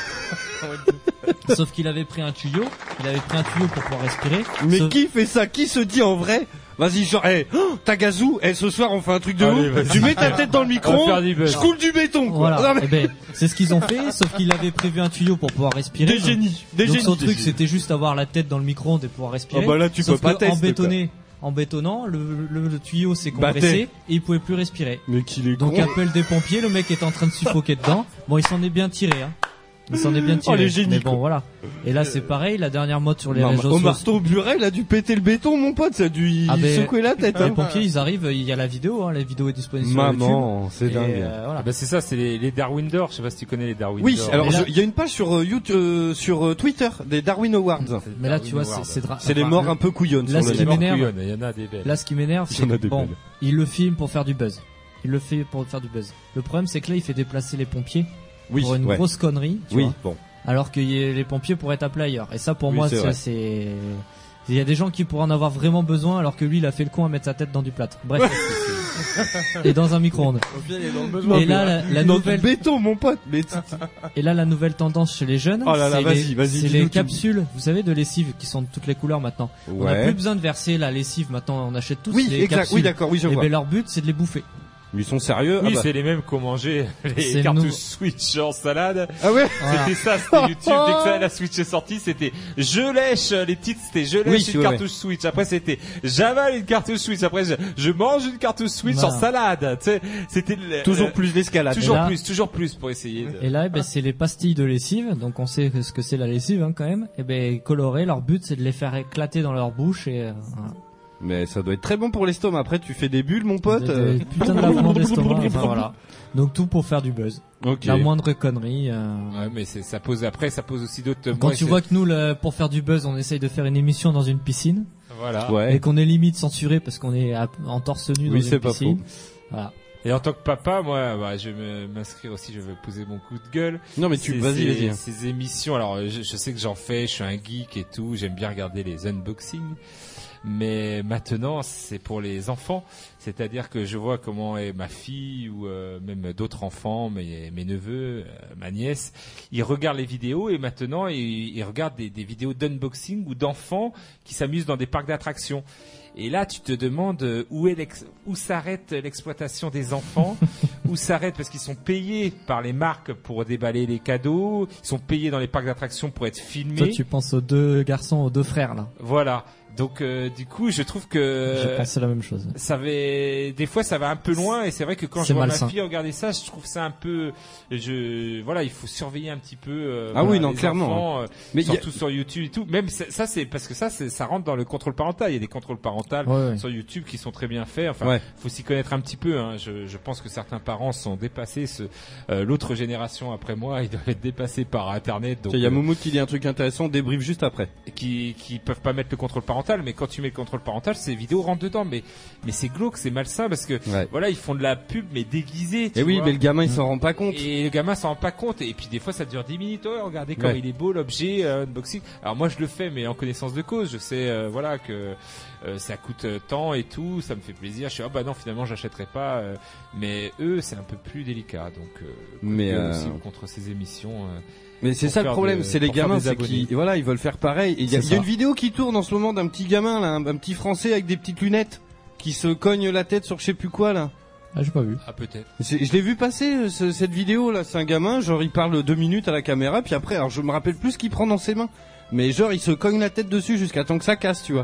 Sauf qu'il avait pris un tuyau, il avait pris un tuyau pour pouvoir respirer. Mais Sauf- qui fait ça? Qui se dit en vrai? Vas-y, genre, hey, oh, Tagazu, hey, ce soir on fait un truc de Allez, ouf. vas-y. Tu mets ta tête dans le On va micro, faire du buzz. je coule du béton, quoi. Voilà. Non, mais Eh ben, c'est ce qu'ils ont fait, sauf qu'il avait prévu un tuyau pour pouvoir respirer. des génies, des Donc génies. son des truc génies. c'était juste avoir la tête dans le micro-ondes et pouvoir respirer. Oh bah là, tu Sauf peux pas que tester, en bétonné, en bétonnant, le, le, le tuyau s'est compressé Battait. et il pouvait plus respirer. Mais qu'il est Donc con. appel des pompiers, le mec est en train de suffoquer dedans. Bon, il s'en est bien tiré, hein. Il s'en est bien tiré. Oh, les génies, mais bon, quoi. voilà. Et là, c'est pareil, la dernière mode sur les Non, réseaux au sociaux. marteau buret, il a dû péter le béton, mon pote, ça a dû y Ah, ben, secouer la tête, Les hein. pompiers, ils arrivent, il y a la vidéo, hein, la vidéo est disponible sur YouTube. Maman, c'est Et, dingue. euh, voilà. Ah bah c'est ça, c'est les, les Darwin d'or. Je sais pas si tu connais les Darwin Oui, d'or. alors Mais là- je- il y a une page sur euh, YouTube, euh, sur euh, Twitter des Darwin Awards. Mais là, tu vois, c'est, c'est, dra- C'est les enfin, morts le- un peu couillonnes là, sur ce le qui net. m'énerve- Il y en a des belles. Là, ce qui m'énerve, Il y en a c'est des bon, belles. il le filme pour faire du buzz. Il le fait pour faire du buzz. Le problème, c'est que là, il fait déplacer les pompiers Oui, pour une ouais. grosse connerie, tu Oui, vois, bon. alors que y a- les pompiers pourraient être appelés ailleurs. Et ça, pour Oui, moi, c'est c'est, vrai. c'est, il y a des gens qui pourraient en avoir vraiment besoin, alors que lui, il a fait le con à mettre sa tête dans du plâtre. Bref. Et dans un micro-ondes. Au final, il est dans le besoin. Et là, la, la Dans nouvelle, du béton, mon pote. Mais et là, la nouvelle tendance chez les jeunes, Oh là là, c'est vas-y, les, vas-y, c'est dis-nous les tout. capsules, vous savez, de lessive, qui sont de toutes les couleurs maintenant. On n'a plus besoin de verser la lessive, maintenant, on achète tous Oui, les exact. capsules. Oui, d'accord. Oui, je Et vois. ben, leur but, c'est de les bouffer. Ils sont sérieux. Oui, Ah bah. c'est les mêmes qu'on mangeait les C'est cartouches nous. Switch en salade. Ah ouais. Voilà. C'était ça, c'était YouTube. Dès que ça, la Switch est sortie, c'était je lèche, les titres c'était je lèche Oui, une ouais, cartouche Switch. Après c'était j'avale une cartouche Switch. Après je, je mange une cartouche Switch Voilà. en salade. Tu sais, c'était le- Toujours le- plus d'escalade. toujours Et là- plus, toujours plus pour essayer. De... Et là, eh ben, c'est les pastilles de lessive, donc on sait ce que c'est la lessive hein, quand même. Et ben colorées, leur but c'est de les faire éclater dans leur bouche et euh, voilà. Mais ça doit être très bon pour l'estomac. Après, tu fais des bulles, mon pote. Des- euh. des putain de lavement d'estomac. Enfin, voilà. Donc tout pour faire du buzz. Ok. La moindre connerie. euh. Ouais, mais c'est, ça pose après, ça pose aussi d'autres. Quand moi, tu c'est- vois que nous, le- pour faire du buzz, on essaye de faire une émission dans une piscine voilà. Ouais. et qu'on est limite censuré parce qu'on est à- en torse nu dans Oui, une c'est pas piscine. Voilà. Et en tant que papa, moi, bah, je vais me- m'inscrire aussi. Je vais poser mon coup de gueule. Non, mais tu, Ces- vas-y, ces- vas-y. Ces émissions, alors je, je sais que j'en fais, je suis un geek et tout, j'aime bien regarder les unboxings. Mais maintenant, c'est pour les enfants, c'est-à-dire que je vois comment est ma fille ou euh, même d'autres enfants, mes, mes neveux, euh, ma nièce, ils regardent les vidéos et maintenant ils, ils regardent des, des vidéos d'unboxing ou d'enfants qui s'amusent dans des parcs d'attractions. Et là, tu te demandes euh, où est l'ex- où s'arrête l'exploitation des enfants, où s'arrête parce qu'ils sont payés par les marques pour déballer les cadeaux, ils sont payés dans les parcs d'attractions pour être filmés. Toi, tu penses aux deux garçons, aux deux frères là. Voilà. Donc euh, du coup, je trouve que J'ai pensé la même chose. ça va, des fois, ça va un peu loin, et c'est vrai que quand C'est je vois malsain. ma fille regarder ça, je trouve ça un peu, je, voilà, il faut surveiller un petit peu. Euh, Ah voilà, oui, non, les clairement, enfants, euh, Mais il y a- surtout sur YouTube et tout. Même ça, ça, c'est parce que ça, c'est, ça rentre dans le contrôle parental. Il y a des contrôles parentaux Ouais, ouais. sur YouTube qui sont très bien faits. Enfin, Ouais. faut s'y connaître un petit peu. Hein. Je, je pense que certains parents sont dépassés. Ce, euh, l'autre génération après moi, ils doivent être dépassés par Internet. Donc, Il y a euh, Moumoud qui dit un truc intéressant, débrief juste après. qui qui peuvent pas mettre le contrôle parental, mais quand tu mets le contrôle parental, ces vidéos rentrent dedans. Mais mais c'est glauque, c'est malsain parce que Ouais. voilà, ils font de la pub mais déguisée. tu Et oui, vois. mais le gamin il s'en rend pas compte. Et le gamin s'en rend pas compte, et puis des fois ça dure dix minutes. Oh, regardez comme Ouais. il est beau l'objet, euh, unboxing. Alors moi je le fais, mais en connaissance de cause. Je sais euh, voilà que euh, ça coûte euh, tant et tout, ça me fait plaisir. Je suis ah bah non, finalement j'achèterai pas. euh, mais eux c'est un peu plus délicat, donc euh, Mais, eux euh, aussi contre ces émissions. euh, Mais c'est pour ça le faire problème, de- c'est les pour faire gamins, des c'est abonnés. qu'ils, voilà, ils veulent faire pareil. Et il y, a- C'est il y a ça. une vidéo qui tourne en ce moment d'un petit gamin, là, un, un petit français avec des petites lunettes, qui se cogne la tête sur je sais plus quoi, là. Ah, j'ai pas vu. Ah peut-être. C'est- Je l'ai vu passer, euh, ce- cette vidéo, là. C'est un gamin, genre, il parle deux minutes à la caméra, puis après, alors je me rappelle plus ce qu'il prend dans ses mains. Mais genre, il se cogne la tête dessus jusqu'à temps que ça casse, tu vois.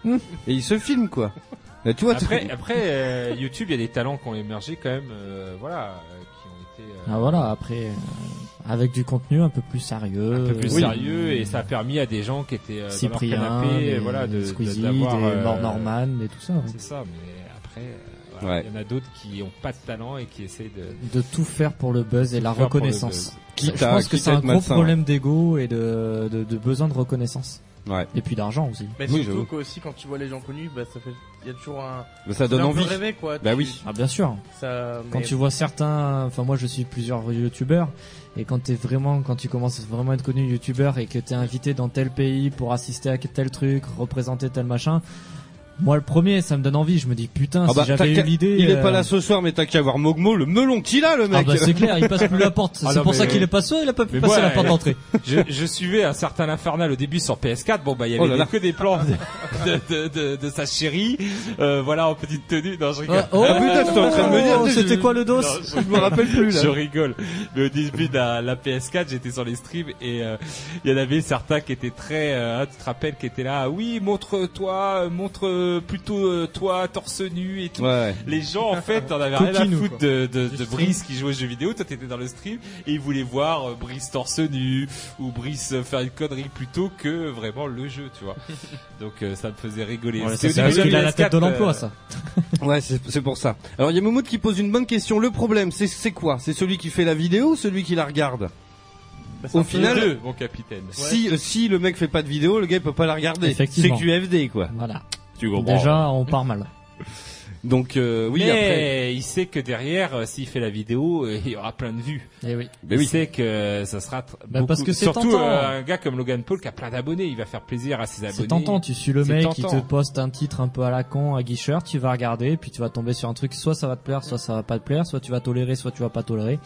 Et il se filme, quoi. Là, tu vois, Après, tu- après euh, YouTube, il y a des talents qui ont émergé quand même, euh, voilà, euh, qui ont été euh, Ah voilà, après, euh, avec du contenu un peu plus sérieux. un peu plus euh, sérieux, et ça a permis à des gens qui étaient euh, Cyprien, dans leur canapé, des, euh, voilà, de, des Squeezie, de- d'avoir, des euh, Mort Norman, et tout ça. hein. C'est ça, mais après, euh, voilà, Ouais. il y en a d'autres qui ont pas de talent et qui essaient de. De tout faire pour le buzz et la faire pour le reconnaissance. Quitte Je à- pense que quitte c'est à un être gros malsain, problème d'ego et de, de, de besoin de reconnaissance. Ouais. Et puis d'argent aussi. Mais Oui, surtout j'avoue. qu'aussi quand tu vois les gens connus, bah ça fait, il y a toujours un. Mais ça donne un peu envie. rêver, quoi. Bah Tu- oui. Ah bien sûr. Ça. Quand mais- tu vois certains, enfin moi je suis plusieurs youtubeurs, et quand t'es vraiment, quand tu commences vraiment à être connu youtubeur et que t'es invité dans tel pays pour assister à tel truc, représenter tel machin, moi le premier ça me donne envie, je me dis putain Ah si bah, t'as j'avais eu qu'à- l'idée. Il est euh, pas là ce soir, mais t'as qu'à voir Mogmo, le melon qu'il a, le Ah mec. bah c'est clair, il passe plus la porte. Ah c'est non, pour mais- ça qu'il est pas sûr, il a pas pu Mais passer moi, la porte euh, d'entrée. je, je suivais un certain Infernal au début sur P S quatre. Bon bah il y avait Oh là des- là. que des plans de, de, de, de, de sa chérie, euh, voilà en petite tenue. Non je rigole. Oh, Ah, putain, j'étais en train de me dire, oh, tu sais, c'était je- quoi le dos? Non, Je me rappelle plus, là. Je rigole. Mais au début de la, la P S quatre, j'étais sur les streams, et euh, il y en avait certains qui étaient très, euh, tu te rappelles, qui étaient là. Oui, montre-toi, euh, montre euh, plutôt euh, toi torse nu et tout. Ouais, ouais. Les gens, en fait, on avait rien à Coquinou, foutre quoi. de, de, Du de stream. Brice qui jouait aux jeux vidéo. Toi, t'étais dans le stream et ils voulaient voir euh, Brice torse nu ou Brice euh, faire une connerie plutôt que vraiment le jeu, tu vois. Donc euh, ça me faisait rigoler. Ouais, C'était ça, c'est au parce début qu'il de a la tête de P S quatre, l'emploi euh, ça. Ouais, c'est c'est pour ça. Alors il y a Momoud qui pose une bonne question. Le problème, c'est c'est quoi? C'est celui qui fait la vidéo ou celui qui la regarde? bah, c'est au un peu final- les Les deux. deux, mon capitaine. Si euh, si le mec fait pas de vidéo, le gars il peut pas la regarder. C'est Effectivement. que du F D quoi. Voilà. Tu comprends. Déjà on part mal. Donc euh, oui mais après. il sait que derrière, euh, s'il fait la vidéo, euh, il y aura plein de vues. Eh oui. Mais il oui. sait que ça sera tr- Bah, beaucoup... parce que c'est surtout tentant. euh, un gars comme Logan Paul qui a plein d'abonnés, il va faire plaisir à ses abonnés. C'est tentant, tu suis le C'est mec qui tentant. te poste un titre un peu à la con, à guicheur, tu vas regarder, puis tu vas tomber sur un truc, soit ça va te plaire, soit ça va pas te plaire, soit tu vas tolérer, soit tu vas pas tolérer.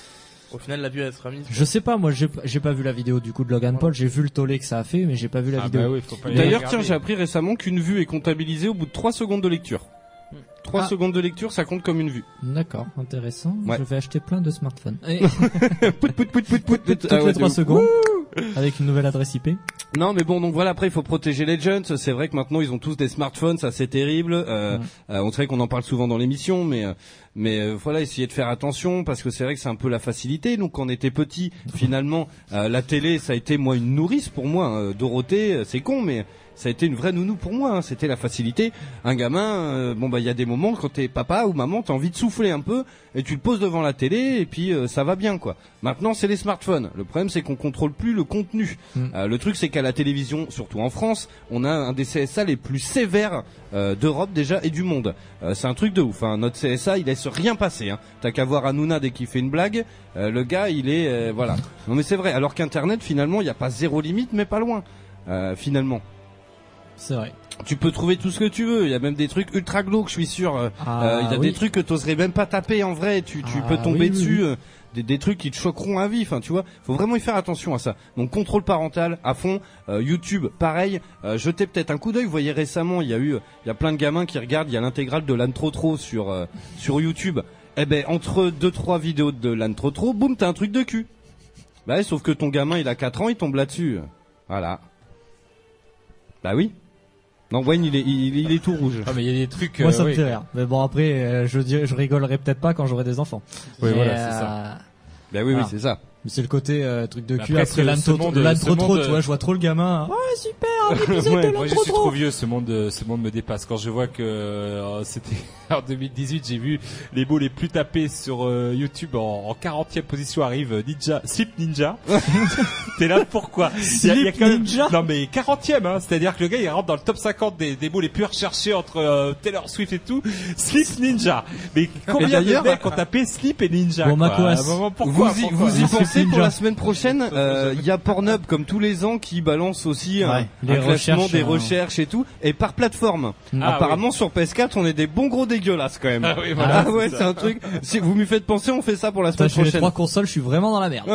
Au final, la vue elle sera mise. Je sais pas, moi j'ai j'ai pas vu la vidéo du coup de Logan Paul, j'ai vu le tollé que ça a fait, mais j'ai pas vu la Ah vidéo. bah oui, faut pas les D'ailleurs regarder. tiens, j'ai appris récemment qu'une vue est comptabilisée au bout de trois secondes de lecture. trois Ah. secondes de lecture, ça compte comme une vue. D'accord, intéressant. Ouais. Je vais acheter plein de smartphones. Et Pout, pout, pout, pout, pout, toutes pout. Ah ouais, les de trois ouf. secondes, avec une nouvelle adresse I P. Non mais bon donc voilà, après il faut protéger les jeunes. C'est vrai que maintenant ils ont tous des smartphones, ça c'est terrible. Euh, Ouais. euh, on sait qu'on en parle souvent dans l'émission, mais euh, mais euh, voilà, essayer de faire attention parce que c'est vrai que c'est un peu la facilité. Donc quand on était petit, finalement euh, la télé ça a été moi une nourrice pour moi. Euh, Dorothée, euh, c'est con mais ça a été une vraie nounou pour moi, hein. C'était la facilité. Un gamin, euh, bon bah il y a des moments quand t'es papa ou maman, t'as envie de souffler un peu et tu le poses devant la télé et puis euh, ça va bien quoi. Maintenant c'est les smartphones. Le problème c'est qu'on contrôle plus le contenu. Mm. Euh, le truc c'est qu'à la télévision, surtout en France, on a un des C S A les plus sévères euh, d'Europe déjà et du monde. Euh, c'est un truc de ouf. Hein. Notre C S A il laisse rien passer. Hein. T'as qu'à voir Hanouna dès qu'il fait une blague. Euh, le gars il est euh, voilà. Non mais c'est vrai. Alors qu'Internet finalement il y a pas zéro limite mais pas loin. Euh, finalement. C'est vrai. Tu peux trouver tout ce que tu veux. Il y a même des trucs ultra glauques, je suis sûr. Euh, Ah, euh, il y a oui. des trucs que t'oserais même pas taper en vrai. Tu, tu Ah, peux tomber oui, oui, dessus. oui. euh, des, des trucs qui te choqueront à vie. Enfin, tu vois, faut vraiment y faire attention à ça. Donc contrôle parental à fond. Euh, YouTube, pareil. Euh, jetez peut-être un coup d'œil. Vous voyez récemment, il y a eu, il y a plein de gamins qui regardent. Il y a l'intégrale de l'Anne Trop Trop sur euh, sur YouTube. Eh ben entre deux trois vidéos de l'Anne Trop Trop, boum, t'as un truc de cul. Bah ouais, sauf que ton gamin, il a quatre ans, il tombe là-dessus. Voilà. Bah oui. Non, Wayne, il est, il, il est tout rouge. Ah mais il y a des trucs. Moi, euh, ça me oui. fait rire. Mais bon, après, euh, je dirais, je rigolerai peut-être pas quand j'aurai des enfants. Oui, Mais, voilà, c'est euh, ça. Bah oui, Ah. oui, c'est ça. Mais c'est le côté euh, truc de Mais cul après, après ce- l'âne ce trop, monde- l'âne ce trop trop, monde- tu vois, je vois trop le gamin. Ouais, super, un épisode Ouais. de l'âne Moi, je trop suis trop. trop vieux. Ce monde, euh, ce monde me dépasse. Quand je vois que euh, c'était en deux mille dix-huit, j'ai vu les mots les plus tapés sur euh, YouTube en, en quarantième position arrive euh, Ninja, Slip Ninja. T'es là pourquoi Il y a- il y a Slip quand même- Ninja Non mais quarantième, hein. C'est-à-dire que le gars il rentre dans le top cinquante des, des mots les plus recherchés entre euh, Taylor Swift et tout. Slip Ninja. Mais combien de d'ailleurs- mecs ont tapé Slip et Ninja Bon, quoi Macoas, À un moment, pourquoi, vous y, pourquoi vous y Slip pensez pour Ninja. la semaine prochaine. euh, Il y a Pornhub comme tous les ans qui balance aussi un, Ouais, un les classement recherches, des euh, recherches et tout, et par plateforme. Ah, Apparemment sur P S quatre, on est des bons gros dégueulasses quand même. Ah oui, voilà, Ah ouais, c'est c'est un truc. Si vous m'y faites penser, on fait ça pour la Putain, semaine je fais les prochaine. trois consoles, je suis vraiment dans la merde.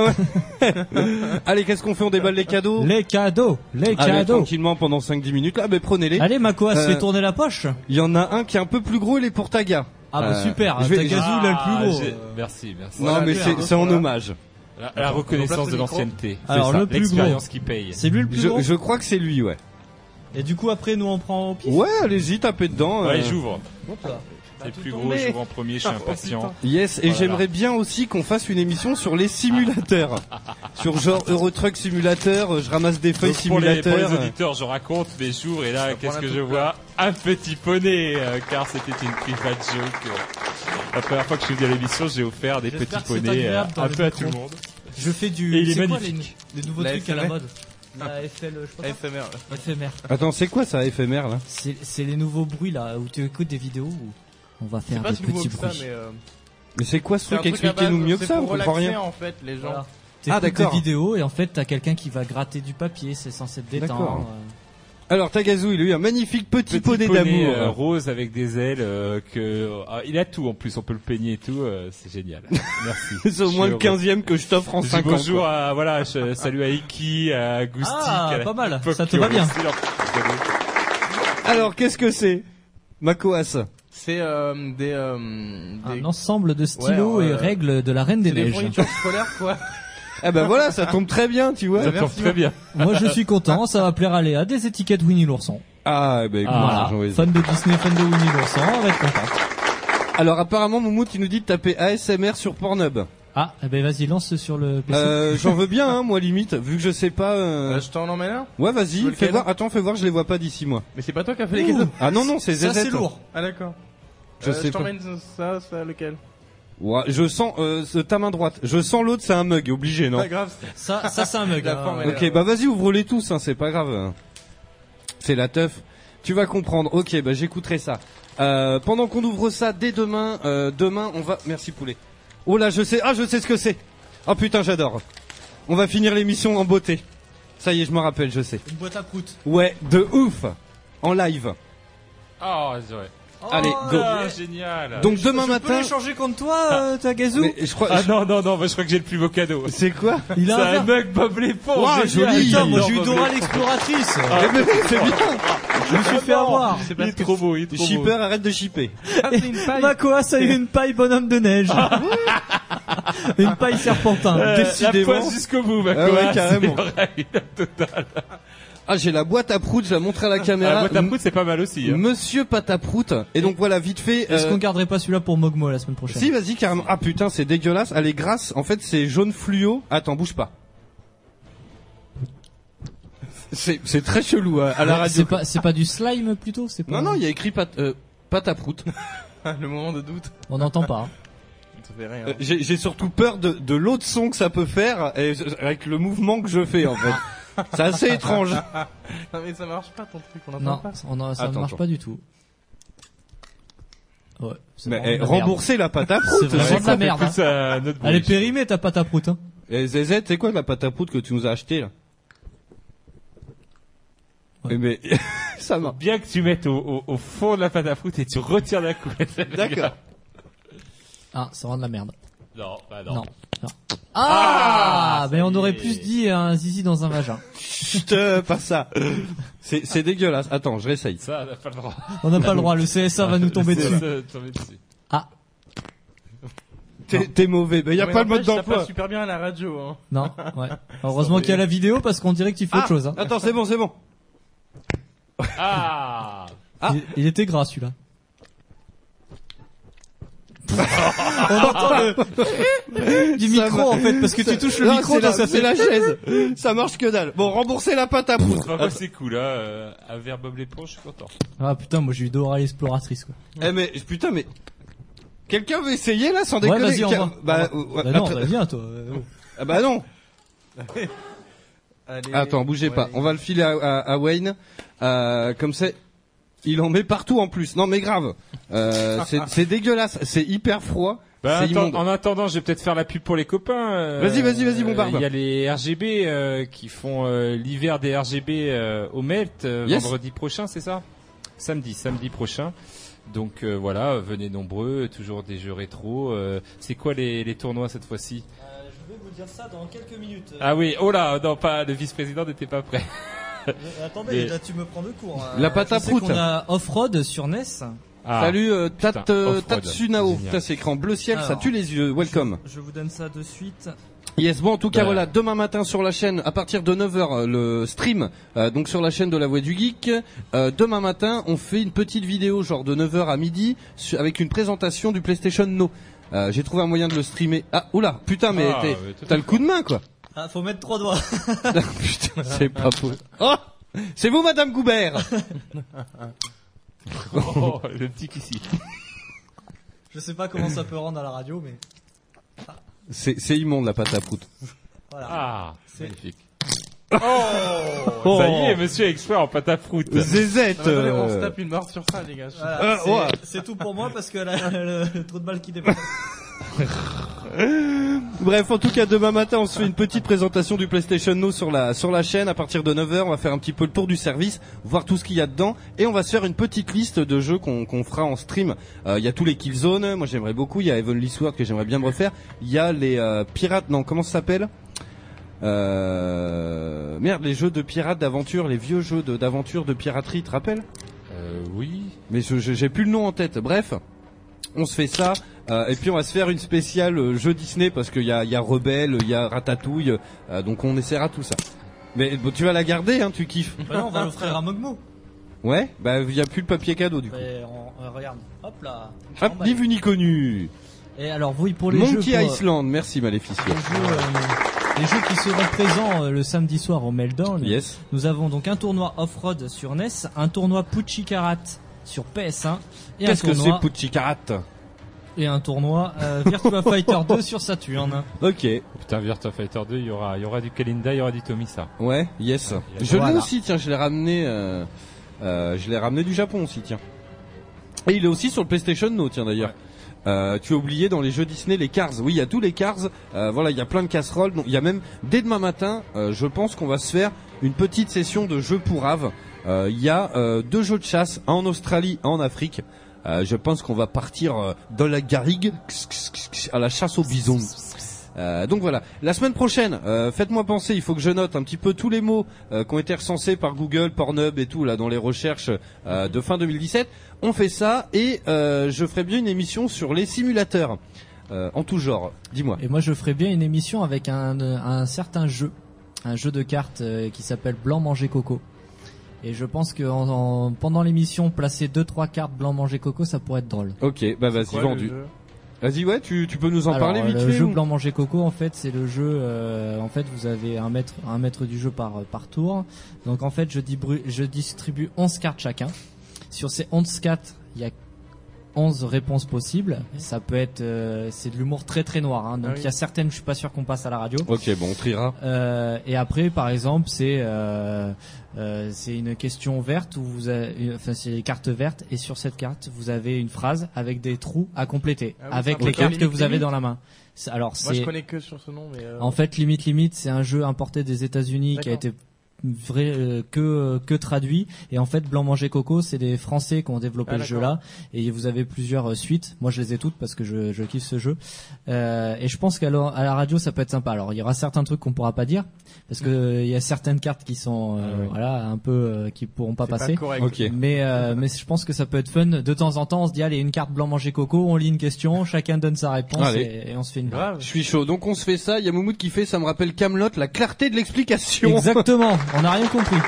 Allez, qu'est-ce qu'on fait? On déballe les cadeaux. Les cadeaux, les Allez, cadeaux. tranquillement pendant cinq dix minutes. Là, mais prenez-les. Allez, Makoas, Euh, fais tourner la poche. Il y en a un qui est un peu plus gros, il est pour Taga. Ah bah euh, super, je vais- Tagazu, il a le plus gros. Ah, j'ai- Euh, Merci, merci. Non, mais c'est c'est en hommage. La, la reconnaissance remplace de le micro. l'ancienneté. Alors, C'est ça, le plus l'expérience qui paye. C'est lui le plus Je, gros. je crois que c'est lui, ouais. Et du coup, après, nous, on prend au pif. Ouais, allez-y, tapez dedans. Ouais, euh. j'ouvre. Hop là. C'est le plus tout gros, tombé. j'ouvre en premier, je suis impatient. Yes, et Oh là j'aimerais là. bien aussi qu'on fasse une émission sur les simulateurs. Sur genre Euro Truck Simulateur, euh, je ramasse des feuilles Donc, pour, les, pour les simulateurs. auditeurs, je raconte, mais j'ouvre et là, Ça qu'est-ce prend que la je toute vois Un petit poney, euh, car c'était une private joke. euh. La première fois que je suis venu à l'émission, j'ai offert des petits J'espère que c'est poneys euh, agréable dans un le peu à micro. tout le monde. Je fais du. Et il est c'est quoi magnifique. les, les nouveaux La trucs à la F M R. mode. La F L, je sais pas. F M R. quoi. F M R. Attends, c'est quoi ça, éphémère là? C'est c'est les nouveaux bruits là où tu écoutes des vidéos où on va C'est faire pas des si nouveau petits que ça, bruits. mais euh, Mais c'est quoi ce c'est un truc? truc à Expliquez-nous base, mieux que c'est ça, on pour comprend relaxer, rien. en fait, les gens. Voilà. Ah, T'écoutes des d'accord. vidéos et en fait t'as quelqu'un qui va gratter du papier, c'est censé te D'accord. détendre. Alors Tagazu, il a eu un magnifique petit, Petit poney poney d'amour. euh, rose avec des ailes, euh, que ah, il a tout en plus, on peut le peigner et tout, euh, c'est génial. Merci. C'est au Je moins suis le heureux. quinzième que je t'offre en Je dis cinq ans. bonjour quoi. à, voilà, je salue à Iki, à Goustic. Ah, à la- pas mal, l'époque ça te qui va ont bien. reçu leur petit poney. Alors, qu'est-ce que c'est? Makoas. C'est euh, des, euh, Un des, ensemble de stylos Ouais, et euh, règles de la Reine des c'est des Neiges. fournitures scolaires, quoi. Ah ben voilà, ça tombe très bien, tu vois. Ça tombe très bien. Moi je suis content, ça va plaire à Léa. Des étiquettes Winnie l'ourson. Ah, ben écoute, Voilà. Jean-Louis. Fan de Disney, fan de Winnie l'ourson, on va être content. Alors apparemment, Moumout, il nous dit de taper A S M R sur Pornhub. Ah, eh ben vas-y, lance sur le P C. Euh, j'en veux bien, hein, moi limite, vu que je sais pas. euh, Euh, je t'en emmène un. Ouais, Tu vas-y, veux fais lequel voir. Attends, fais voir, je les vois pas d'ici moi. Mais c'est pas toi qui as fait les cadeaux. Ah non non, c'est Ça Zezette. c'est lourd. Ah d'accord. Je Euh, sais je pas. t'emmène ça, ça, lequel? Ouais, je sens euh, ce- ta main droite. Je sens l'autre, c'est un mug, obligé, non? Pas grave. Ça, ça c'est un mug. La hein. forme, elle est- Ok, bah vas-y, ouvre-les tous, hein, c'est pas grave. C'est la teuf. Tu vas comprendre. Ok, bah j'écouterai ça. Euh, pendant qu'on ouvre ça, dès demain, euh, demain, on va. Merci poulet. Oh là, je sais. Ah, je sais ce que c'est. Oh putain, j'adore. On va finir l'émission en beauté. Ça y est, je me rappelle, je sais. Une boîte à prout. Ouais, de ouf. En live. Oh, c'est vrai. Allez, go. Ah, génial. Donc demain Je peux matin. l'échanger contre toi, euh, Tagazu. Mais je crois. Ah non, non, non, moi je crois que j'ai le plus beau cadeau. C'est quoi? Il C'est a un un verre. mug Bob l'éponge. Ouah, génial. joli. Putain, moi j'ai eu Bob Dora l'éponge. l'exploratrice. Eh ben, c'est bien. Je me suis fait avoir. C'est Il parce est que trop beau, il est trop beau. Shipper, arrête de shipper. Ah, c'est une paille. Makoas a eu une paille bonhomme de neige. Une paille serpentin. Euh, Décidément. La poisse jusqu'au bout, ma Ah ouais, quoi. carrément. C'est vrai, total. Ah, j'ai la boîte à prout, je la montrer à la caméra. La boîte à prout, c'est pas mal aussi. Hein. Monsieur Pataprout. Et donc voilà, vite fait. Est-ce euh, qu'on garderait pas celui-là pour Mogmo la semaine prochaine? Si, vas-y, carrément. Ah putain, c'est dégueulasse. Elle est grasse. En fait, c'est jaune fluo. Attends, bouge pas. C'est, c'est très chelou hein, à la Ouais, radio. C'est pas, c'est pas du slime plutôt, c'est pas. Non, non, il y a écrit pat, euh, Pataprout. Le moment de doute. On n'entend pas. hein. Ça fait rien. Euh, j'ai, j'ai surtout peur de, de l'autre son que ça peut faire et, avec le mouvement que je fais en fait. C'est assez étrange. Non mais ça marche pas ton truc, on entend Non, pas. on a- ça ne Attends, marche attends. pas du tout. Ouais. c'est Mais vraiment eh, de la merde. rembourser la Pataprout. C'est vraiment de la merde. Écoute, ça, notre Elle est bruit. périmée ta pâte à prout. Hein. Et Zezette, c'est quoi la Pataprout que tu nous as acheté là? Ouais. Eh mais ça marche. Bien que tu mettes au, au, au fond de la pâte à fruit et tu retires la couette. D'accord. Ah, c'est vraiment de la merde. Non, bah non. Non. non. Ah, Ah, mais ça on y aurait est. plus dit un zizi dans un vagin. Chut, euh, pas ça. C'est, c'est dégueulasse. Attends, je réessaye. Ça, on n'a pas le droit. On n'a pas le droit, le C S A va nous tomber C'est dessus. ça, tomber dessus. Ah, T'es, t'es mauvais. Ben, y a Mais pas le mode n'empêche, ça d'emploi. passe super bien à la radio, hein. non, ouais. Heureusement qu'il y a la vidéo parce qu'on dirait que tu fais Ah, autre chose. Hein. attends, c'est bon, c'est bon. Ah. Ah. Il, il était gras celui-là. On entend le du Ça micro va. en fait parce que tu touches le Non, micro c'est donc la, ça c'est fait la chaise. Ça marche que dalle. Bon, remboursez la pâte à poudre. Enfin, moi, c'est cool, hein. Euh, à vers Bob l'éponge, je suis content. Ah putain, moi j'ai eu Dora l'exploratrice quoi. Eh mais putain mais quelqu'un veut essayer là sans Ouais, déconner. vas-y, on Quel- va. Bah, On euh, Bah non, attends- bah, viens toi. euh, oh. Ah bah non. Allez, Attends, bougez pas. On va le filer à, à, à Wayne. Euh, comme c'est, il en met partout en plus. Non mais grave. Euh, c'est, c'est dégueulasse. C'est hyper froid. Bah, c'est attends, immonde. en attendant, je vais peut-être faire la pub pour les copains. euh, Vas-y, vas-y, vas-y, mon barbe. Il y a les R G B euh, qui font euh, l'hiver des R G B euh, au Melt euh, Yes. vendredi prochain, c'est ça? Samedi, samedi prochain. Donc euh, voilà, venez nombreux, toujours des jeux rétro. Euh, c'est quoi les, les tournois cette fois-ci? Je vais vous dire ça dans quelques minutes. Ah oui, oh là, non pas, le vice-président n'était pas prêt. Attendez, Mais- là tu me prends de court. hein. La pâte à Je sais prout. qu'on a Off-Road sur N E S. Ah, Salut euh, Tat, putain, euh, Off-Road. Tatsunao. Génial. Putain, c'est écran bleu ciel, ça Alors, tue les yeux. Welcome. Je, je vous donne ça de suite. Yes, bon en tout cas Bah. voilà, demain matin sur la chaîne à partir de neuf heures le stream euh, donc sur la chaîne de la Voix du Geek. Euh, demain matin, on fait une petite vidéo genre de neuf heures à midi su- avec une présentation du PlayStation No. Euh, j'ai trouvé un moyen de le streamer. Ah, oula, putain mais Ah, t'es- mais tout à t'as le fait. coup de main quoi. Ah, faut mettre trois doigts. Putain, c'est pas possible. Oh, c'est vous Madame Goubert. Oh, le petit ici. Je sais pas comment ça peut rendre à la radio, mais C'est c'est immonde la pâte à prout. voilà. Ah, C'est- magnifique. Oh. Ça y est, monsieur est expert en pâte à fruit. Zézette. Non, mais attendez, on se euh, tape une mort sur ça, les gars. Je- Voilà, Euh, c'est, ouais. c'est tout pour moi parce que là, le, le trou de balle qui dépasse. Bref, en tout cas, demain matin, on se fait une petite présentation du PlayStation No sur la sur la chaîne à partir de neuf heures. On va faire un petit peu le tour du service, voir tout ce qu'il y a dedans, et on va se faire une petite liste de jeux qu'on qu'on fera en stream. Euh, Il y a tous les Killzone, moi j'aimerais beaucoup. Il y a Heavenly Sword que j'aimerais bien me refaire. Il y a les euh, pirates, non, comment ça s'appelle euh... Merde, les jeux de pirates d'aventure, les vieux jeux de- d'aventure de piraterie, tu te rappelles? Euh, oui. Mais je- je- j'ai plus le nom en tête. Bref, on se fait ça. Euh, et puis on va se faire une spéciale euh, jeu Disney parce qu'il y a, il y a Rebelle, il y a Ratatouille, euh, donc on essaiera tout ça. Mais bon, tu vas la garder, hein, tu kiffes. Bah non, on va l'offrir à Mogmo. Ouais, bah il y a plus le papier cadeau du coup. Et on, on regarde. Hop là. Hop, Emballé. ni vu ni connu. Et alors, oui, pour les Monkey jeux. Pour, Island, merci Maléficio. les, jeux euh, les jeux qui seront présents euh, le samedi soir au Meltdown. Yes. Nous avons donc un tournoi off-road sur N E S, un tournoi Pucci Karat sur P S un et un Qu'est-ce que c'est tournoi Pucci Karat? et un tournoi euh, Virtua Fighter deux sur Saturn. Ok. Putain, Virtua Fighter deux, il y aura, il y aura du Kalinda, il y aura du Tomisa. Ouais, yes. il y a- Je l'ai Voilà. aussi, tiens, je l'ai ramené. Euh, euh, je l'ai ramené du Japon aussi, tiens. Et il est aussi sur le PlayStation No, tiens d'ailleurs. Euh, tu as oublié dans les jeux Disney les Cars. Oui, il y a tous les Cars. Euh, voilà, il y a plein de casseroles. Donc il y a même dès demain matin, euh, je pense qu'on va se faire une petite session de jeux pour Ave. Euh, Il y a euh, deux jeux de chasse, un en Australie, un en Afrique. Euh, je pense qu'on va partir euh, dans la garrigue à la chasse aux bisons. Euh, donc voilà, la semaine prochaine, euh, faites-moi penser, il faut que je note un petit peu tous les mots euh, qui ont été recensés par Google, Pornhub et tout là dans les recherches euh, de fin deux mille dix-sept. On fait ça et euh, je ferai bien une émission sur les simulateurs euh, en tout genre. Dis-moi. Et moi, je ferais bien une émission avec un, un certain jeu, un jeu de cartes euh, qui s'appelle Blanc Manger Coco. Et je pense que en, en- pendant l'émission, placer deux trois cartes Blanc Manger Coco, ça pourrait être drôle. Ok, bah vas-y, Quoi, le vendu. jeu Vas-y, ouais, tu, tu peux nous en Alors, parler vite le fait jeu ou- Blanc Manger Coco, en fait, c'est le jeu. euh, en fait, vous avez un maître, un maître du jeu par par tour. Donc, en fait, je, dibru- je distribue onze cartes chacun. Sur ces onze cartes, il y a onze réponses possibles. Ça peut être, euh, c'est de l'humour très très noir. Hein. Donc, Ah oui. il y a certaines, je suis pas sûr qu'on passe à la radio. Ok, bon, on triera. Euh, et après, par exemple, c'est euh, euh, c'est une question verte où vous avez, enfin c'est les cartes vertes et sur cette carte vous avez une phrase avec des trous à compléter Ah oui, avec c'est un les peu cartes que limite, vous avez limite. dans la main. C'est- Alors Moi, je c'est connais que sur ce nom, mais. euh, en fait Limite Limite, c'est un jeu importé des États-Unis qui a D'accord. été vrai euh, que que traduit et en fait Blanc Manger Coco c'est des Français qui ont développé Ah, le jeu d'accord. là et vous avez plusieurs euh, suites. Moi je les ai toutes parce que je, je kiffe ce jeu euh, et je pense qu'à la, à la radio ça peut être sympa. Alors il y aura certains trucs qu'on pourra pas dire parce que euh, il y a certaines cartes qui sont euh, Ah ouais. voilà un peu euh, qui pourront pas c'est passer. correct. Ok. Mais euh, mais je pense que ça peut être fun. De temps en temps, on se dit allez une carte Blanc Manger Coco, on lit une question, chacun donne sa réponse Allez. et, et on se fait une Grave. Je suis chaud. Donc on se fait ça. Il y a Moumoud qui fait, ça me rappelle Camelot, la clarté de l'explication. Exactement. On n'a rien compris.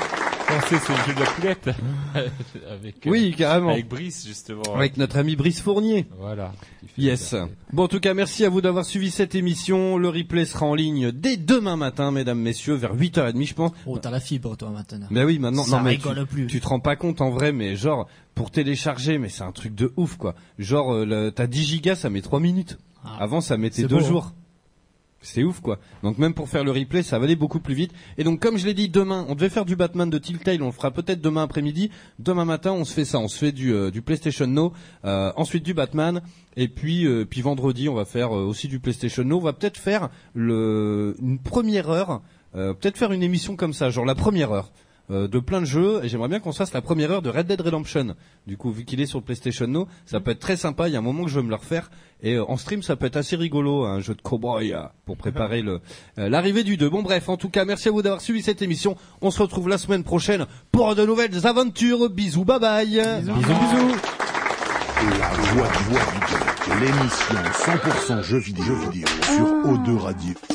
penser sur le jeu de la poulette avec euh, Oui, carrément. avec Brice justement. Avec notre ami Brice Fournier. Voilà. Yes. Bon, en tout cas, merci à vous d'avoir suivi cette émission. Le replay sera en ligne dès demain matin, mesdames, messieurs, vers huit heures trente, je pense. Oh, t'as la fibre, toi, maintenant. Ben oui, maintenant, Ça non, mais tu, rigole plus. tu te rends pas compte en vrai, mais genre, pour télécharger, mais c'est un truc de ouf, quoi. Genre, euh, le- t'as dix gigas, ça met trois minutes. Ah. Avant, ça mettait C'est deux beau, hein. jours. C'est ouf, quoi. Donc même pour faire le replay, ça va aller beaucoup plus vite. Et donc, comme je l'ai dit, demain, on devait faire du Batman de Telltale, on le fera peut-être demain après-midi. Demain matin, on se fait ça, on se fait du, euh, du PlayStation Now, euh, ensuite du Batman, et puis, euh, puis vendredi, on va faire euh, aussi du PlayStation Now. On va peut-être faire le, une première heure, euh, peut-être faire une émission comme ça, genre la première heure. Euh, de plein de jeux, et j'aimerais bien qu'on se fasse la première heure de Red Dead Redemption. Du coup, vu qu'il est sur le PlayStation Now, ça peut être très sympa. Il y a un moment que je veux me le refaire, et euh, en stream, ça peut être assez rigolo, un jeu de cowboy euh, pour préparer le euh, l'arrivée du deux. Bon bref, en tout cas, merci à vous d'avoir suivi cette émission. On se retrouve la semaine prochaine pour de nouvelles aventures. Bisous, bye bye. Bisous, bisous. La voix du voix du geek, l'émission cent pour cent jeux vidéo, jeux vidéo sur O deux Radio.